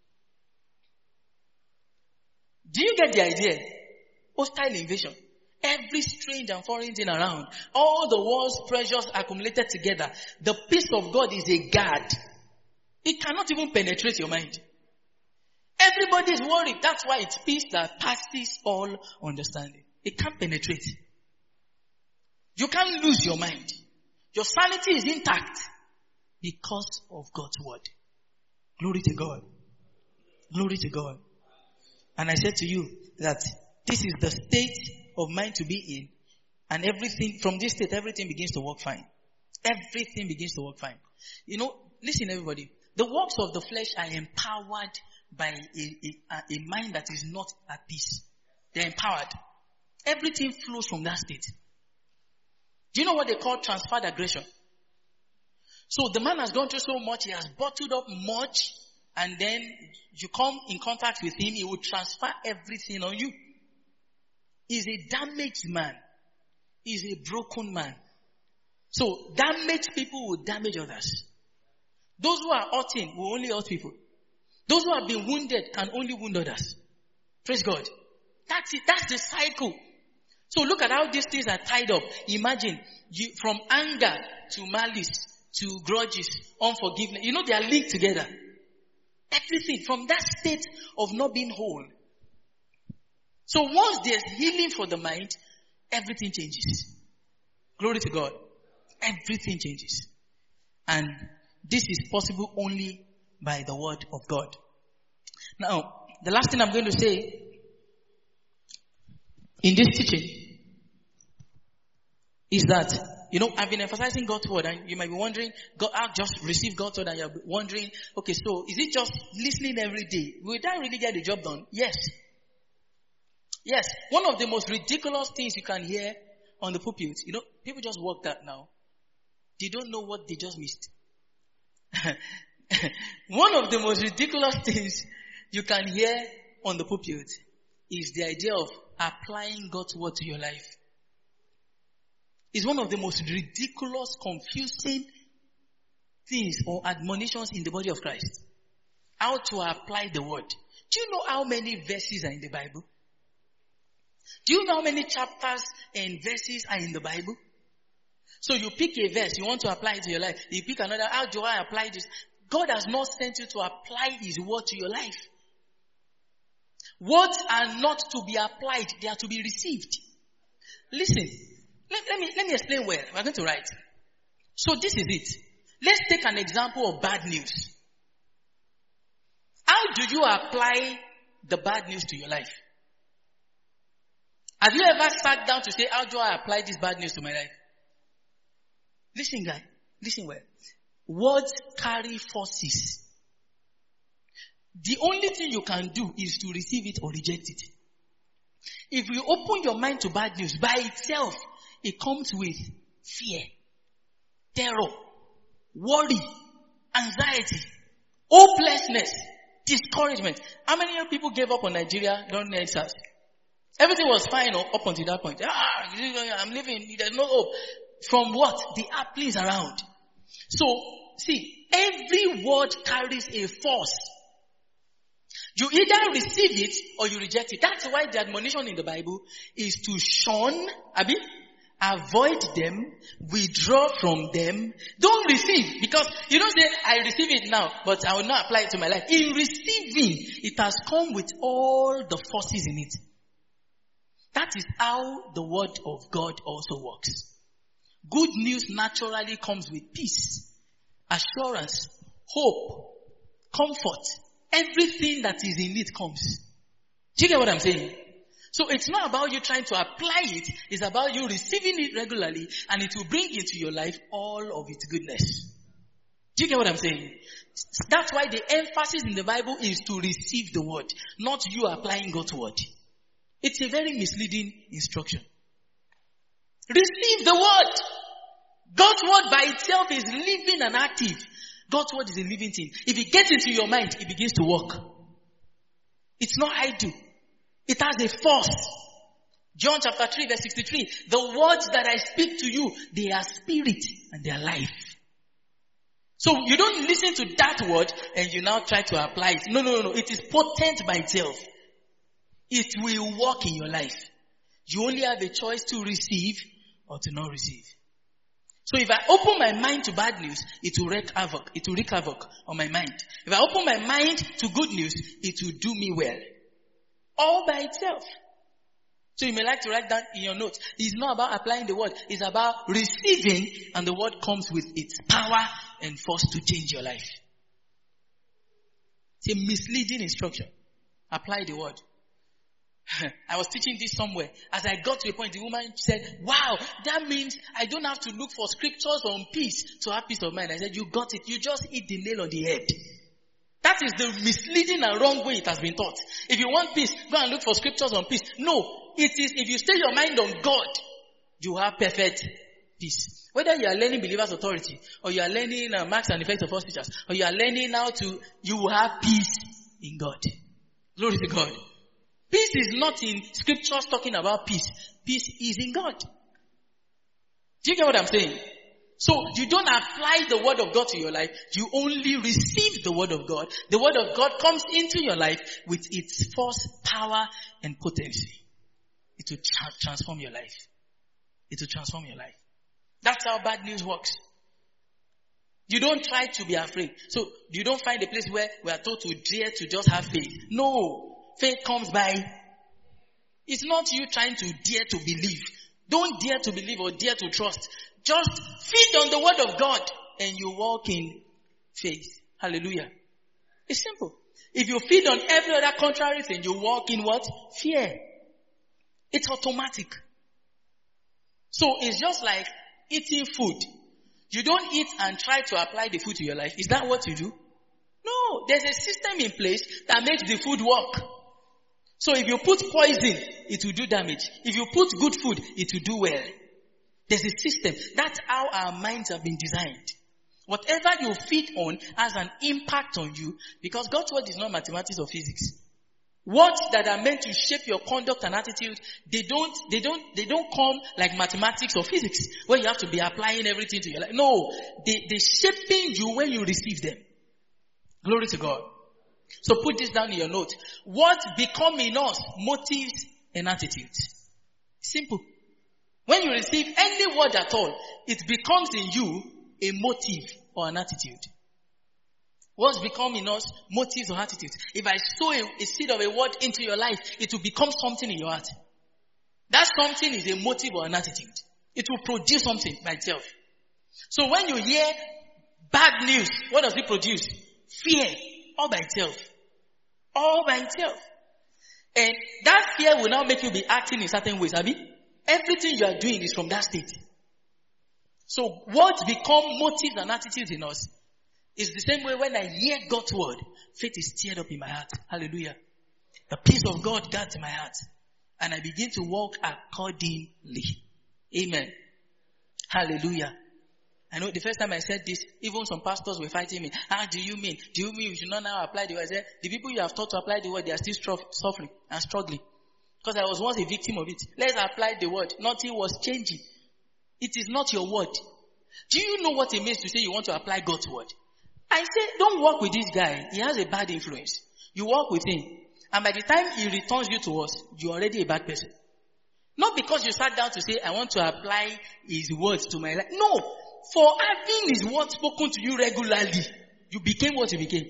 Do you get the idea? Hostile invasion. Every strange and foreign thing around. All the world's pressures accumulated together. The peace of God is a guard. It cannot even penetrate your mind. Everybody is worried. That's why it's peace that passes all understanding. It can't penetrate. You can't lose your mind. Your sanity is intact because of God's word. Glory to God. Glory to God. And I said to you that this is the state of mind to be in. And everything, from this state, everything begins to work fine. Everything begins to work fine. You know, listen everybody. The works of the flesh are empowered by a, a, a mind that is not at peace. They're empowered. Everything flows from that state. Do you know what they call transferred aggression? So the man has gone through so much, he has bottled up much, and then you come in contact with him, he will transfer everything on you. He's a damaged man. He's a broken man. So damaged people will damage others. Those who are hurting will only hurt people. Those who have been wounded can only wound others. Praise God. That's it. That's the cycle. So look at how these things are tied up. Imagine you, from anger to malice to grudges, unforgiveness. You know they are linked together. Everything from that state of not being whole. So once there's healing for the mind, everything changes. Glory to God. Everything changes. And this is possible only by the word of God. Now, the last thing I'm going to say in this teaching is that, you know, I've been emphasizing God's word, and you might be wondering, God, I've just received God's word, and you're wondering, okay, so is it just listening every day? Will that really get the job done? Yes. Yes. One of the most ridiculous things you can hear on the pulpit, you know, people just walk that now. They don't know what they just missed. One of the most ridiculous things you can hear on the pulpit is the idea of applying God's word to your life. It's one of the most ridiculous, confusing things or admonitions in the body of Christ. How to apply the word. Do you know how many verses are in the Bible? Do you know how many chapters and verses are in the Bible? So you pick a verse, you want to apply it to your life. You pick another, how do I apply this? God has not sent you to apply His word to your life. Words are not to be applied, they are to be received. Listen, let, let me let me explain where we're going to write. So this is it. Let's take an example of bad news. How do you apply the bad news to your life? Have you ever sat down to say, how do I apply this bad news to my life? Listen, guy. Listen well. Words carry forces. The only thing you can do is to receive it or reject it. If you open your mind to bad news, by itself, it comes with fear, terror, worry, anxiety, hopelessness, discouragement. How many people gave up on Nigeria during the exile? Everything was fine up until that point. Ah, I'm living, there's no hope. From what? The happenings around. So, see, every word carries a force. You either receive it or you reject it. That's why the admonition in the Bible is to shun, Abi, avoid them, withdraw from them. Don't receive, because you don't say, I receive it now, but I will not apply it to my life. In receiving, it has come with all the forces in it. That is how the word of God also works. Good news naturally comes with peace, assurance, hope, comfort. Everything that is in it comes. Do you get what I'm saying? So it's not about you trying to apply it. It's about you receiving it regularly, and it will bring into your life all of its goodness. Do you get what I'm saying? That's why the emphasis in the Bible is to receive the word, not you applying God's word. It's a very misleading instruction. Receive the word. God's word by itself is living and active. God's word is a living thing. If it gets into your mind, it begins to work. It's not idle. It has a force. John chapter three verse sixty-three. The words that I speak to you, they are spirit and they are life. So you don't listen to that word and you now try to apply it. No, no, no, no. It is potent by itself. It will work in your life. You only have a choice to receive or to not receive. So if I open my mind to bad news, it will wreak havoc. It will wreak havoc on my mind. If I open my mind to good news, it will do me well. All by itself. So you may like to write that in your notes. It's not about applying the word. It's about receiving, and the word comes with its power and force to change your life. It's a misleading instruction. Apply the word. I was teaching this somewhere. As I got to a point, the woman said, wow, that means I don't have to look for scriptures on peace to have peace of mind. I said, you got it. You just hit the nail on the head. That is the misleading and wrong way it has been taught. If you want peace, go and look for scriptures on peace. No, it is if you stay your mind on God, you have perfect peace. Whether you are learning believer's authority, or you are learning uh, marks and effects of false teachers, or you are learning how to, you will have peace in God. Glory to God. Peace is not in scriptures talking about peace. Peace is in God. Do you get what I'm saying? So you don't apply the word of God to your life. You only receive the word of God. The word of God comes into your life with its force, power, and potency. It will tra- transform your life. It will transform your life. That's how bad news works. You don't try to be afraid. So you don't find a place where we are told to dare to just have faith. No. Faith comes by. It's not you trying to dare to believe. Don't dare to believe or dare to trust. Just feed on the word of God and you walk in faith. Hallelujah. It's simple. If you feed on every other contrary thing, you walk in what? Fear. It's automatic. So it's just like eating food. You don't eat and try to apply the food to your life. Is that what you do? No. There's a system in place that makes the food work. So if you put poison, it will do damage. If you put good food, it will do well. There's a system. That's how our minds have been designed. Whatever you feed on has an impact on you, because God's word is not mathematics or physics. Words that are meant to shape your conduct and attitude, they don't, they don't, they don't come like mathematics or physics, where you have to be applying everything to your life. No, they, they're shaping you when you receive them. Glory to God. So put this down in your note. What become in us? Motives and attitudes. Simple. When you receive any word at all, it becomes in you a motive or an attitude. What's become in us? Motives or attitudes. If I sow a, a seed of a word into your life, it will become something in your heart. That something is a motive or an attitude. It will produce something by itself. So when you hear bad news, what does it produce? Fear. All by itself. All by itself. And that fear will now make you be acting in certain ways, Abi. Everything you are doing is from that state. So what become motives and attitudes in us is the same way when I hear God's word, faith is stirred up in my heart. Hallelujah. The peace of God guards my heart. And I begin to walk accordingly. Amen. Hallelujah. I know the first time I said this, even some pastors were fighting me. How do you mean? Do you mean we should not now apply the word? I said, the people you have taught to apply the word, they are still suffering and struggling. Because I was once a victim of it. Let's apply the word. Nothing was changing. It is not your word. Do you know what it means to say you want to apply God's word? I say, don't work with this guy. He has a bad influence. You work with him. And by the time he returns you to us, you're already a bad person. Not because you sat down to say, I want to apply his words to my life. No. For having his word spoken to you regularly, you became what you became.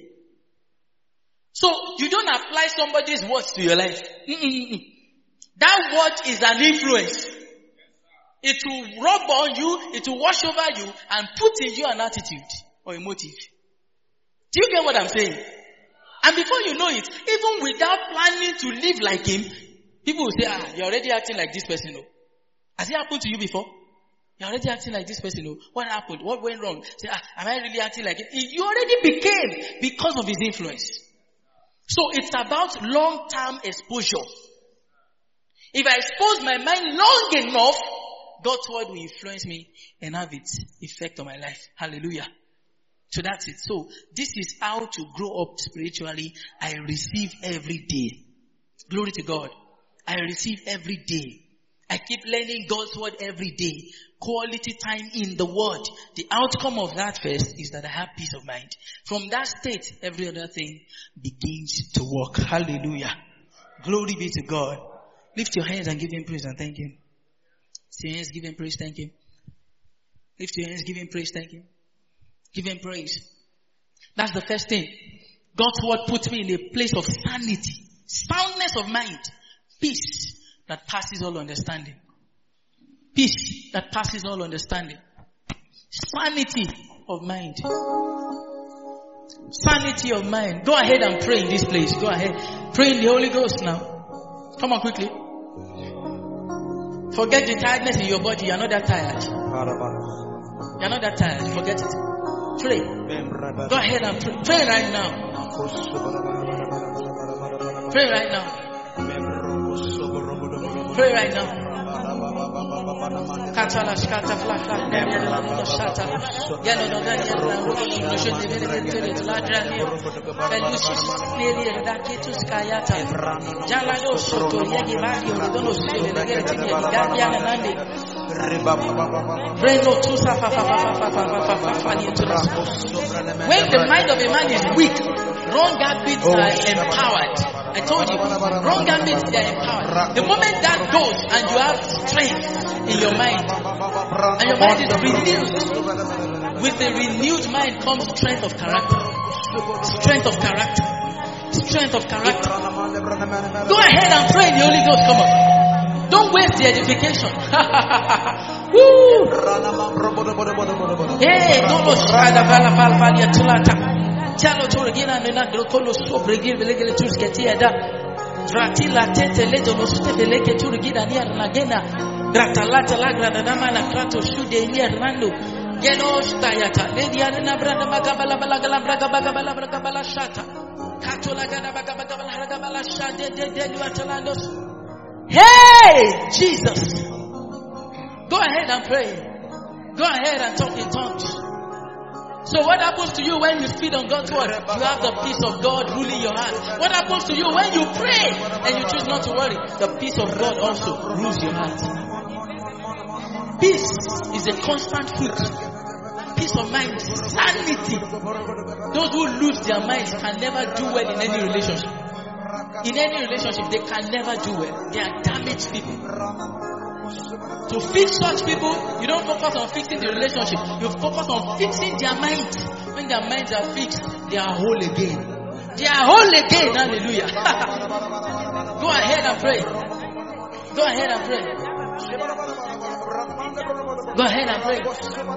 So, you don't apply somebody's words to your life. Mm-mm-mm. That word is an influence. It will rub on you, it will wash over you, and put in you an attitude or a motive. Do you get what I'm saying? And before you know it, even without planning to live like him, people will say, ah, you're already acting like this person. No. Has it happened to you before? You're already acting like this person. No. What happened? What went wrong? Say, ah, am I really acting like it? You already became because of his influence. So it's about long-term exposure. If I expose my mind long enough, God's word will influence me and have its effect on my life. Hallelujah. So that's it. So this is how to grow up spiritually. I receive every day. Glory to God. I receive every day. I keep learning God's word every day. Quality time in the word. The outcome of that first is that I have peace of mind. From that state, every other thing begins to work. Hallelujah. Glory be to God. Lift your hands and give him praise and thank him. Lift your hands, give him praise, thank him. Lift your hands, give him praise, thank him. Give him praise. That's the first thing. God's word puts me in a place of sanity, soundness of mind, peace that passes all understanding. Peace that passes all understanding. Sanity of mind. Sanity of mind. Go ahead and pray in this place. Go ahead. Pray in the Holy Ghost now. Come on quickly. Forget the tiredness in your body. You're not that tired. You're not that tired. Forget it. Pray. Go ahead and pray. Pray right now. Pray right now. Pray right now. Katala skata flaka nebia la shata yano no ganya la no shete vele tele la drani felusis neli da kitu skayata jala do soto yegi bagio do no sele le gere tini ganya na nande brendo tusa fa fa fa fa fa fa fa fa ni to. When the mind of a man is weak, wrong habits are empowered. I told you, wrong habits, they are empowered. The moment that goes and you have strength in your mind, and your mind is renewed, with a renewed mind comes strength of character. Strength of character. Strength of character. Go ahead and pray in the Holy Ghost, come on. Don't waste the edification. Woo! Hey, don't go shada vala vala vala tulata. Chalo turgina nena grokolo sobregil belegele tusketi ada. Dratila tete ledo no sute beleke turgina ni arnagena. Dratalata lagra na namana krato shude ni arnando. Gelo stayata. Lady arena branda magabala balagala braga bagabala braga bala shata. Katola gana bagabala braga bala shade de de luatalandos. Hey, Jesus. Go ahead and pray. Go ahead and talk in tongues. So what happens to you when you feed on God's word? You have the peace of God ruling your heart. What happens to you when you pray and you choose not to worry? The peace of God also rules your heart. Peace is a constant fruit. Peace of mind, sanity. Those who lose their minds can never do well in any relationship. In any relationship, they can never do well. They are damaged people. To fix such people, you don't focus on fixing the relationship. You focus on fixing their minds. When their minds are fixed, they are whole again. They are whole again. Hallelujah. Go ahead and pray. Go ahead and pray. Go ahead and pray.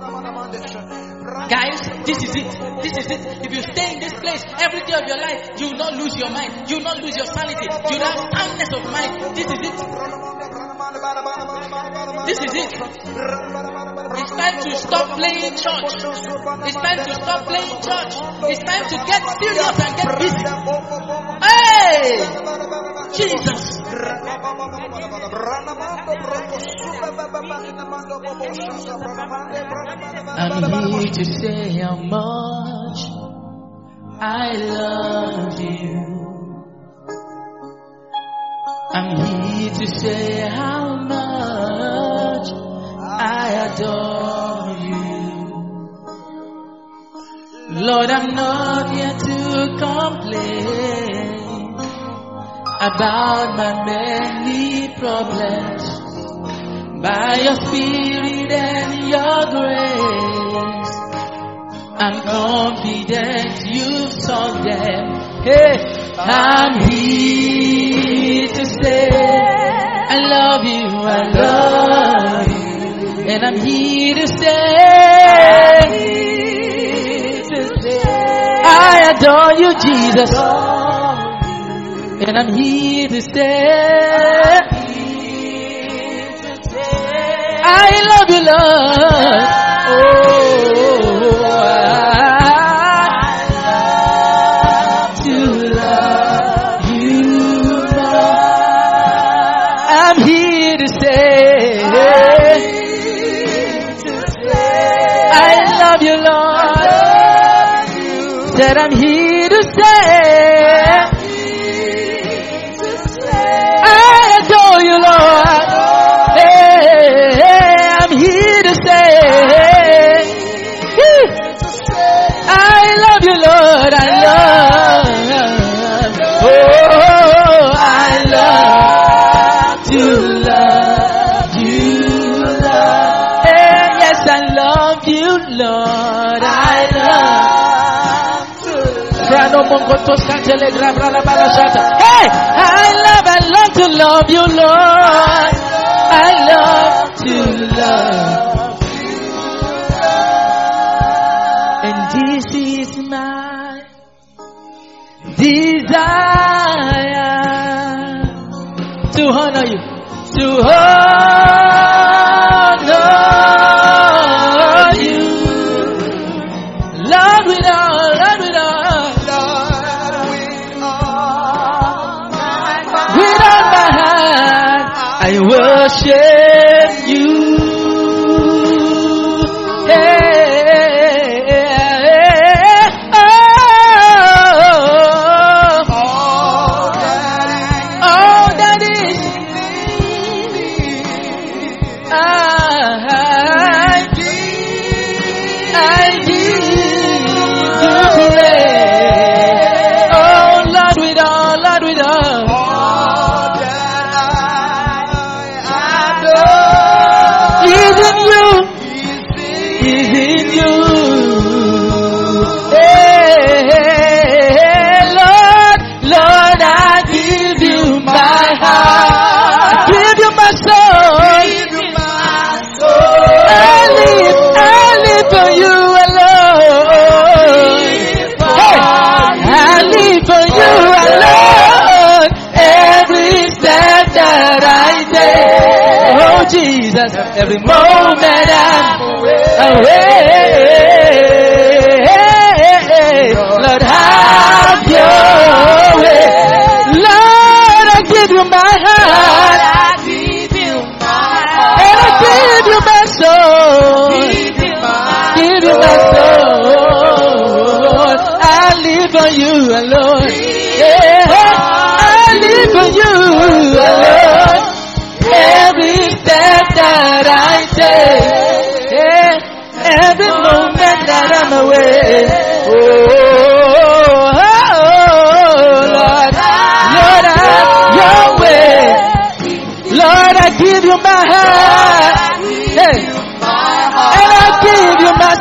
Guys, this is it. This is it. If you stay in this place every day of your life, you will not lose your mind. You will not lose your sanity. You will have soundness of mind. This is it. This is it. It's time to stop playing church. It's time to stop playing church. It's time to get serious and get busy. Hey! Jesus. I'm here to say how much I love you. I'm here to say how much I adore you. Lord, I'm not here to complain about my many problems. By your spirit and your grace, I'm confident you've solved them. Hey, I'm here to say I love you, I love you. I'm here to stay. I adore you, Jesus. And I'm here to stay. I love you, Lord. Oh, I love to love you, Lord. I'm here to stay. I love you, Lord. Said I'm here to stay. I adore you, Lord. Lord, I love, oh, I love to love you, Lord. And yes, I love you, Lord, I love to love. Hey, I love, I love to love you, Lord. I love to love you, and this is my desire to honor you, to honor you, Lord, with all, Lord, with all, Lord, with all my heart, I worship you. Hey. Jesus, every moment I'm away. Lord, have your way. Lord, I give you my heart. I give you my heart. And I give you my soul. Give you my, give you my soul. I live for you alone. Yeah, I live for you alone. Every step that I take, yeah, every moment that I'm away, oh, oh, oh, Lord, Lord, have your way. Lord, I give you my heart, hey, and I give you my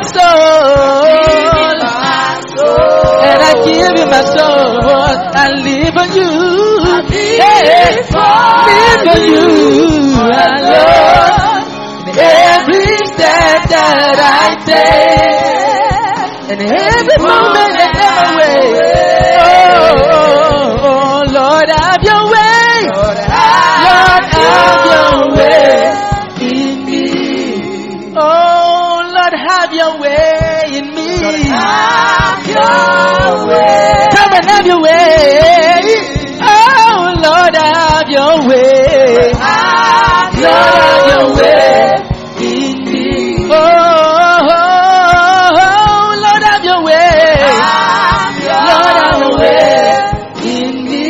soul, and I give you my soul. I live for you, hey, live for you. Lord, every step that I take, and every moment that I'm away, oh, oh, oh, Lord, have your way, Lord, have your way in me, oh, Lord, have your way in me, have your way, come and have your way, oh, Lord, have your way. Lord, have your way in me. Oh, oh, oh, Lord, have your way. Lord, have your way in me.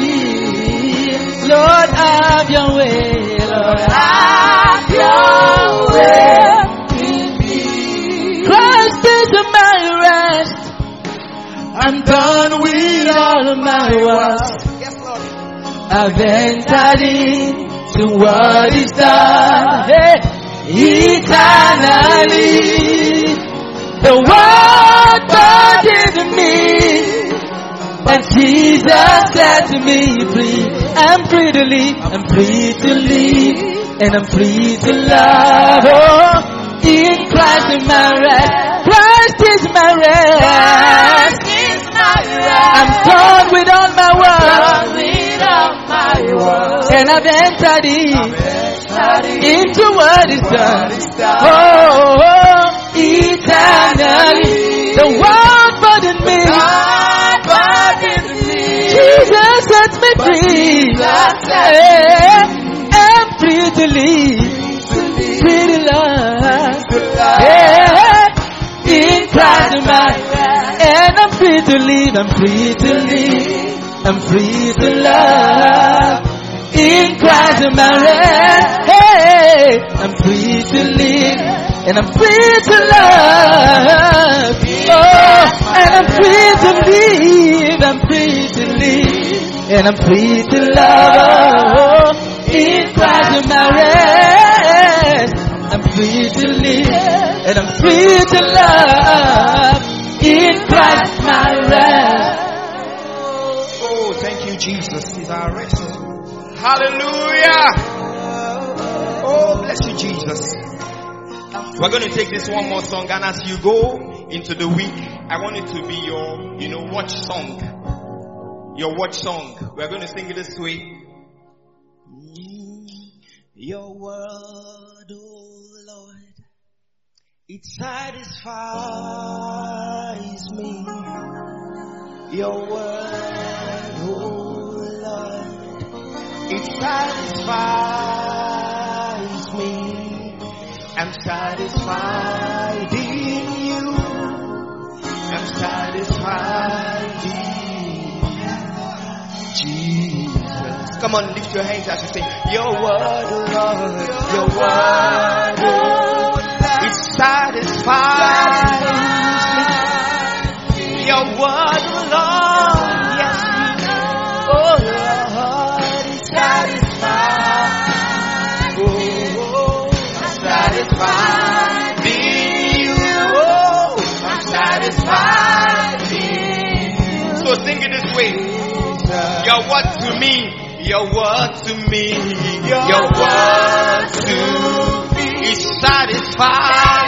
Lord, have your way. Lord, have your way in me. Christ is my rest. I'm done with all of my work. Yes, Lord. I've entered in to what is done, hey, eternally. The word burdened me, and Jesus set me free. I'm free to live, I'm free to live, and I'm free to love. Oh, Christ is my rest. Christ is my rest. Christ is my rest. I'm done with all my Done work. with all my work. And I've entered in into what is done. done. Oh, oh, eternally. The world burdened me. God pardon me. Jesus sets me free. Jesus set Eh, I'm free to live. Free to love. Eh, in Christ am I. And I'm free to live. I'm free to live. I'm free to love. In Christ am I rest. Hey, I'm free to live. And I'm free to love. Oh, and I'm free to live. I'm free to live. And I'm free to love. Oh, in Christ am I rest. I'm free to live. And I'm free to love. In Christ my rest. Oh, thank you, Jesus. He's our rest. Hallelujah. Oh, bless you, Jesus. We're going to take this one more song, and as you go into the week, I want it to be your, you know, watch song. Your watch song. We're going to sing it this way. Your word, oh Lord, it satisfies me. Your word, oh Lord, it satisfies me. I'm satisfied in you. I'm satisfied in Jesus. Come on, lift your hands as you sing. Your word, oh Lord, your word, oh Lord, it satisfies me. Your word, oh Lord, yes, oh Lord, it satisfies. Oh, I'm satisfied in you. Oh, I'm satisfied in you. So sing it this way. Your word to me, your word to me, your word to me is satisfied.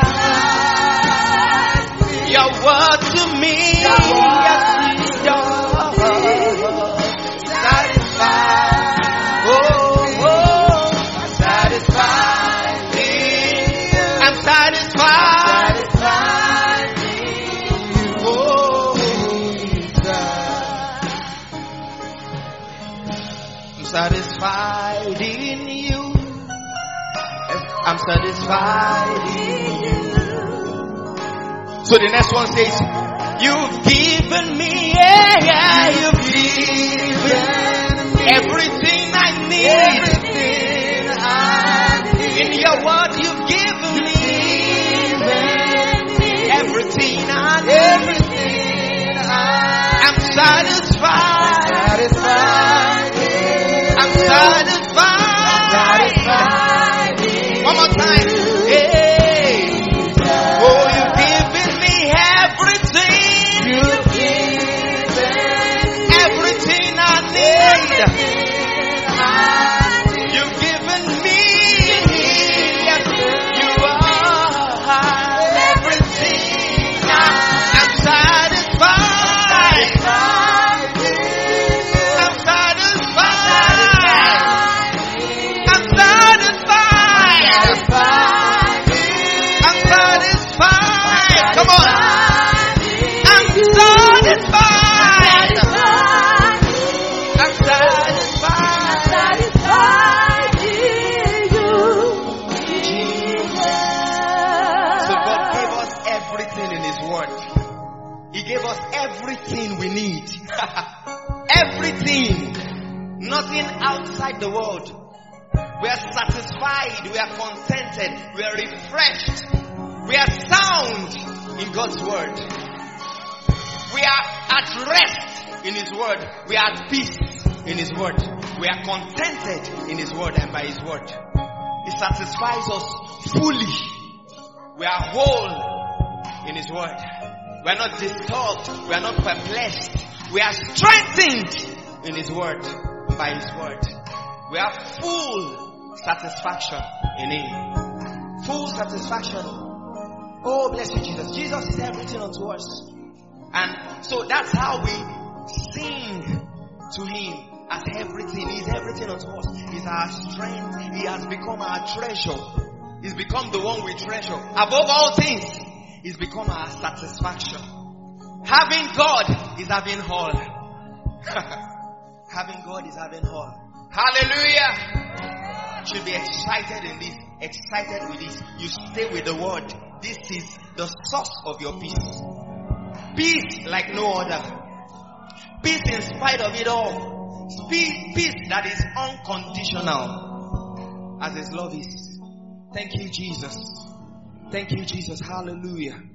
Your word to me, yes, your word satisfied. Oh, oh, I'm satisfied. I'm satisfied. Oh, I'm satisfied in you. I'm satisfied in you. So the next one says, you've given me, yeah, yeah, you've given me everything I need. Everything I need. In your word, you've given me everything I need. Everything I I'm satisfied. Satisfied. I'm satisfied. Satisfied. One more time. Hey. Oh, you've given me everything. You've given everything I need. You've given me. You are everything. I'm satisfied. I'm satisfied. I'm satisfied. I'm satisfied. Come on. I'm satisfied. I'm satisfied. So God gave us everything in His Word. He gave us everything we need. Everything. Nothing outside the world. We are satisfied. We are contented. We are refreshed. We are sound in God's Word. We are at rest in His Word. We are at peace in His Word. We are contented in His Word and by His Word. He satisfies us fully. We are whole in His Word. We are not disturbed. We are not perplexed. We are strengthened in His Word and by His Word. We have full satisfaction in Him. Full satisfaction. Oh, bless you, Jesus. Jesus is everything unto us. And so that's how we sing to Him as everything. He's everything unto us. He's our strength. He has become our treasure. He's become the one we treasure. Above all things, He's become our satisfaction. Having God is having all. Having God is having all. Hallelujah. You should be excited in this. Excited with this. You stay with the word. This is the source of your peace. Peace like no other. Peace in spite of it all. Peace, peace that is unconditional as His love is. Thank you, Jesus. Thank you, Jesus. Hallelujah.